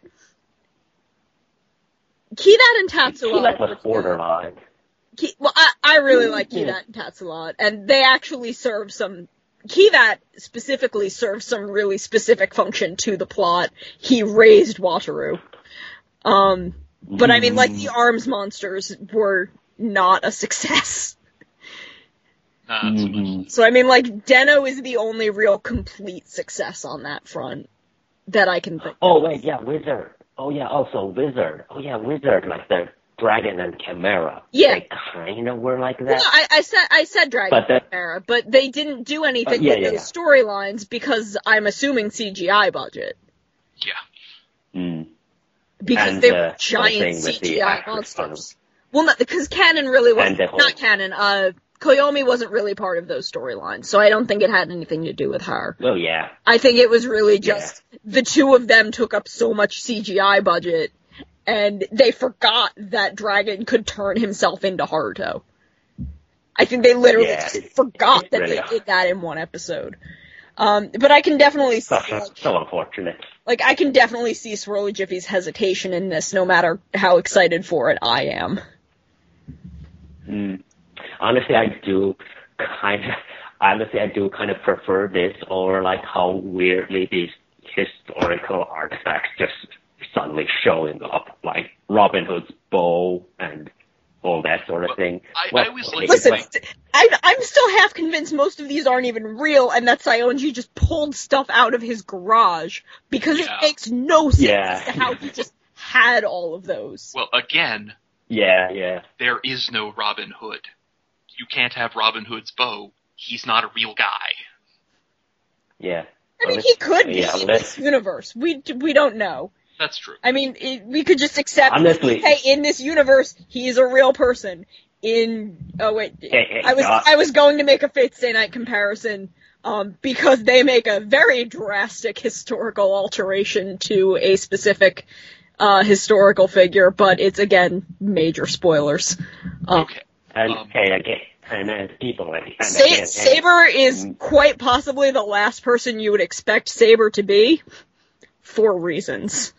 Kivat and Tatsuo. That was borderline. Ki- well, I, I really like Yeah. Kivat and Tatsuo, and they actually serve some... Kivat specifically serves some really specific function to the plot. He raised Wataru. Um, but I mean, like, the arms monsters were not a success. Nah, not so much. Mhm. So I mean, like, Deno is the only real complete success on that front that I can think Oh of. wait, yeah, Wizard. Oh yeah, also Wizard. Oh yeah, Wizard, like the Dragon and Chimera. Yeah. They kind of were like that. Well, I, I said I said Dragon But the- Chimera, but they didn't do anything Uh, yeah, with yeah, those storylines because I'm assuming C G I budget. Yeah. Mm. Because And, they uh, were whole giant thing with C G the I actress monsters. Well, not because canon really wasn't, And the whole- not canon, uh, Koyomi wasn't really part of those storylines, so I don't think it had anything to do with her. Well, yeah. I think it was really just the two of them took up so much C G I budget, and they forgot that Dragon could turn himself into Haruto. I think they literally Yeah, just forgot that really they are. did that in one episode. Um, but I can definitely see, So, like, so unfortunate. like, I can definitely see Swirly Jiffy's hesitation in this, no matter how excited for it I am. Mm. Honestly, I do kind of, honestly, I do kind of prefer this over like how weirdly these historical artifacts just suddenly showing up, like Robin Hood's bow and all that sort of Well, thing. I- I Well, always okay, like- Listen, like- I'm, I'm still half convinced most of these aren't even real, and that Sionji just pulled stuff out of his garage, because Yeah. it makes no sense Yeah. as to how he just had all of those. Well, again, yeah, yeah. there is no Robin Hood. You can't have Robin Hood's bow. He's not a real guy. Yeah. I mean, he could be Yeah, in unless- this universe. We, we don't know. That's true. I mean, it, we could just accept, Honestly- hey, in this universe, he's a real person. In, oh wait, Hey, hey, I was, uh, I was going to make a Fate Stay Night comparison, um, because they make a very drastic historical alteration to a specific, uh, historical figure, but it's, again, major spoilers. Um, Okay. And Um, hey, again, and then people, and Sa- again, Saber is Mm. quite possibly the last person you would expect Saber to be, for reasons.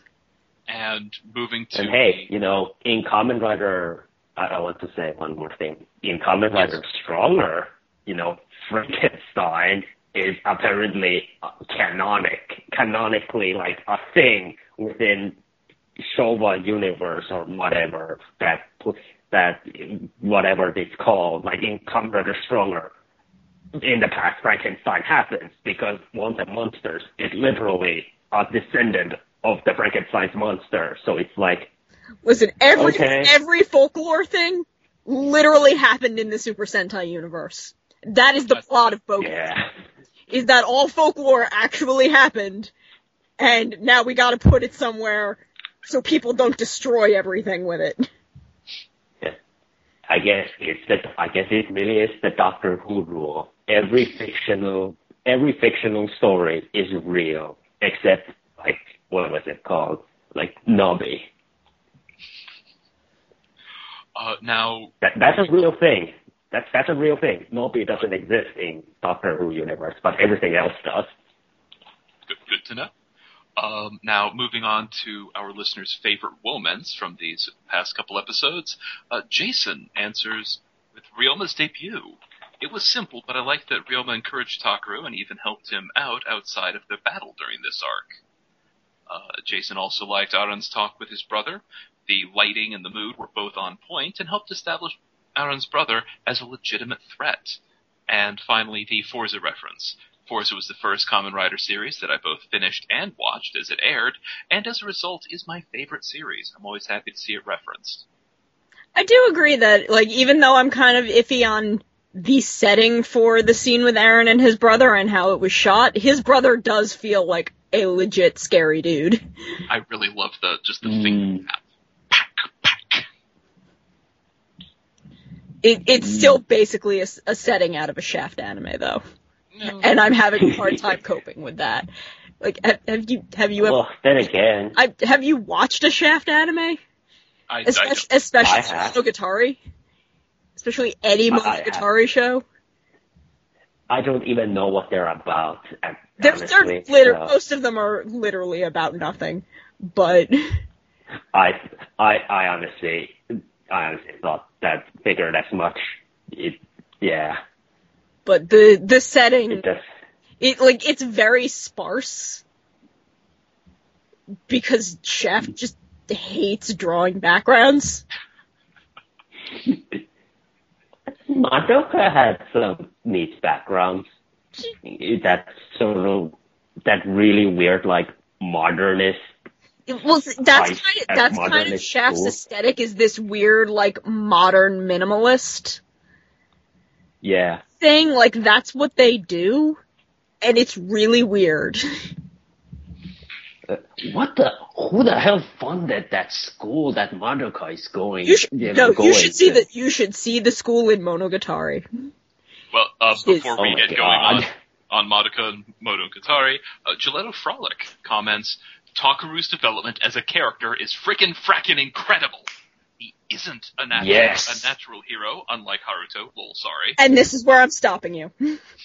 And moving to And hey, you know, in Kamen Rider, I, I want to say one more thing. In Kamen Rider Stronger, you know, Frankenstein is apparently uh, canonic, canonically like a thing within Showa universe or whatever that that whatever it's called. Like in Kamen Rider Stronger, in the past Frankenstein happens because one of the monsters is literally a descendant of the Frankenstein's monster. So it's like, Listen, every Okay. every folklore thing literally happened in the Super Sentai universe. That is the plot of Boku. yeah. Is that all folklore actually happened, and now we gotta put it somewhere so people don't destroy everything with it. Yeah. I guess it's the, I guess it really is the Doctor Who rule. Every fictional, every fictional story is real, except like, what was it called? Like Nobby. uh, now, That that's a real thing. That's that's a real thing. Nobby doesn't exist in Doctor Who universe, but everything else does. good, good to know. Um, now, moving on to our listeners' favorite womens from these past couple episodes, uh, Jason answers with Ryoma's debut. It was simple, but I liked that Ryoma encouraged Takaru and even helped him out outside of the battle during this arc. Uh, Jason also liked Aaron's talk with his brother. The lighting and the mood were both on point and helped establish Aaron's brother as a legitimate threat. And finally, the Forza reference. Forza was the first Kamen Rider series that I both finished and watched as it aired, and as a result is my favorite series. I'm always happy to see it referenced. I do agree that, like, even though I'm kind of iffy on the setting for the scene with Aaron and his brother and how it was shot, his brother does feel like a legit scary dude. I really love the just the Mm. finger tap. Pack, pack. It, it's still basically a, s- a setting out of a Shaft anime, though. No. And I'm having a hard time coping with that. Like, have, have you have you ever Well, then again, I, have you watched a Shaft anime? I, I Especially, don't- especially I have. Monogatari? Especially any I- I have. Monogatari show? I don't even know what they're about. uh, They're, Honestly, they're liter- so most of them are literally about nothing. But I, I, I honestly, I honestly thought that figured as much. It, yeah, but the the setting, it just. it like it's very sparse because Shaft just hates drawing backgrounds. Madoka had some neat backgrounds. That sort of, that really weird, like, modernist. It- well, that's Right, kind of as that's kind of modernist Shaft's school. aesthetic is this weird like modern minimalist Yeah. thing. Like that's what they do, and it's really weird. Uh, what the? Who the hell funded that school that Madoka is going? You should you no, know, going you should see to? the you should see the school in Monogatari. Well, uh, Jeez. before Oh we my get God. going on, on Madoka and Monogatari, uh, Gilletto Frolic comments, Takaru's development as a character is frickin' frackin' incredible. he isn't a natural, Yes. a natural hero, unlike Haruto. Lol, sorry. And this is where I'm stopping you.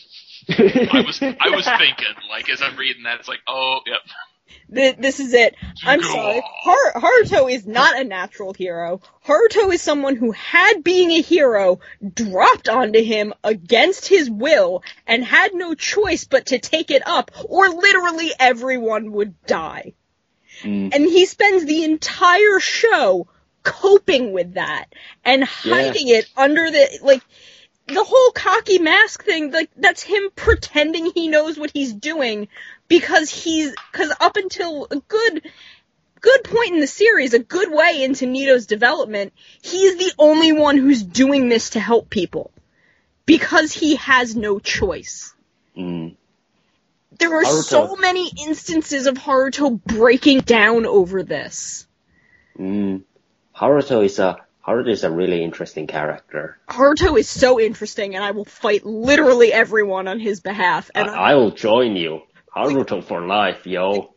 I was I was thinking, like, as I'm reading that, it's like, oh, yep. Th- This is it. I'm Go sorry. on. Har- Haruto is not a natural hero. Haruto is someone who had being a hero dropped onto him against his will and had no choice but to take it up, or literally everyone would die. Mm. And he spends the entire show coping with that and hiding it under the, like, the whole cocky mask thing, like, that's him pretending he knows what he's doing because he's, cause up until a good, good point in the series, a good way into Nito's development, he's the only one who's doing this to help people. Because he has no choice. Mm. There are Haruto. so many instances of Haruto breaking down over this. Mm. Haruto is a Haruto is a really interesting character. Haruto is so interesting, and I will fight literally everyone on his behalf. And I, I will join you. Haruto for life, yo.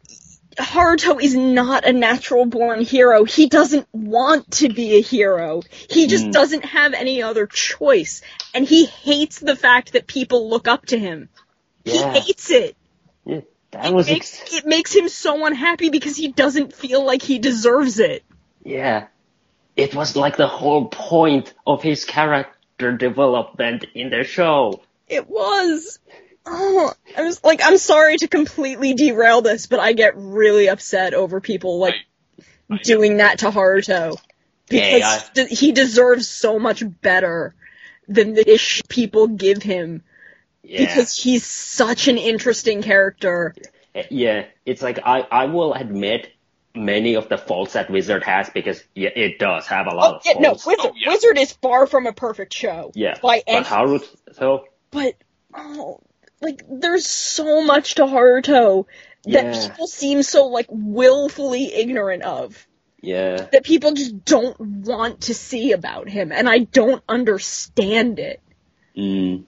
Haruto is not a natural-born hero. He doesn't want to be a hero. He just Mm. doesn't have any other choice. And he hates the fact that people look up to him. Yeah. He hates it. Yeah, that It was makes, ex- it makes him so unhappy because he doesn't feel like he deserves it. yeah. It was like the whole point of his character development in the show. It was. Oh, I was like, I'm sorry to completely derail this, but I get really upset over people like I- I doing that to Haruto because Yeah, he de- he deserves so much better than the ish people give him Yeah. because he's such an interesting character. Yeah, it's like I, I will admit many of the faults that Wizard has because yeah, it does have a lot Oh, of yeah, no, faults. Wizard, Oh, yeah. Wizard is far from a perfect show. Yeah, By but any, Haruto, but oh, like there's so much to Haruto that Yeah. people seem so like willfully ignorant of. yeah, That people just don't want to see about him, and I don't understand it. mm,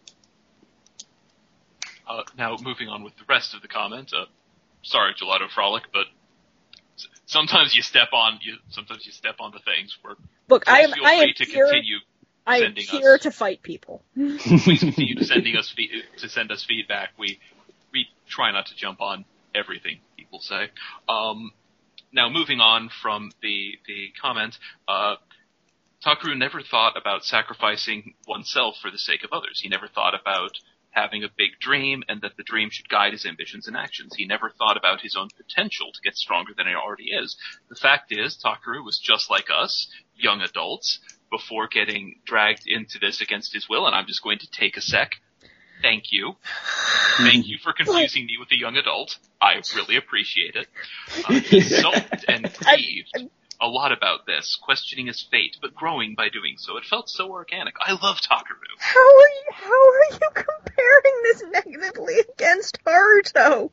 Uh, now, moving on with the rest of the comment. Uh, sorry, Gelato Frolic, but s- sometimes you step on you. Sometimes you step onto things. Where Look, I am feel I am free to here. continue. I am sending here us. to fight people. Please continue sending us fe- to send us feedback. We we try not to jump on everything people say. Um, now, moving on from the the comment, uh, Takaru never thought about sacrificing oneself for the sake of others. He never thought about having a big dream and that the dream should guide his ambitions and actions. He never thought about his own potential to get stronger than he already is. The fact is, Takaru was just like us, young adults, before getting dragged into this against his will, and I'm just going to take a sec. Thank you. Thank you for confusing me with a young adult. I really appreciate it. Uh, he sulked and grieved a lot about this, questioning his fate, but growing by doing so. It felt so organic. I love Takaru. How are you? How are you comparing this negatively against Haruto?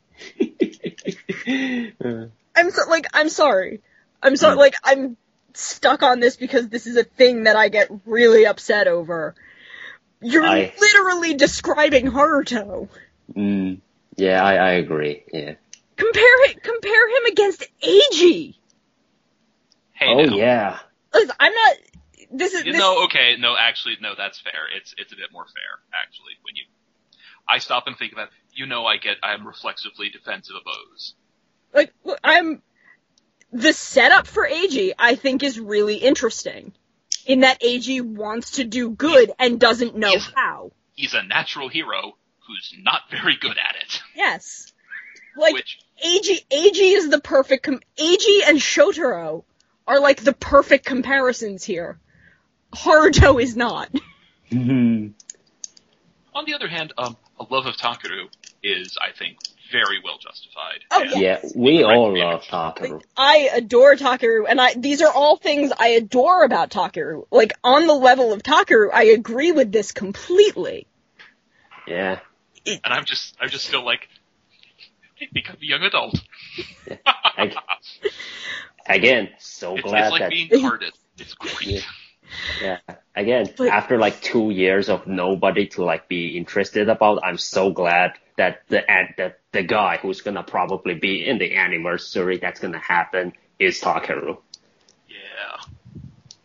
I'm so like I'm sorry. I'm so Mm. like I'm stuck on this because this is a thing that I get really upset over. You're I- literally describing Haruto. mm, yeah, I, I agree. Yeah. Compare it. Compare him against Eiji. Hey, oh now. yeah. Listen, I'm not. This is. You This, know, okay, no, actually, no, that's fair. It's it's a bit more fair, actually, when you. I stop and think about. You know, I get. I'm reflexively defensive of O's. like look, I'm. The setup for Eiji, I think, is really interesting. In that Eiji wants to do good and doesn't know He's- how. He's a natural hero who's not very good at it. Yes. Like, Which Eiji, Eiji is the perfect, com- Eiji and Shotaro are like the perfect comparisons here. Haruto is not. Mhm. On the other hand, um, a love of Takaru is, I think, very well justified. Oh, And Yeah, we Right, all yeah. love Takaru. Like, I adore Takaru, and I, these are all things I adore about Takaru. Like, on the level of Takaru, I agree with this completely. Yeah. And I'm just, I just feel like, become a young adult. I, again, so It's, glad it's like that being carded. It's great. Yeah. yeah. Again, But- after like two years of nobody to like be interested about, I'm so glad that the an- that the guy who's gonna probably be in the anniversary that's gonna happen is Takaru. Yeah.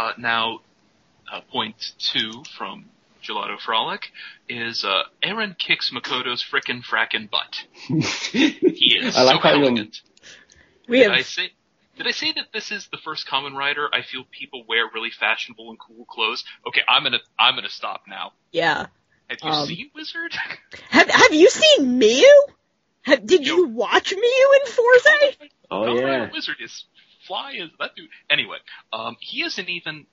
Uh, now, uh, point two from Gelato Frolic is uh, Eren kicks Makoto's frickin' frackin' butt. He is I like so how you- elegant. We Did have I say? Did I say that this is the first Kamen Rider I feel people wear really fashionable and cool clothes? Okay, I'm gonna I'm gonna stop now. yeah. Have you Um, seen Wizard? Have Have you seen Miyu? Have, did Yo. you watch Miyu in Forza? Oh Kamen yeah. Rider Wizard is fly as that dude. Anyway, um, he isn't even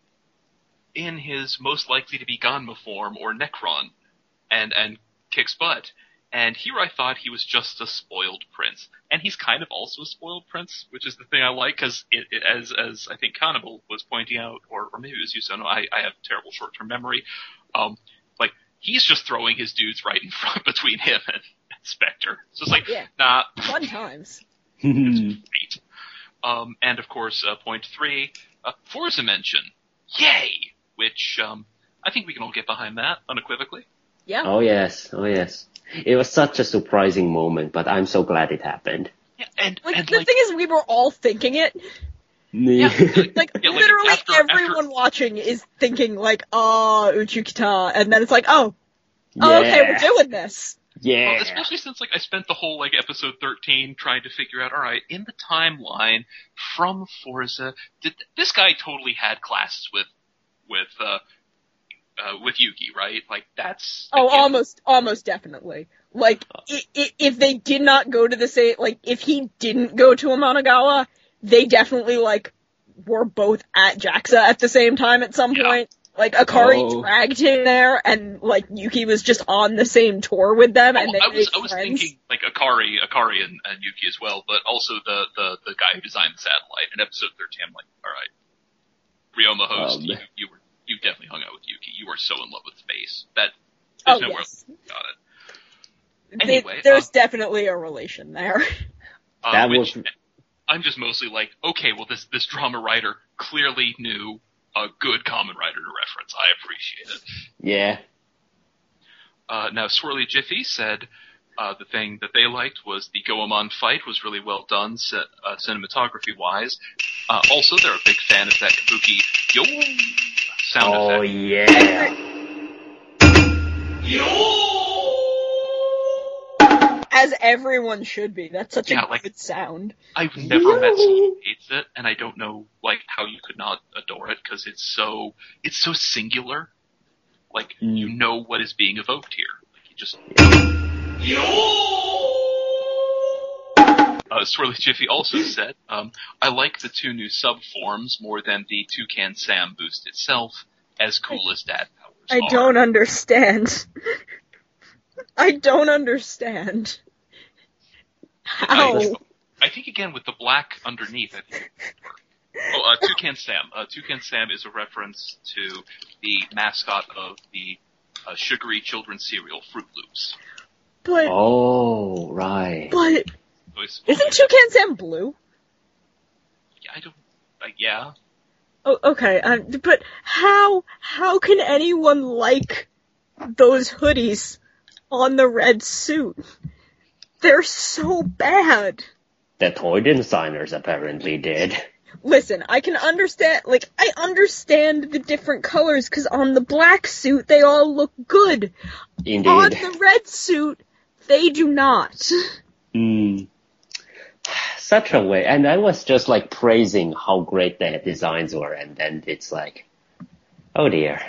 in his most likely to be Ganma form or Necron, and and kicks butt. And here I thought he was just a spoiled prince, and he's kind of also a spoiled prince, which is the thing I like, because it, it, as as I think Cannibal was pointing out, or, or maybe it was you, Sono, I, I have terrible short-term memory. Um, like he's just throwing his dudes right in front between him and, and Spectre. So it's like, Yeah. nah, Fun times. great. Um, and of course, uh, point three, uh, Forza mention, yay, which um, I think we can all get behind that unequivocally. Yeah. Oh yes, oh yes. It was such a surprising moment, but I'm so glad it happened. Yeah, and Like and the like, thing is, we were all thinking it. yeah, Like yeah, like, literally after- everyone after- watching is thinking like, "Oh, Uchikita," and then it's like, "Oh, oh, okay, we're doing this." Yeah. Well, especially since like I spent the whole like episode thirteen trying to figure out, all right, in the timeline from Forza, did this guy totally had classes with with uh, uh with Yuki, right? Like that's Oh, again, almost, almost definitely. Like, i- i- if they did not go to the same, like, if he didn't go to Amanagawa, they definitely, like, were both at JAXA at the same time at some Yeah. point. Like, Akari Oh. dragged him there, and, like, Yuki was just on the same tour with them, and Oh, they I was made I was friends. thinking like Akari, Akari and, and Yuki as well, but also the, the the guy who designed the satellite in episode thirteen. I'm like, all right, Ryoma host, Um, you, you were you definitely hung out with Yuki. You were so in love with space that Oh, there's nowhere yes. else got it. They- Anyway, there's uh, definitely a relation there. Uh, That which, was- I'm just mostly like, okay, well this this drama writer clearly knew a good Kamen Rider to reference. I appreciate it. Yeah. Uh, now, Swirly Jiffy said uh, the thing that they liked was the Goemon fight was really well done, c- uh, cinematography-wise. Uh, also, they're a big fan of that Kabuki yo sound Oh effect. yeah. As everyone should be. That's such Yeah, a like- good sound. I've never met someone who hates it, and I don't know like how you could not adore it because it's so it's so singular. Like you know what is being evoked here. Like you just. Uh, Swirly Jiffy also said, um, I like the two new sub-forms more than the Toucan Sam boost itself, as cool as Dad powers I are. don't understand. I don't understand. How? I, I think again with the black underneath, I think. Oh, uh, Toucan Sam. Uh, Toucan Sam is a reference to the mascot of the uh, sugary children's cereal, Fruit Loops. But, Oh right. but, So it's- isn't Toucan Sam blue? Yeah, I don't. Uh, yeah. Oh, okay, um, but how, how can anyone like those hoodies on the red suit? They're so bad. The toy designers apparently did. Listen, I can understand, like, I understand the different colors, cause on the black suit, they all look good. Indeed. On the red suit, they do not. Mm. Such a way, and I was just like praising how great their designs were, and then it's like, oh dear.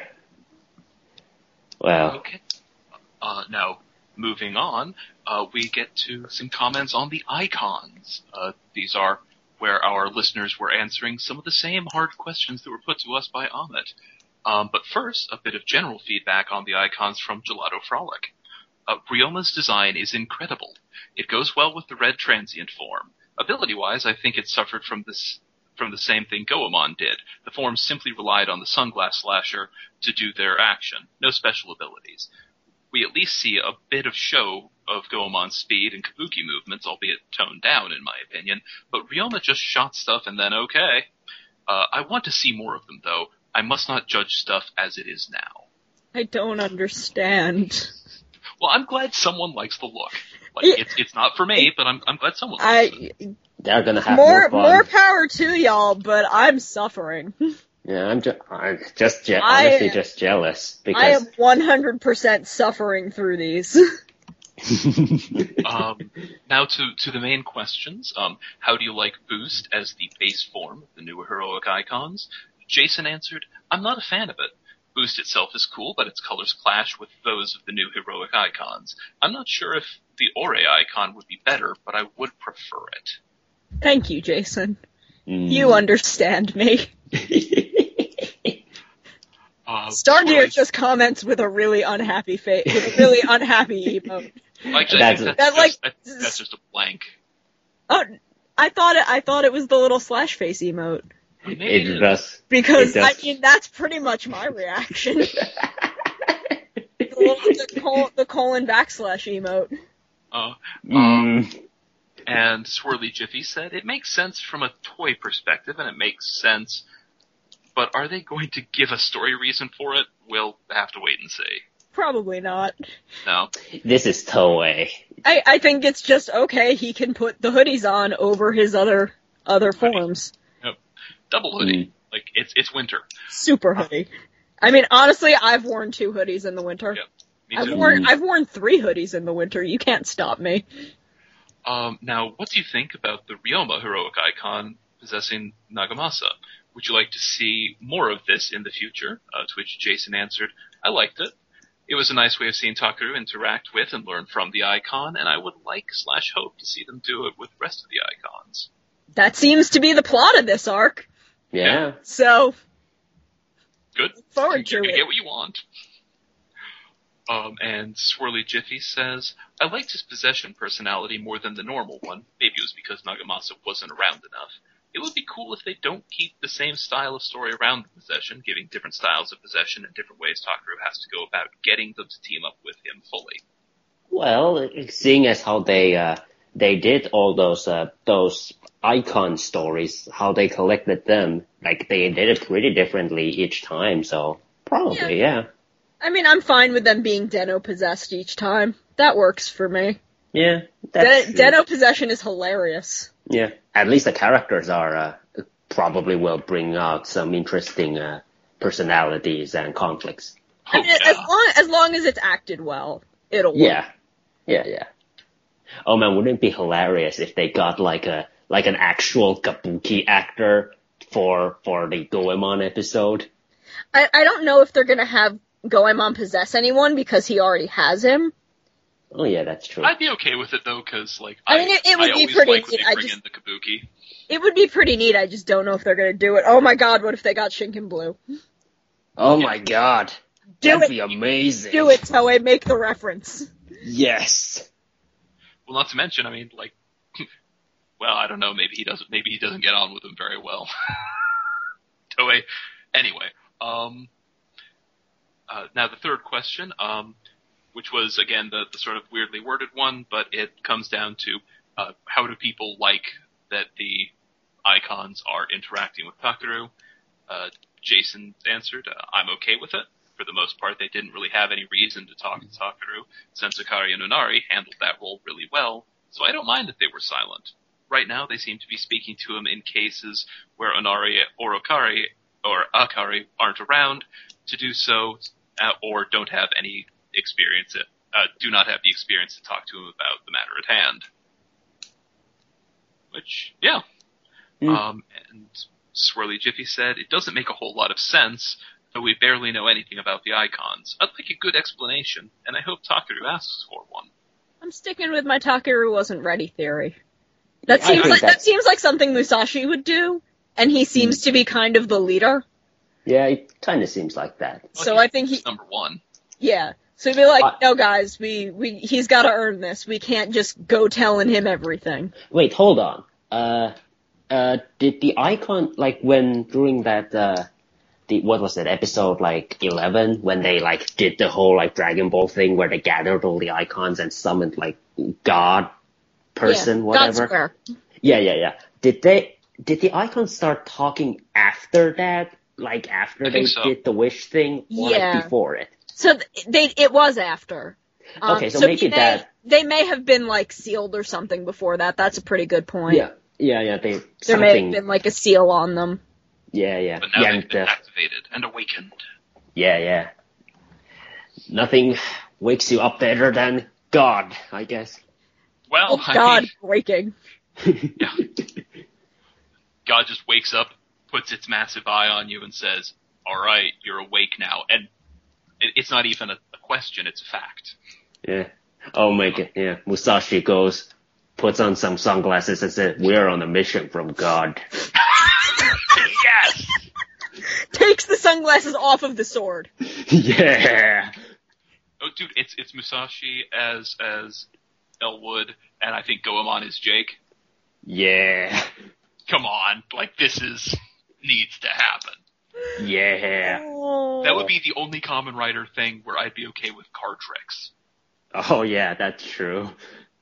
Well, Okay. Uh, now, moving on, uh, we get to some comments on the icons. Uh, these are where our listeners were answering some of the same hard questions that were put to us by Amit. Um, but first, a bit of general feedback on the icons from Gelato Frolic. Uh, Ryoma's design is incredible. It goes well with the red transient form. Ability-wise, I think it suffered from this from the same thing Goemon did. The forms simply relied on the Sunglass Slasher to do their action. No special abilities. We at least see a bit of show of Goemon's speed and Kabuki movements, albeit toned down in my opinion, but Ryoma just shot stuff and then okay. Uh, I want to see more of them though. I must not judge stuff as it is now. I don't understand. Well, I'm glad someone likes the look. Like, Yeah. it's it's not for me, but I'm I'm glad someone likes it. I, they're gonna have more, more fun. more power to y'all, but I'm suffering. Yeah, I'm just, I'm just je- I- honestly just jealous because I am one hundred percent suffering through these. Um, now to, to the main questions. Um, how do you like Boost as the base form of the new heroic icons? Jason answered, I'm not a fan of it. Boost itself is cool, but its colors clash with those of the new heroic icons. I'm not sure if the Ore icon would be better, but I would prefer it. Thank you, Jason. Mm. You understand me. Uh, Stardeer Swirly- just comments with a really unhappy face, with a really unhappy emote. Actually, That's- I think that's, that, like, just, I think that's just a blank. Oh, I thought it. I thought it was the little slash face emote Maybe it is. does. because It I does. mean that's pretty much my reaction. the, little, the, col- the colon backslash emote. Uh, um, Mm. and Swirly Jiffy said, it makes sense from a toy perspective, and it makes sense, but are they going to give a story reason for it? We'll have to wait and see. Probably not. No. This is Toei. I, I think it's just okay. He can put the hoodies on over his other other forms. Double hoodie. Mm. Like, it's it's winter. Super hoodie. I mean, honestly, I've worn two hoodies in the winter. Yep. Me I've too. worn I've worn three hoodies in the winter. You can't stop me. Um, now, what do you think about the Ryoma heroic icon possessing Nagamasa? Would you like to see more of this in the future? Uh, to which Jason answered, I liked it. It was a nice way of seeing Takaru interact with and learn from the icon, and I would like slash hope to see them do it with the rest of the icons. That seems to be the plot of this arc. Yeah. So, Good. look forward to You're gonna it. get what you want. Um, and Swirly Jiffy says, I liked his possession personality more than the normal one. Maybe it was because Nagamasa wasn't around enough. It would be cool if they don't keep the same style of story around the possession, giving different styles of possession and different ways Takaru has to go about getting them to team up with him fully. Well, seeing as how they uh, they did all those uh, those icon stories, how they collected them, like they did it pretty differently each time. So probably, yeah, I mean, I'm fine with them being Deno possessed each time. That works for me. yeah. That's De- true. Deno possession is hilarious. Yeah, at least the characters are uh, probably will bring out some interesting uh, personalities and conflicts. I Oh, mean, yeah. as long as long as it's acted well, it'll work. Yeah, yeah, yeah. Oh man, wouldn't it be hilarious if they got like a like an actual kabuki actor for for the Goemon episode? I, I don't know if they're gonna have Goemon possess anyone because he already has him. Oh yeah, that's true. I'd be okay with it though, because like I mean, it- it would I be always pretty like when neat. they I bring just- in the kabuki. It would be pretty neat. I just don't know if they're gonna do it. Oh my god, what if they got Shinken Blue? Oh my god, Do that'd it. be amazing. Do it, Toei. Make the reference. Yes. Well, not to mention, I mean, like, well, I don't know. Maybe he doesn't. Maybe he doesn't get on with them very well. Toei. Anyway, um, uh, now the third question, um, which was again the, the sort of weirdly worded one, but it comes down to uh, how do people like that the icons are interacting with Takaru? Uh, Jason answered, uh, "I'm okay with it. For the most part, they didn't really have any reason to talk to Takaru. Sensukari and Onari handled that role really well, so I don't mind that they were silent. Right now, they seem to be speaking to him in cases where Onari or Okari or Akari aren't around to do so, uh, or don't have any experience, uh, do not have the experience to talk to him about the matter at hand." Which, yeah. Mm. Um, and Swirly Jiffy said, it doesn't make a whole lot of sense, though we barely know anything about the icons. I'd like a good explanation, and I hope Takaru asks for one. I'm sticking with my Takaru wasn't ready theory. That I seems think like that that's- seems like something Musashi would do, and he seems to be kind of the leader. Yeah, it kind of seems like that. Well, So he's- I think he, he's number one. yeah. So he'd be like, I- no guys, we, we, he's gotta earn this. We can't just go telling him everything. Wait, hold on. Uh, uh, did the icon, like when, during that, uh, the, what was it, episode like eleven, when they like did the whole like Dragon Ball thing where they gathered all the icons and summoned like God person, yeah. whatever? God Square. Yeah, yeah, yeah. Did they, did the icons start talking after that? Like after I they think so. did the wish thing? Or Yeah. like before it? So th- they, it was after. Um, Okay, so maybe they may, that- they may have been like sealed or something before that. That's a pretty good point. Yeah, yeah, yeah, they, There may have something, been like a seal on them. Yeah, yeah. But now yeah, they've and been the- activated and awakened. yeah, yeah. Nothing wakes you up better than God, I guess. Well, Oh I God, mean, breaking. yeah. God just wakes up, puts its massive eye on you, and says, "All right, you're awake now." And it, it's not even a, a question; it's a fact. Yeah. Oh my god, yeah. Musashi goes, puts on some sunglasses and says, "We're on a mission from God." Yes. Takes the sunglasses off of the sword. Yeah. Oh, dude, it's it's Musashi as as Elwood, and I think Goemon is Jake. Yeah. Come on, like this is needs to happen. Yeah. Oh. That would be the only Kamen Rider thing where I'd be okay with card tricks. Oh yeah, that's true.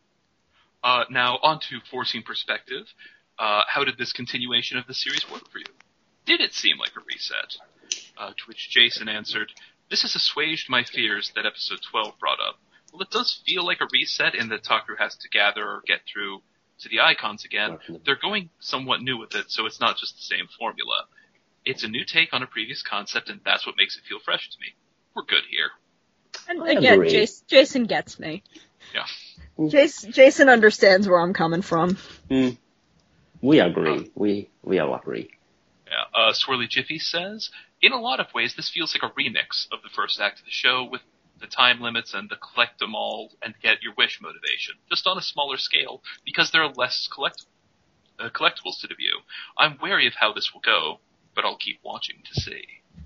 Uh, now, on to forcing perspective. Uh, how did this continuation of the series work for you? Did it seem like a reset? Uh, to which Jason answered, "This has assuaged my fears that episode twelve brought up. Well, it does feel like a reset in that Takeru has to gather or get through to the icons again. They're going somewhat new with it, so it's not just the same formula. It's a new take on a previous concept, and that's what makes it feel fresh to me. We're good here." And I again, agree. Jason, Jason gets me. Yeah. Jason, Jason understands where I'm coming from. Mm. We agree. We we all agree. Yeah. Uh, Swirly Jiffy says, "In a lot of ways, this feels like a remix of the first act of the show with the time limits and the collect them all and get your wish motivation, just on a smaller scale, because there are less collect uh, collectibles to the view. I'm wary of how this will go, but I'll keep watching to see."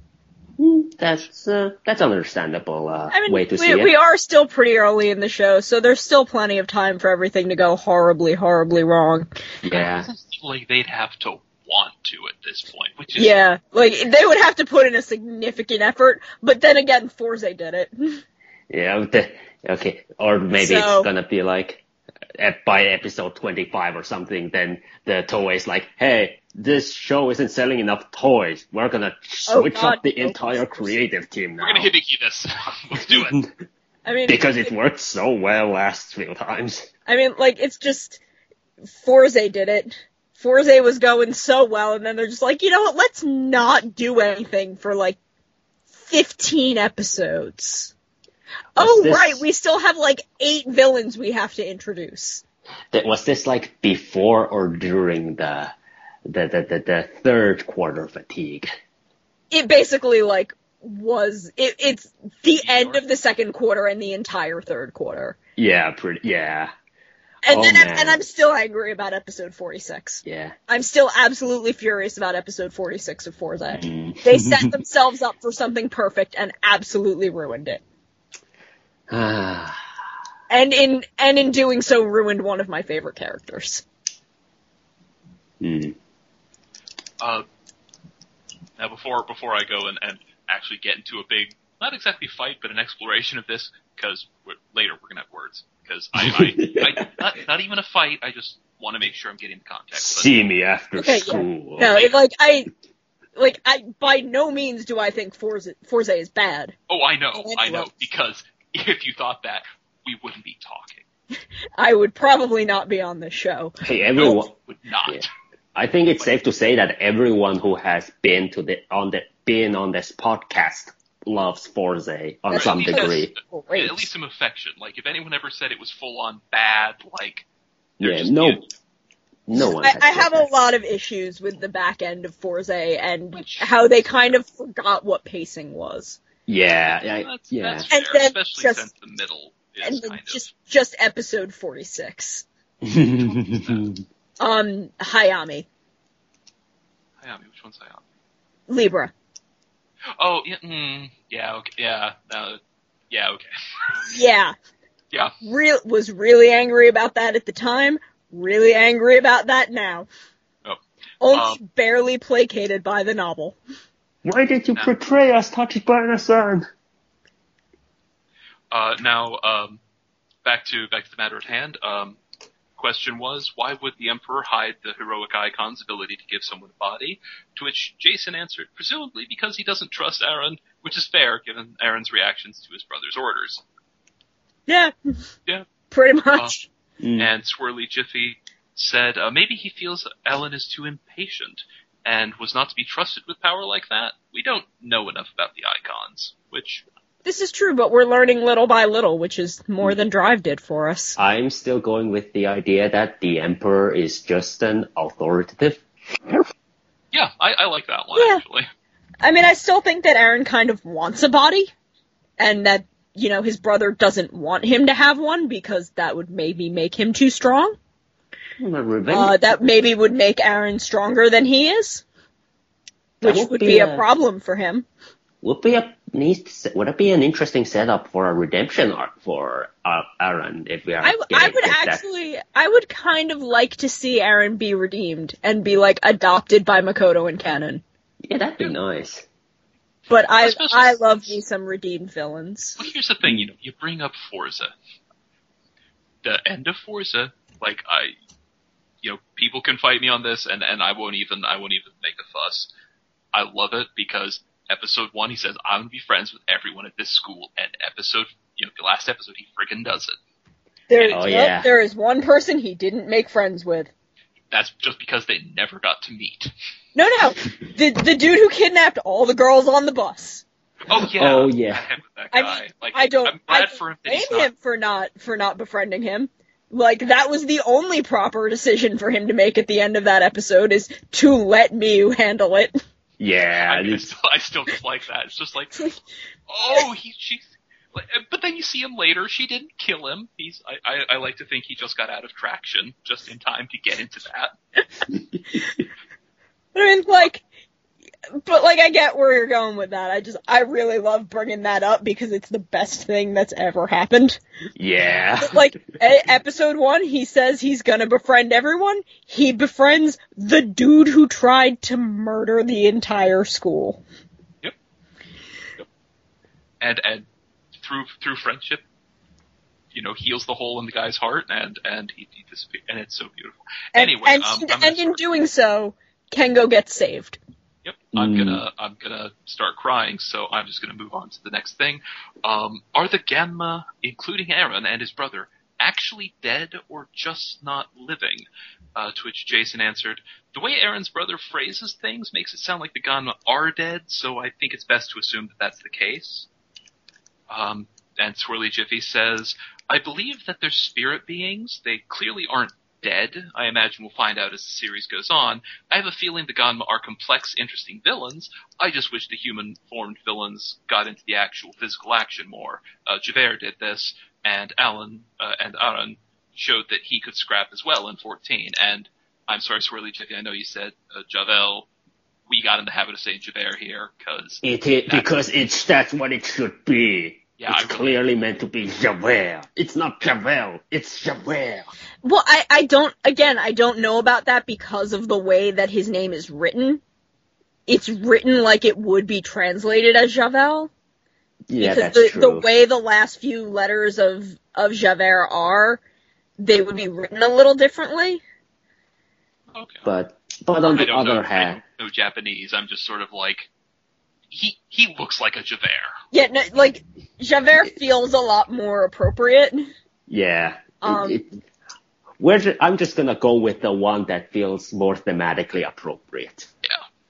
Mm, That's uh, that's understandable uh, I mean, way to we, see it. we are still pretty early in the show, so there's still plenty of time for everything to go horribly, horribly wrong. Yeah. It doesn't seem like they'd have to want to at this point, which is Yeah, like, they would have to put in a significant effort, but then again, Forze did it. Yeah. The, okay. Or maybe So- it's gonna be like at, by episode twenty-five or something. Then the Toei's like, "Hey, this show isn't selling enough toys. We're gonna Oh, switch God, up the no. entire creative team now." we're gonna hibiki this. Let's do it. I mean, Because it worked so well last few times. I mean, like, it's just, Forze did it. Forze was going so well, and then they're just like, you know what, let's not do anything for, like, fifteen episodes. Oh, this- right, we still have, like, eight villains we have to introduce. That was this like before or during the the the the, the third quarter fatigue? It basically, like, was, it, it's the end of the second quarter and the entire third quarter. Yeah, pretty. Yeah, And Oh, then, I'm, man. and I'm still angry about episode forty-six. yeah. I'm still absolutely furious about episode forty-six of Forze. Mm. They set themselves up for something perfect and absolutely ruined it. Ah, And in and in doing so, ruined one of my favorite characters. mm. Uh, now, before before I go and, and actually get into a big, not exactly fight, but an exploration of this, because we're, later we're gonna have words. Because I, I, I not, not even a fight. I just want to make sure I'm getting the context. But, See me after Okay, yeah. school. No, it, like I, like I, by no means do I think Forze Forze is bad. oh, I know, I know. Anyway. Because if you thought that, we wouldn't be talking. I would probably not be on this show. Hey, everyone. No, would not. Yeah. I think it's safe to say that everyone who has been to the on the been on this podcast loves Forze on That's some At least degree. has- Great. At least some affection. Like, if anyone ever said it was full on bad, like, they're Yeah, just no, being- no one. I, has I said have a that. lot of issues with the back end of Forze and how they kind of forgot what pacing was. Yeah, I, that's, yeah. that's fair, And then especially just- since the middle is And then kind just just episode forty-six. Um, Hayami. of. Hayami, which one's Hayami? Libra. Oh, yeah, mm, yeah, okay, yeah, uh, yeah, okay. Yeah. Yeah. Real was really angry about that at the time. Really angry about that now. Oh. Only Um, barely placated by the novel. Why did you portray us, Tachibana-san? Uh, now, um, back to, back to the matter at hand, um, question was, why would the Emperor hide the heroic icon's ability to give someone a body? To which Jason answered, presumably because he doesn't trust Aaron, which is fair given Aaron's reactions to his brother's orders. Yeah. Yeah. Pretty much. Mm. And Swirly Jiffy said, uh, maybe he feels Ellen is too impatient. and was not to be trusted with power like that. We don't know enough about the Icons, which... This is true, but we're learning little by little, which is more than Drive did for us. I'm still going with the idea that the Emperor is just an authoritative. Yeah, I, I like that one, Yeah. actually. I mean, I still think that Aaron kind of wants a body, and that, you know, his brother doesn't want him to have one because that would maybe make him too strong. Revenge. Uh, that maybe would make Aaron stronger than he is, That which would be a a- problem for him. Would be a needs. Would it be an interesting setup for a redemption arc for uh, Aaron if we are? I, I getting would that- actually, I would kind of like to see Aaron be redeemed and be, like, adopted by Makoto and Kennen. Yeah, that'd be nice. But I, Especially I since- love me some redeemed villains. Well, here's the thing, you know, you bring up Forza. The end of Forza, like, I, you know, people can fight me on this, and, and I won't even, I won't even make a fuss. I love it because episode one, he says, I'm gonna be friends with everyone at this school, and episode, you know, the last episode, he friggin' does it. There, Oh, yep, yeah. there is one person he didn't make friends with. That's just because they never got to meet. No, no, the the dude who kidnapped all the girls on the bus. Oh yeah. Oh, yeah. Him with that I guy. mean, like, I don't, I'm I glad don't for him that blame he's not. him for not for not befriending him. Like, that was the only proper decision for him to make at the end of that episode, is to let Miyu handle it. Yeah, I, mean, I, it's- still, I still just like that. It's just like, oh, he, she's, like, but then you see him later. She didn't kill him. He's, I, I, I like to think he just got out of traction just in time to get into that. I mean, like, but like, I get where you're going with that. I just, I really love bringing that up because it's the best thing that's ever happened. yeah. Like, a- episode one, he says he's gonna befriend everyone. He befriends the dude who tried to murder the entire school. Yep. Yep. And and through through friendship, you know, heals the hole in the guy's heart, and and he, he disappears, and it's so beautiful. And, anyway, and, um, and, I'm gonna in start- doing so, Kengo gets saved. Yep, I'm Mm. gonna I'm gonna start crying, so I'm just gonna move on to the next thing. Um, are the Ganma, including Aaron and his brother, actually dead or just not living? Uh, to which Jason answered, the way Aaron's brother phrases things makes it sound like the Ganma are dead, so I think it's best to assume that that's the case. Um, and Swirly Jiffy says, I believe that they're spirit beings. They clearly aren't dead. I imagine we'll find out as the series goes on. I have a feeling the Ganma are complex, interesting villains. I just wish the human-formed villains got into the actual physical action more. Uh, Javert did this, and Alan uh, and Aaron showed that he could scrap as well in fourteen. And I'm sorry, Swirly Jiffy, I know you said uh, Javel. We got in the habit of saying Javert here, because It is because it's that's what it should be. Yeah, it's I really- clearly meant to be Javert. It's not Javel. It's Javert. Well, I, I don't, again, I don't know about that because of the way that his name is written. It's written like it would be translated as Javel. Yeah, because that's the, true. the way the last few letters of, of Javert are, they would be written a little differently. okay. But but on I the don't know, other I hand, don't know Japanese. I'm just sort of like, he he looks like a Javert. Yeah, no, like, Javert feels a lot more appropriate. yeah. it- Um, it, we're ju- I'm just gonna go with the one that feels more thematically appropriate. Yeah.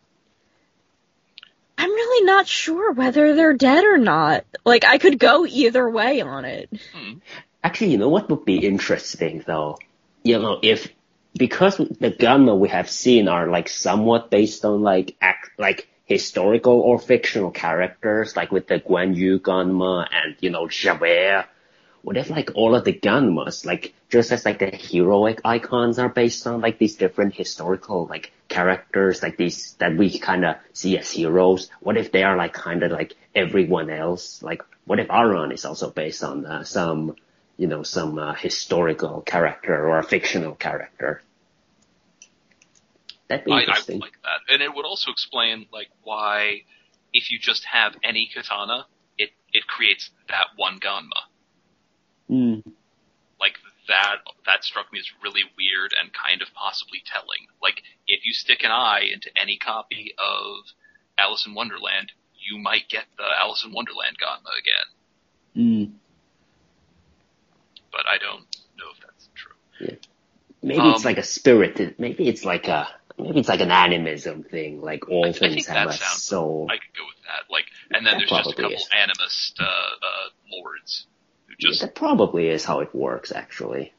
I'm really not sure whether they're dead or not. Like, I could go either way on it. Hmm. Actually, you know what would be interesting though? You know, if because the Ganma we have seen are like somewhat based on like act like historical or fictional characters, like with the Guan Yu Ganma and you know Javert. What if like all of the Ganmas, like just as like the heroic icons are based on like these different historical like characters, like these that we kind of see as heroes? What if they are like kind of like everyone else? Like what if Aaron is also based on uh, some, you know, some uh, historical character or a fictional character? That'd be I, I interesting. would like that. And it would also explain, like, why if you just have any katana, it, it creates that one Ganma. Mm. Like, that, that struck me as really weird and kind of possibly telling. Like, if you stick an eye into any copy of Alice in Wonderland, you might get the Alice in Wonderland Ganma again. Mm. But I don't know if that's true. Maybe it's Um, like a spirited, maybe it's like a, maybe it's like an animism thing, like all I, things I think have that a sounds. soul. I could go with that. Like, and then That there's just a probably couple is. animist uh, uh, lords who Yeah, just. that probably is how it works, actually.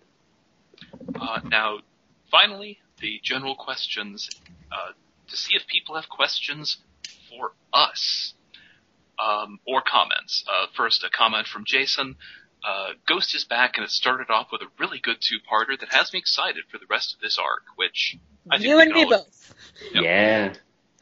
Uh, now, finally, the general questions uh, to see if people have questions for us um, or comments. Uh, first, a comment from Jason. Uh, Ghost is back, and it started off with a really good two-parter that has me excited for the rest of this arc, which I think You we and can me all- both. Yep. Yeah.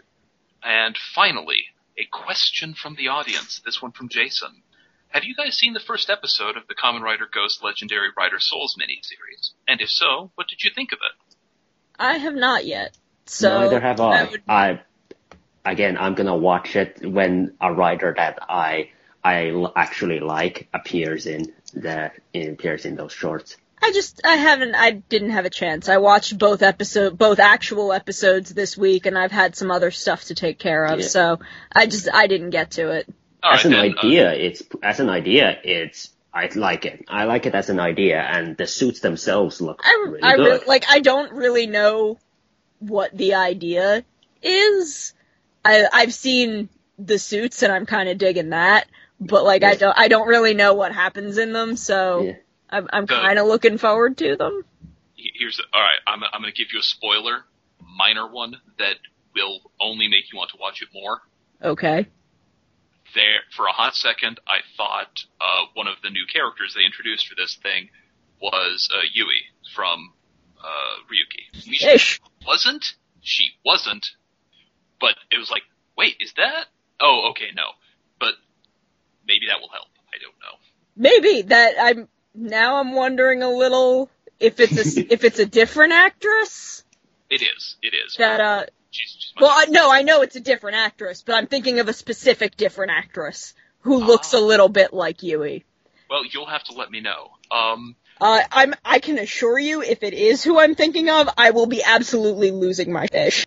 And finally, a question from the audience, this one from Jason. Have you guys seen the first episode of the Kamen Rider Ghost Legendary Rider Souls miniseries? And if so, what did you think of it? I have not yet. So Neither have I. I would- I, again, I'm gonna watch it when a writer that I I l- actually like appears in the appears in those shorts. I just, I haven't, I didn't have a chance. I watched both episode, both actual episodes this week, and I've had some other stuff to take care of, Yeah. so I just, I didn't get to it. All as right, an then, uh, idea, it's as an idea, it's I like it. I like it as an idea, and the suits themselves look I, really I good. really, like, I don't really know what the idea is. I, I've seen the suits, and I'm kind of digging that, but like, I Yeah. don't, I don't really know what happens in them, so Yeah. I'm, I'm The- kind of looking forward to them. here's all right. I'm I'm going to give you a spoiler, minor one that will only make you want to watch it more. Okay. There, for a hot second, I thought uh, one of the new characters they introduced for this thing was uh, Yui from uh, Ryuki. She Ish. wasn't. She wasn't. But it was like, wait, is that? Oh, okay, no. But maybe that will help. I don't know. Maybe that I'm now I'm wondering a little if it's a if it's a different actress It is. It is. that uh She's, she's much well I, no I know it's a different actress, but I'm thinking of a specific different actress who looks Ah. a little bit like Yui. Well, you'll have to let me know. Um, Uh, I'm I can assure you if it is who I'm thinking of, I will be absolutely losing my fish.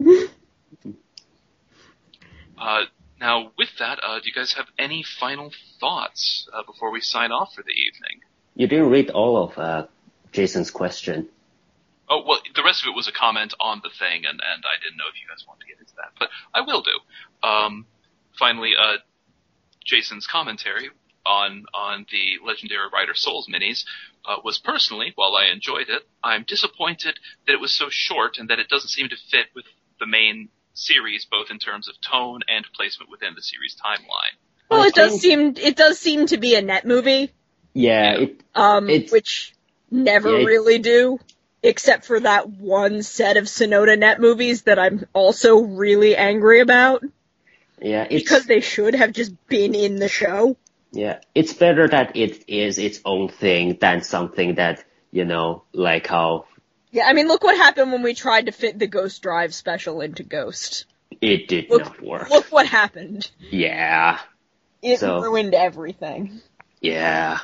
uh, now, with that, uh, do you guys have any final thoughts uh, before we sign off for the evening? You didn't read all of uh, Jason's question. Oh, well, the rest of it was a comment on the thing, and, and I didn't know if you guys wanted to get into that, but I will do. Um, finally, uh, Jason's commentary on on the Legendary Rider Souls minis uh, was personally, while I enjoyed it, I'm disappointed that it was so short and that it doesn't seem to fit with the main series, both in terms of tone and placement within the series timeline. Well, I it does think- seem it does seem to be a net movie, Yeah, it um, It's- which never Yeah, it- really do, except for that one set of Sonoda net movies that I'm also really angry about yeah it's because they should have just been in the show. yeah it's better that it is its own thing than something that you know like how Yeah, I mean, look what happened when we tried to fit the Ghost Drive special into Ghost. it did Look, not work. look what happened. Yeah, It So- ruined everything. yeah.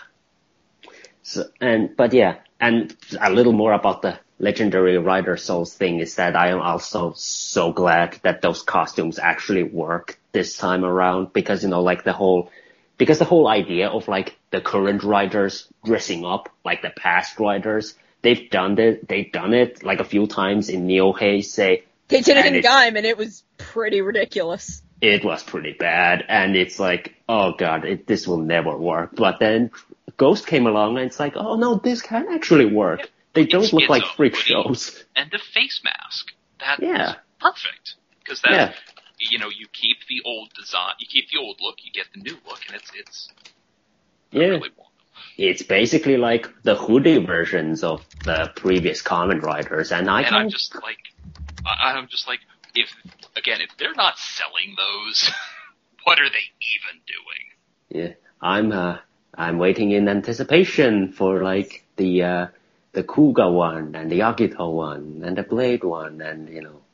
So and but yeah, and a little more about the Legendary Rider Souls thing is that I am also so glad that those costumes actually work this time around because, you know, like the whole, because the whole idea of like the current riders dressing up like the past riders, they've done it, they've done it like a few times in Neo Heisei. They did it And in it- Gaim, and it was pretty ridiculous. It was pretty bad, and it's like, oh god, it, this will never work. But then Ghost came along, and it's like, oh no, this can actually work. Yeah. They don't It's- look it's like a freak hoodie. shows. And the face mask. That's Yeah. perfect. Because that, Yeah. you know, you keep the old design, you keep the old look, you get the new look, and it's, it's, I Yeah. really want them. It's basically like the hoodie versions of the previous Kamen Riders, and I And can I'm just like, I, I'm just like, if, again, if they're not selling those, what are they even doing? yeah, I'm uh, I'm waiting in anticipation for like the uh, the Kuga one and the Agito one and the Blade one and you know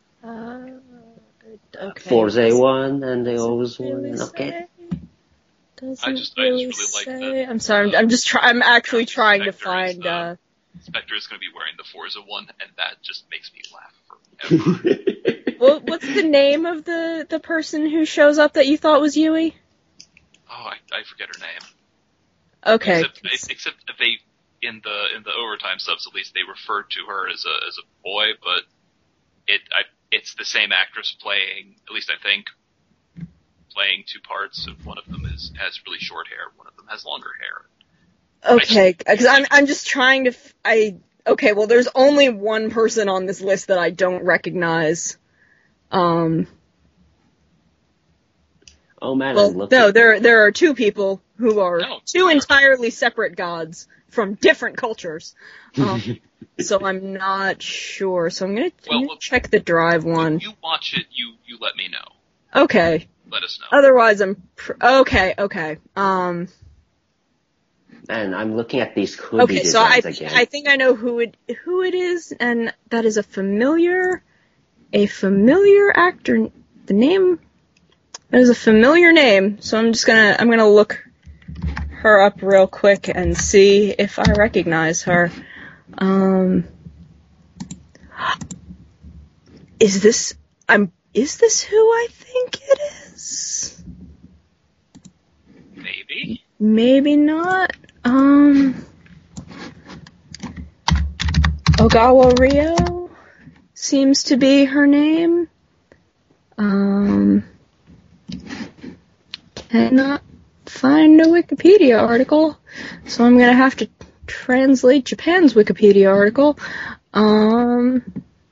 Uh, okay. Forze one and the Doesn't O's really one. Okay, say. Doesn't I just- I just really really like say. the- I'm sorry. I'm, I'm just try. I'm actually trying to Spectre is, find. uh, Uh, Spectre is going to be wearing the Forza one, and that just makes me laugh forever. what, what's the name of the the person who shows up that you thought was Yui? Oh, I, I forget her name. Okay. Except, except they in the in the overtime subs at least they referred to her as a as a boy, but it I, it's the same actress playing, at least I think, playing two parts. Of one of them is has really short hair, one of them has longer hair. Okay, because I'm I'm just trying to f- I okay. Well, there's only one person on this list that I don't recognize. Um. Oh man, Well, I'm looking. no, there there are two people who are No, two there. entirely separate gods from different cultures. Um, so I'm not sure. So I'm gonna, Well, I'm gonna well, check the Drive one. You watch it. You you let me know. Okay. Let us know. Otherwise, I'm pr- okay. Okay. Um. Man, I'm looking at these hoodie Okay. So I designs again. I think I know who it who it is, and that is a familiar a familiar actor. The name. That is a familiar name, so I'm just gonna I'm gonna look her up real quick and see if I recognize her. Um, is this I'm is this who I think it is? Maybe. Maybe not. Um, Ogawa Rio seems to be her name. Um. Cannot find a Wikipedia article, so I'm gonna have to translate Japan's Wikipedia article. Um,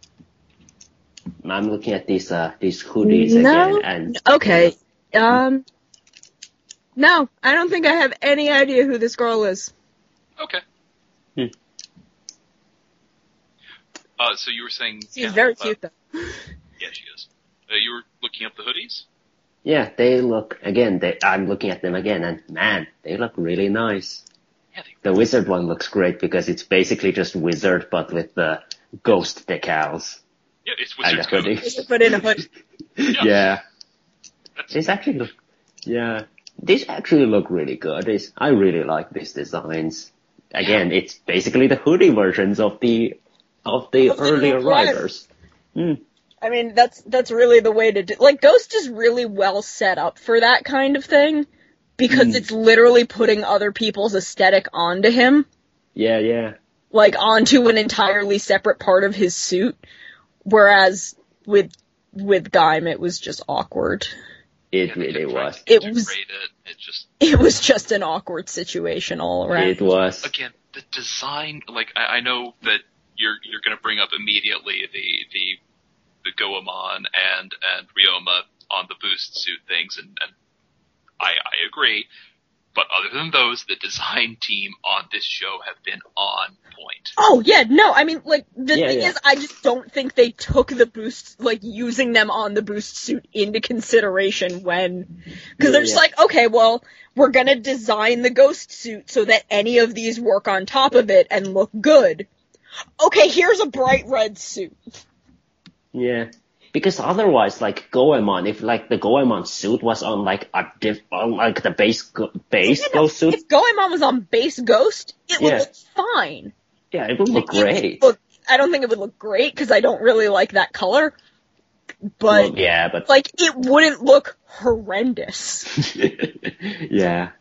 I'm looking at these uh these hoodies no, again, and okay. Um, no, I don't think I have any idea who this girl is. Okay. Hmm. Uh, so you were saying She's yeah, very uh, cute though. Yeah, she is. Uh, you were looking up the hoodies. yeah, they look again. They, I'm looking at them again, and man, they look really nice. Yeah, they The wizard one looks great because it's basically just wizard, but with the ghost decals Yeah, it's and the Wizard's Code. hoodie. Just put in a hood. Yeah. Yeah, That's, these actually look. Yeah, these actually look really good. It's, I really like these designs. Again, it's basically the hoodie versions of the of the Of the earlier new Riders. riders. Hmm. I mean, that's that's really the way to do. Like, Ghost is really well set up for that kind of thing because Mm. it's literally putting other people's aesthetic onto him, Yeah, yeah. like onto an entirely separate part of his suit. Whereas with with Gaim, it was just awkward. It yeah, they really kept trying was. to It was- integrate It. it just It was just an awkward situation all around. It was. again the design. Like I, I know that you're you're going to bring up immediately the the the Goemon and and Ryoma on the boost suit things, and, and I I agree. But other than those, the design team on this show have been on point. Oh yeah, no, I mean, like, the Yeah, thing yeah. is, I just don't think they took the boost, like, using them on the boost suit into consideration when, cause Yeah, they're just yeah. like, okay, well, we're gonna design the ghost suit so that any of these work on top of it and look good. Okay, here's a bright red suit. Yeah. Because otherwise, like Goemon, if like the Goemon suit was on like a diff, on like the base go- base Yeah, no, ghost suit, if Goemon was on base ghost, it would Yeah. look fine. yeah, it would look It would great. look- I don't think it would look great because I don't really like that color, but Well, yeah, but like it wouldn't look horrendous. yeah,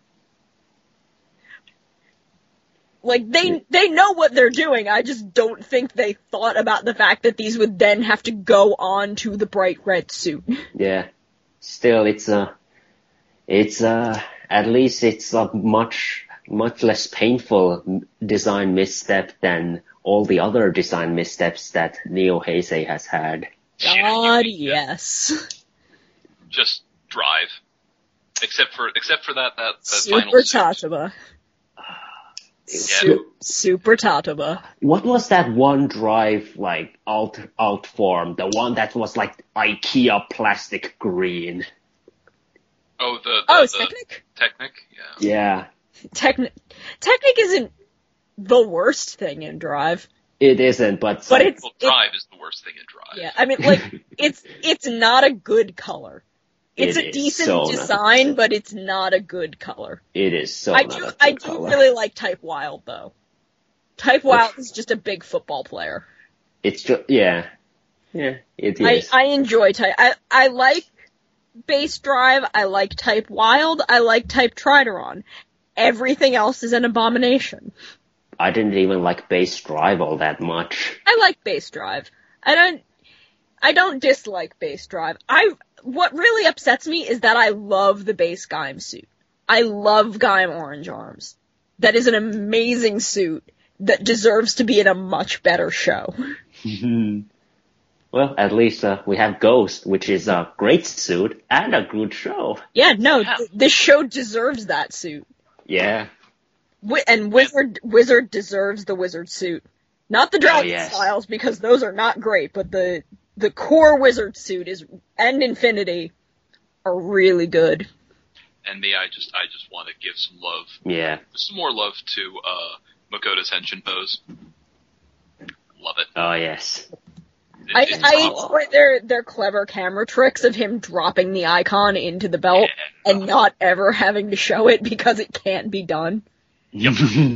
Like they they know what they're doing. I just don't think they thought about the fact that these would then have to go on to the bright red suit. yeah. Still, it's a, it's a, at least it's a much much less painful m- design misstep than all the other design missteps that Neo Heisei has had. God, yes. Just drive, except for except for that that, that final Super suit. Tataba. Yeah. Su- Super Tataba. What was that one drive like alt alt form? The one that was like IKEA plastic green. Oh, the, the Oh, the Technic? Technic, yeah. Yeah, Technic Technic isn't the worst thing in Drive. it isn't, but But like, it's Well, it- drive is the worst thing in drive. yeah, I mean like it's it's not a good color. It's It a is decent so not- design, but it's not a good color. it is so I not do a good I do color. really like Type Wild though. Type Wild is just a big football player. It's just yeah, yeah, it I, is. I enjoy Type. I I like Base Drive. I like Type Wild. I like Type Trideron. Everything else is an abomination. I didn't even like base drive all that much. I like Base Drive. I don't. I don't dislike Base Drive. I what really upsets me is that I love the base Gaim suit. I love Gaim Orange Arms. That is an amazing suit that deserves to be in a much better show. Well, at least uh, we have Ghost, which is a great suit and a good show. Yeah, no, th- this show deserves that suit. Yeah. Wi- and Wizard Wizard deserves the Wizard suit. Not the Dragon Oh, yes. Styles, because those are not great, but the the core Wizard suit is and Infinity are really good. And me, I just I just want to give some love, Yeah. some more love to uh, Makoto's Henshin pose. Love it. Oh, yes. It- I, it's I awesome. enjoy their, their clever camera tricks of him dropping the icon into the belt Yeah. and not ever having to show it because it can't be done. yeah.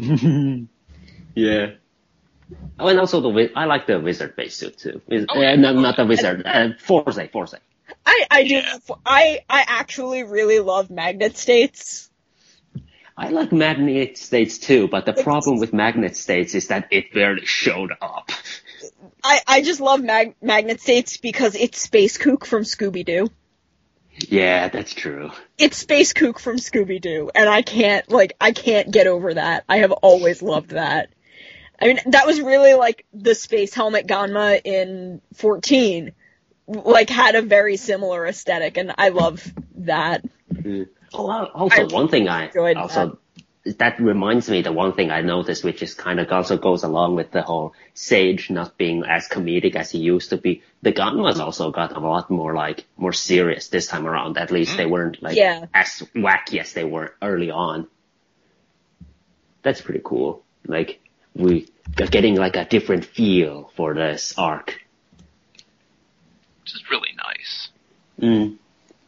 Oh, and also the wi- I like the wizard base suit too. Wiz- Oh, yeah. uh, no, not the wizard. Uh, Forza, Forza. I, I do, Yeah. I, I actually really love Magnet States. I like Magnet States too, but the problem with Magnet States is that it barely showed up. I, I just love Mag- Magnet States because it's Space Kook from Scooby-Doo. Yeah, that's true. It's Space Kook from Scooby-Doo, and I can't, like, I can't get over that. I have always loved that. I mean, that was really, like, the Space Helmet Ganma in fourteen, like, had a very similar aesthetic, and I love that. Mm. Oh, well, also I one thing I enjoyed also that reminds me the one thing I noticed, which is kind of also goes along with the whole Sage not being as comedic as he used to be. The Ganmas also got a lot more like more serious this time around. At least they weren't like Yeah. as wacky as they were early on. That's pretty cool. Like we are getting like a different feel for this arc. Which is really nice. Mm.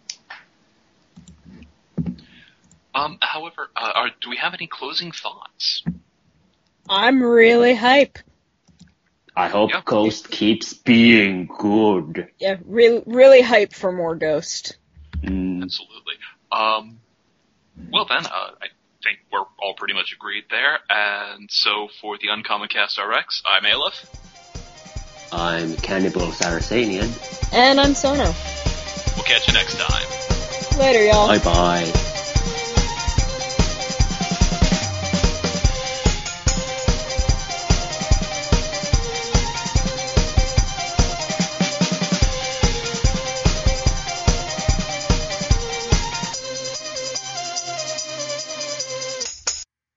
Um, however, uh, are, do we have any closing thoughts? I'm really hype. I hope Yeah. Ghost keeps being good. Yeah, really, really hype for more Ghost. Mm. Absolutely. Um, well then, uh, I think we're all pretty much agreed there. And so for the Uncommon Cast R X, I'm Aleph. I'm Cannibal Saracenian. And I'm Sono. We'll catch you next time. Later, y'all. Bye bye.